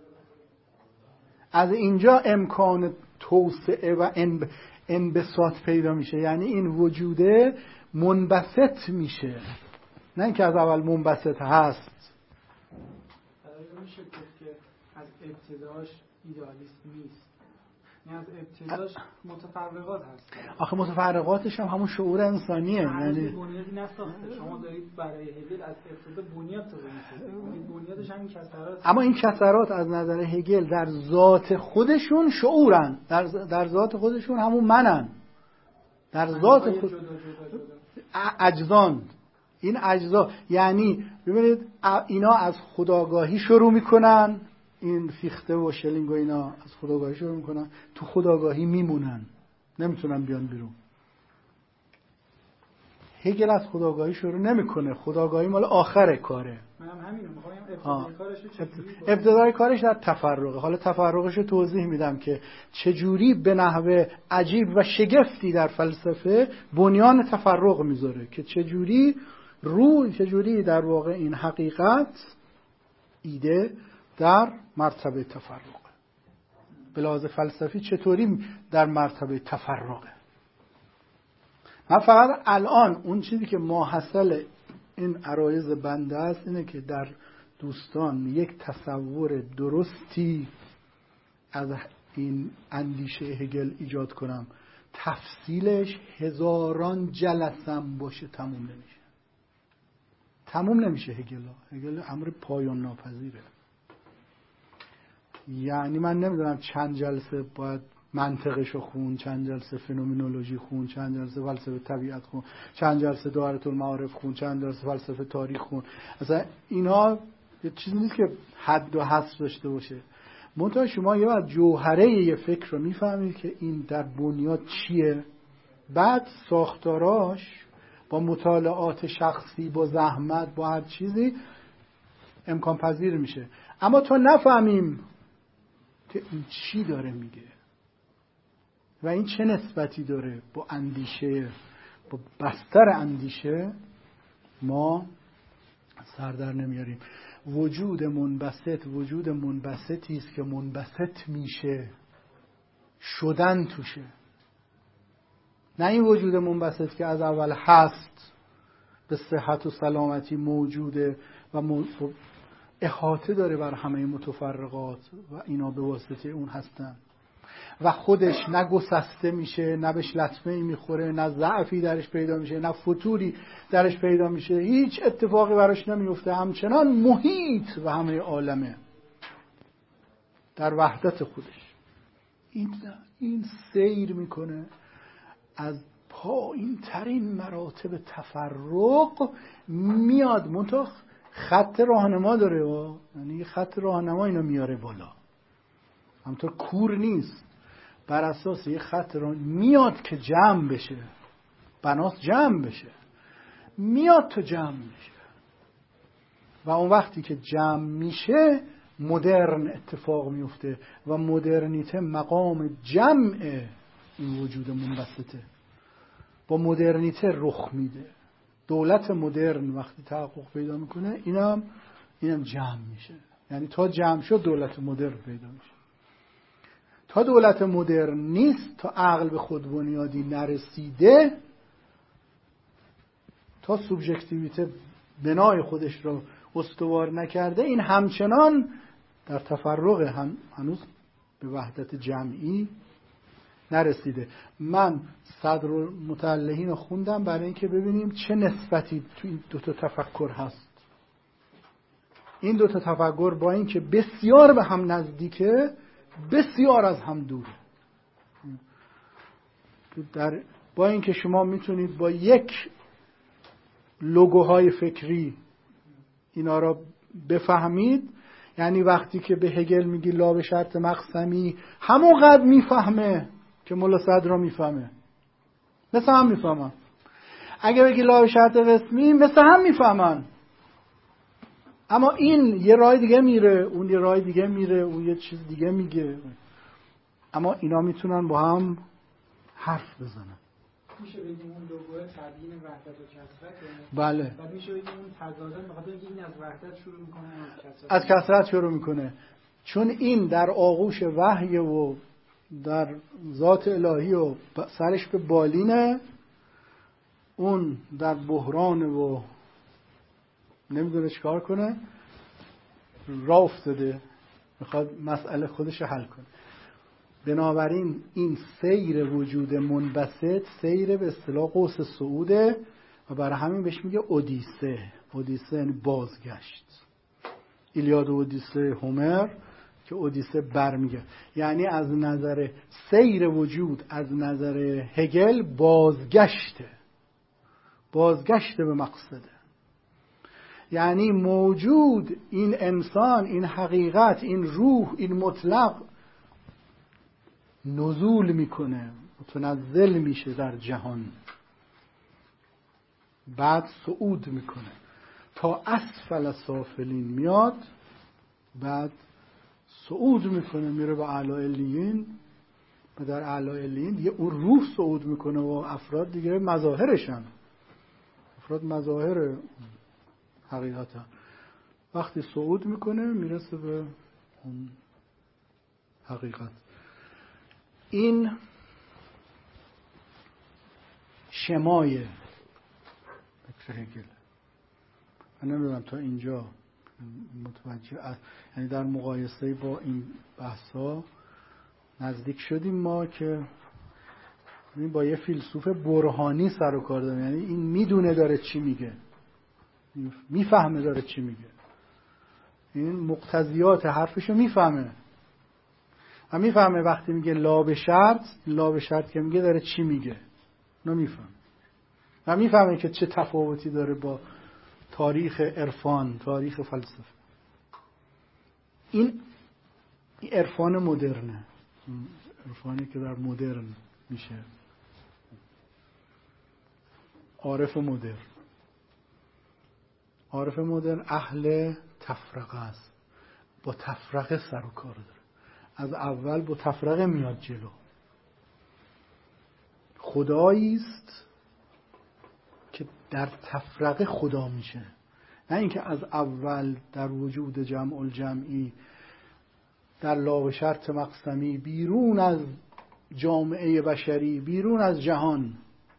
از اینجا امکان توسعه و انبساط پیدا میشه، یعنی این وجوده منبسط میشه، نه اینکه از اول منبسط هست. میشه که از ابتداش ایدئالیست نیست، یعنی از ابتداش متفرقات هست. آخه متفرقاتش هم همون شعور انسانیه. یعنی بنیادی نساخته. شما دارید برای هگل از ابتدا بنیاد توضیح میدید. بنیادش همین کسرات. اما این کسرات از نظر هگل در ذات خودشون شعورن، در ذات خودشون همون منن، در ذات خود اجزان. این اجزا یعنی ببینید اینا از خودآگاهی شروع میکنن، این فیخته و شلینگ و اینا از خودآگاهی شروع میکنن، تو خودآگاهی میمونن، نمیتونن بیان بیرون. هگل از خودآگاهی شروع نمیکنه، خودآگاهی مال آخر کاره. منم همینو میخوام ابتدای کارش رو چجوری ابتدای کارش در تفرقه. حالا تفرقش رو توضیح میدم که چجوری به نحو عجیب و شگفتی در فلسفه بنیان تفرق میذاره، که چجوری چجوری در واقع این حقیقت ایده در مرتبه تفرقه، به لحاظ فلسفی چطوری در مرتبه تفرقه. من فقط الان اون چیزی که ماحصل این عرایض بنده است اینه که در دوستان یک تصور درستی از این اندیشه هگل ایجاد کنم. تفصیلش هزاران جلسم باشه تموم نمیشه. هگل امر پایان ناپذیره. یعنی من نمیدونم چند جلسه باید منطقش رو خون، چند جلسه فنومنولوژی خون، چند جلسه فلسفه طبیعت خون، چند جلسه دایره المعارف خون، چند جلسه فلسفه تاریخ خون. اصلا اینا یه چیزی نیست که حد و حصر داشته باشه. منتها شما یه وقت جوهره یه فکر رو میفهمید که این در بنیاد چیه، بعد ساختاراش با مطالعات شخصی، با زحمت، با هر چیزی امکان پذیر میشه. اما تا نفهمیم که این چی داره میگه و این چه نسبتی داره با اندیشه، با بستر اندیشه، ما سر در نمیاریم. وجود منبسطی است که منبسط میشه، شدن توشه. نه این وجود منبسط که از اول هست، به صحت و سلامتی موجوده و احاطه داره بر همه متفرقات و اینا به واسطه اون هستن و خودش نه گسسته میشه، نه بهش لطمه‌ای میخوره، نه ضعفی درش پیدا میشه، نه فتوری درش پیدا میشه، هیچ اتفاقی براش نمیفته، همچنان محیط و همه عالمه در وحدت خودش. این سیر میکنه از پایین ترین مراتب تفرق میاد. منطقه خط راهنما داره، یعنی خط راهنما اینو میاره بالا، همطور کور نیست، بر اساس یه خط میاد که جمع بشه، بناس جمع بشه، میاد تا جمع میشه و اون وقتی که جمع میشه مدرن اتفاق میفته و مدرنیته مقام جمع این وجود منبسطه، با مدرنیته رخ میده. دولت مدرن وقتی تحقق پیدا میکنه اینم جمع میشه. یعنی تا جمع شد دولت مدرن پیدا میشه. تا دولت مدرن نیست، تا عقل به خود بنیادی نرسیده، تا سوبژکتیویته بنای خودش رو استوار نکرده، این همچنان در تفرق، هنوز به وحدت جمعی نرسیده. من صدر المتألهین رو خوندم برای اینکه ببینیم چه نسبتی تو این دوتا تفکر هست. این دوتا تفکر با اینکه بسیار به هم نزدیکه، بسیار از هم دوره. با اینکه شما میتونید با یک لوگوهای فکری اینا را بفهمید، یعنی وقتی که به هگل میگی لا به شرط مقسمی، همون قدر میفهمه که ملا صدر را میفهمه، مثل هم میفهمن. اگه بگی لا به شرط قسمی، مثل هم میفهمن. اما این یه راه دیگه میره، اون یه راه دیگه میره، اون یه چیز دیگه میگه، اما اینا میتونن با هم حرف بزنن. میشه بگیم اون لوگوه تبیین وحدت و کثرت؟ بله. و میشه بگیم اون تضاد، بخاطر اینکه این از وحدت شروع میکنه، از کثرت شروع میکنه، چون این در آغوش وحی و در ذات الهی و سرش به بالینه، اون در بحران و نمیدونه چیکار کنه، راه افتاده، میخواد مسئله خودش حل کنه. بنابراین این سیر وجود منبسط سیر به اصطلاح قوس صعوده و برای همین بهش میگه اودیسه. اودیسه یعنی بازگشت. ایلیاد و اودیسه هومر که اودیسه برمیگرد، یعنی از نظر سیر وجود از نظر هگل بازگشته به مقصده. یعنی موجود این انسان، این حقیقت، این روح، این مطلق نزول میکنه، متنزل میشه در جهان، بعد صعود میکنه تا اسفل سافلین میاد، بعد صعود میکنه میره به اعلی علیین و در اعلی علیین دیگه اون روح صعود میکنه و افراد دیگه مظاهرشن، افراد مظاهر حقیقتا. وقتی صعود میکنه میرسه به اون حقیقت. این شمای فکر هگل. من نمیدونم تا اینجا متوجه، یعنی در مقایسه با این بحثا نزدیک شدیم ما که با یه فیلسوف برهانی سر و کار داریم، یعنی این میدونه داره چی میگه، میفهمه داره چی میگه، این مقتضیات حرفشو میفهمه و میفهمه وقتی میگه لا به شرط که میگه داره چی میگه، نمیفهمه و میفهمه که چه تفاوتی داره با تاریخ عرفان، تاریخ فلسفه. این عرفان مدرنه، عرفانی که در مدرن میشه، عارف مدرن اهل تفرقه است، با تفرقه سر و کار داره، از اول با تفرقه میاد جلو. خدایی است که در تفرقه خدا میشه، نه اینکه از اول در وجود جمع الجمعی، در لا و شرط مقسمی، بیرون از جامعه بشری، بیرون از جهان،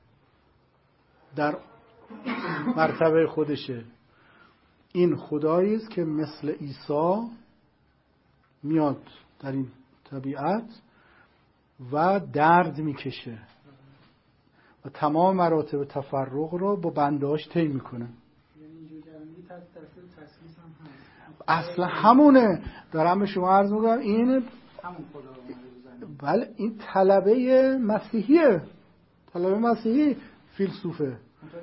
در مرتبه خودشه. این خدایی است که مثل عیسی میاد در این طبیعت و درد میکشه و تمام مراتب تفرق رو با بندهاش طی میکنه. اصلا همونه، دارم به شما عرض میکنم، این همون خدا. بله، این طلبه مسیحیه، طلبه مسیحی فیلسوفه.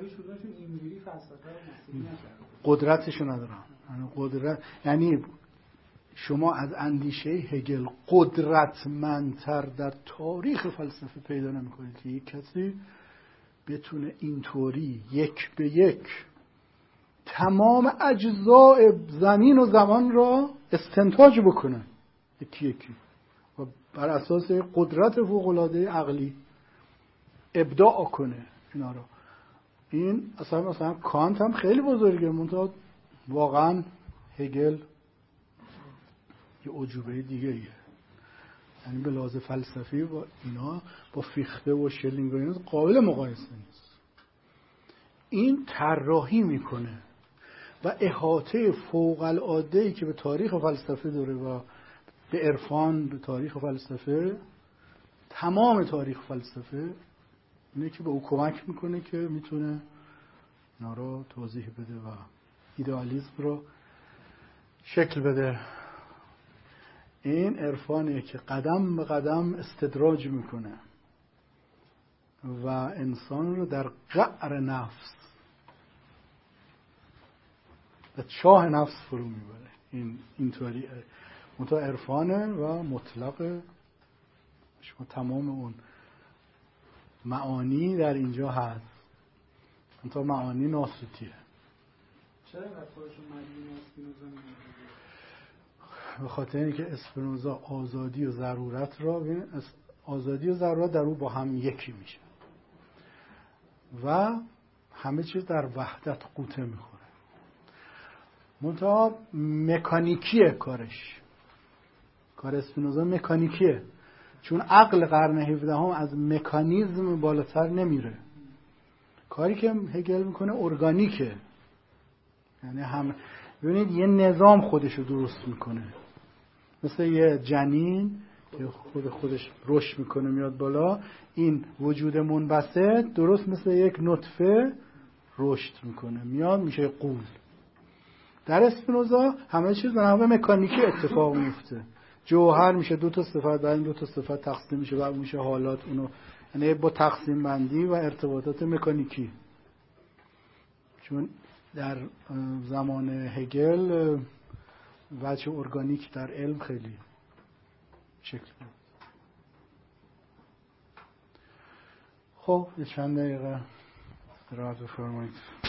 قدرتشو ندارم. قدرت یعنی شما از اندیشه هگل قدرتمندتر در تاریخ فلسفه پیدا نمی‌کنید که یک کسی بتونه اینطوری یک به یک تمام اجزاء زمین و زمان را استنتاج بکنه، یکی یکی، و بر اساس قدرت فوق‌العاده عقلی ابداع کنه اینا رو. این اصلا مثلا کانت هم خیلی بزرگه، منتها واقعا هگل یه عجوبه دیگه ایه. یعنی به لحاظ فلسفی با اینا، با فیخته و شلینگ و اینا قابل مقایسه نیست. این طراحی میکنه و احاطه فوق العاده‌ای که به تاریخ فلسفه داره و به عرفان، به تاریخ فلسفه، تمام تاریخ فلسفه، اینه که به او کمک میکنه که میتونه اینا رو توضیح بده و ایدئالیسم رو شکل بده. این عرفانیه که قدم به قدم استدراج میکنه و انسان رو در قعر نفس و چاه نفس فرو میبره. اینطوری منتها عرفانه و مطلق، شما تمام اون معانی در اینجا هست، منتها معانی ناسوتیه. چرا اینقدر خودشون مدیون اسپینوزا میگن؟ به خاطر اینکه اسپینوزا آزادی و ضرورت را، آزادی و ضرورت در او با هم یکی میشه و همه چیز در وحدت قوطه میخوره. منتها مکانیکیه کارش، کار اسپینوزا مکانیکیه، چون عقل قرن 17 هم از مکانیزم بالاتر نمیره. کاری که هگل میکنه ارگانیکه، یعنی هم ببینید یه نظام خودشو درست میکنه، مثل یه جنین که خودش رشد میکنه میاد بالا، این وجود منبسط درست مثل یک نطفه رشد میکنه میاد میشه غول. در اسپینوزا همه چیز به نحو مکانیکی اتفاق میفته. جوهر میشه دو تا صفت، بعد این دو تا صفت تقسیم میشه، بعد میشه حالات، اونو یعنی با تقسیم بندی و ارتباطات مکانیکی. چون در زمان هگل وجه ارگانیک در علم خیلی شکل بود. خب چند دقیقه استراحت بفرمایید.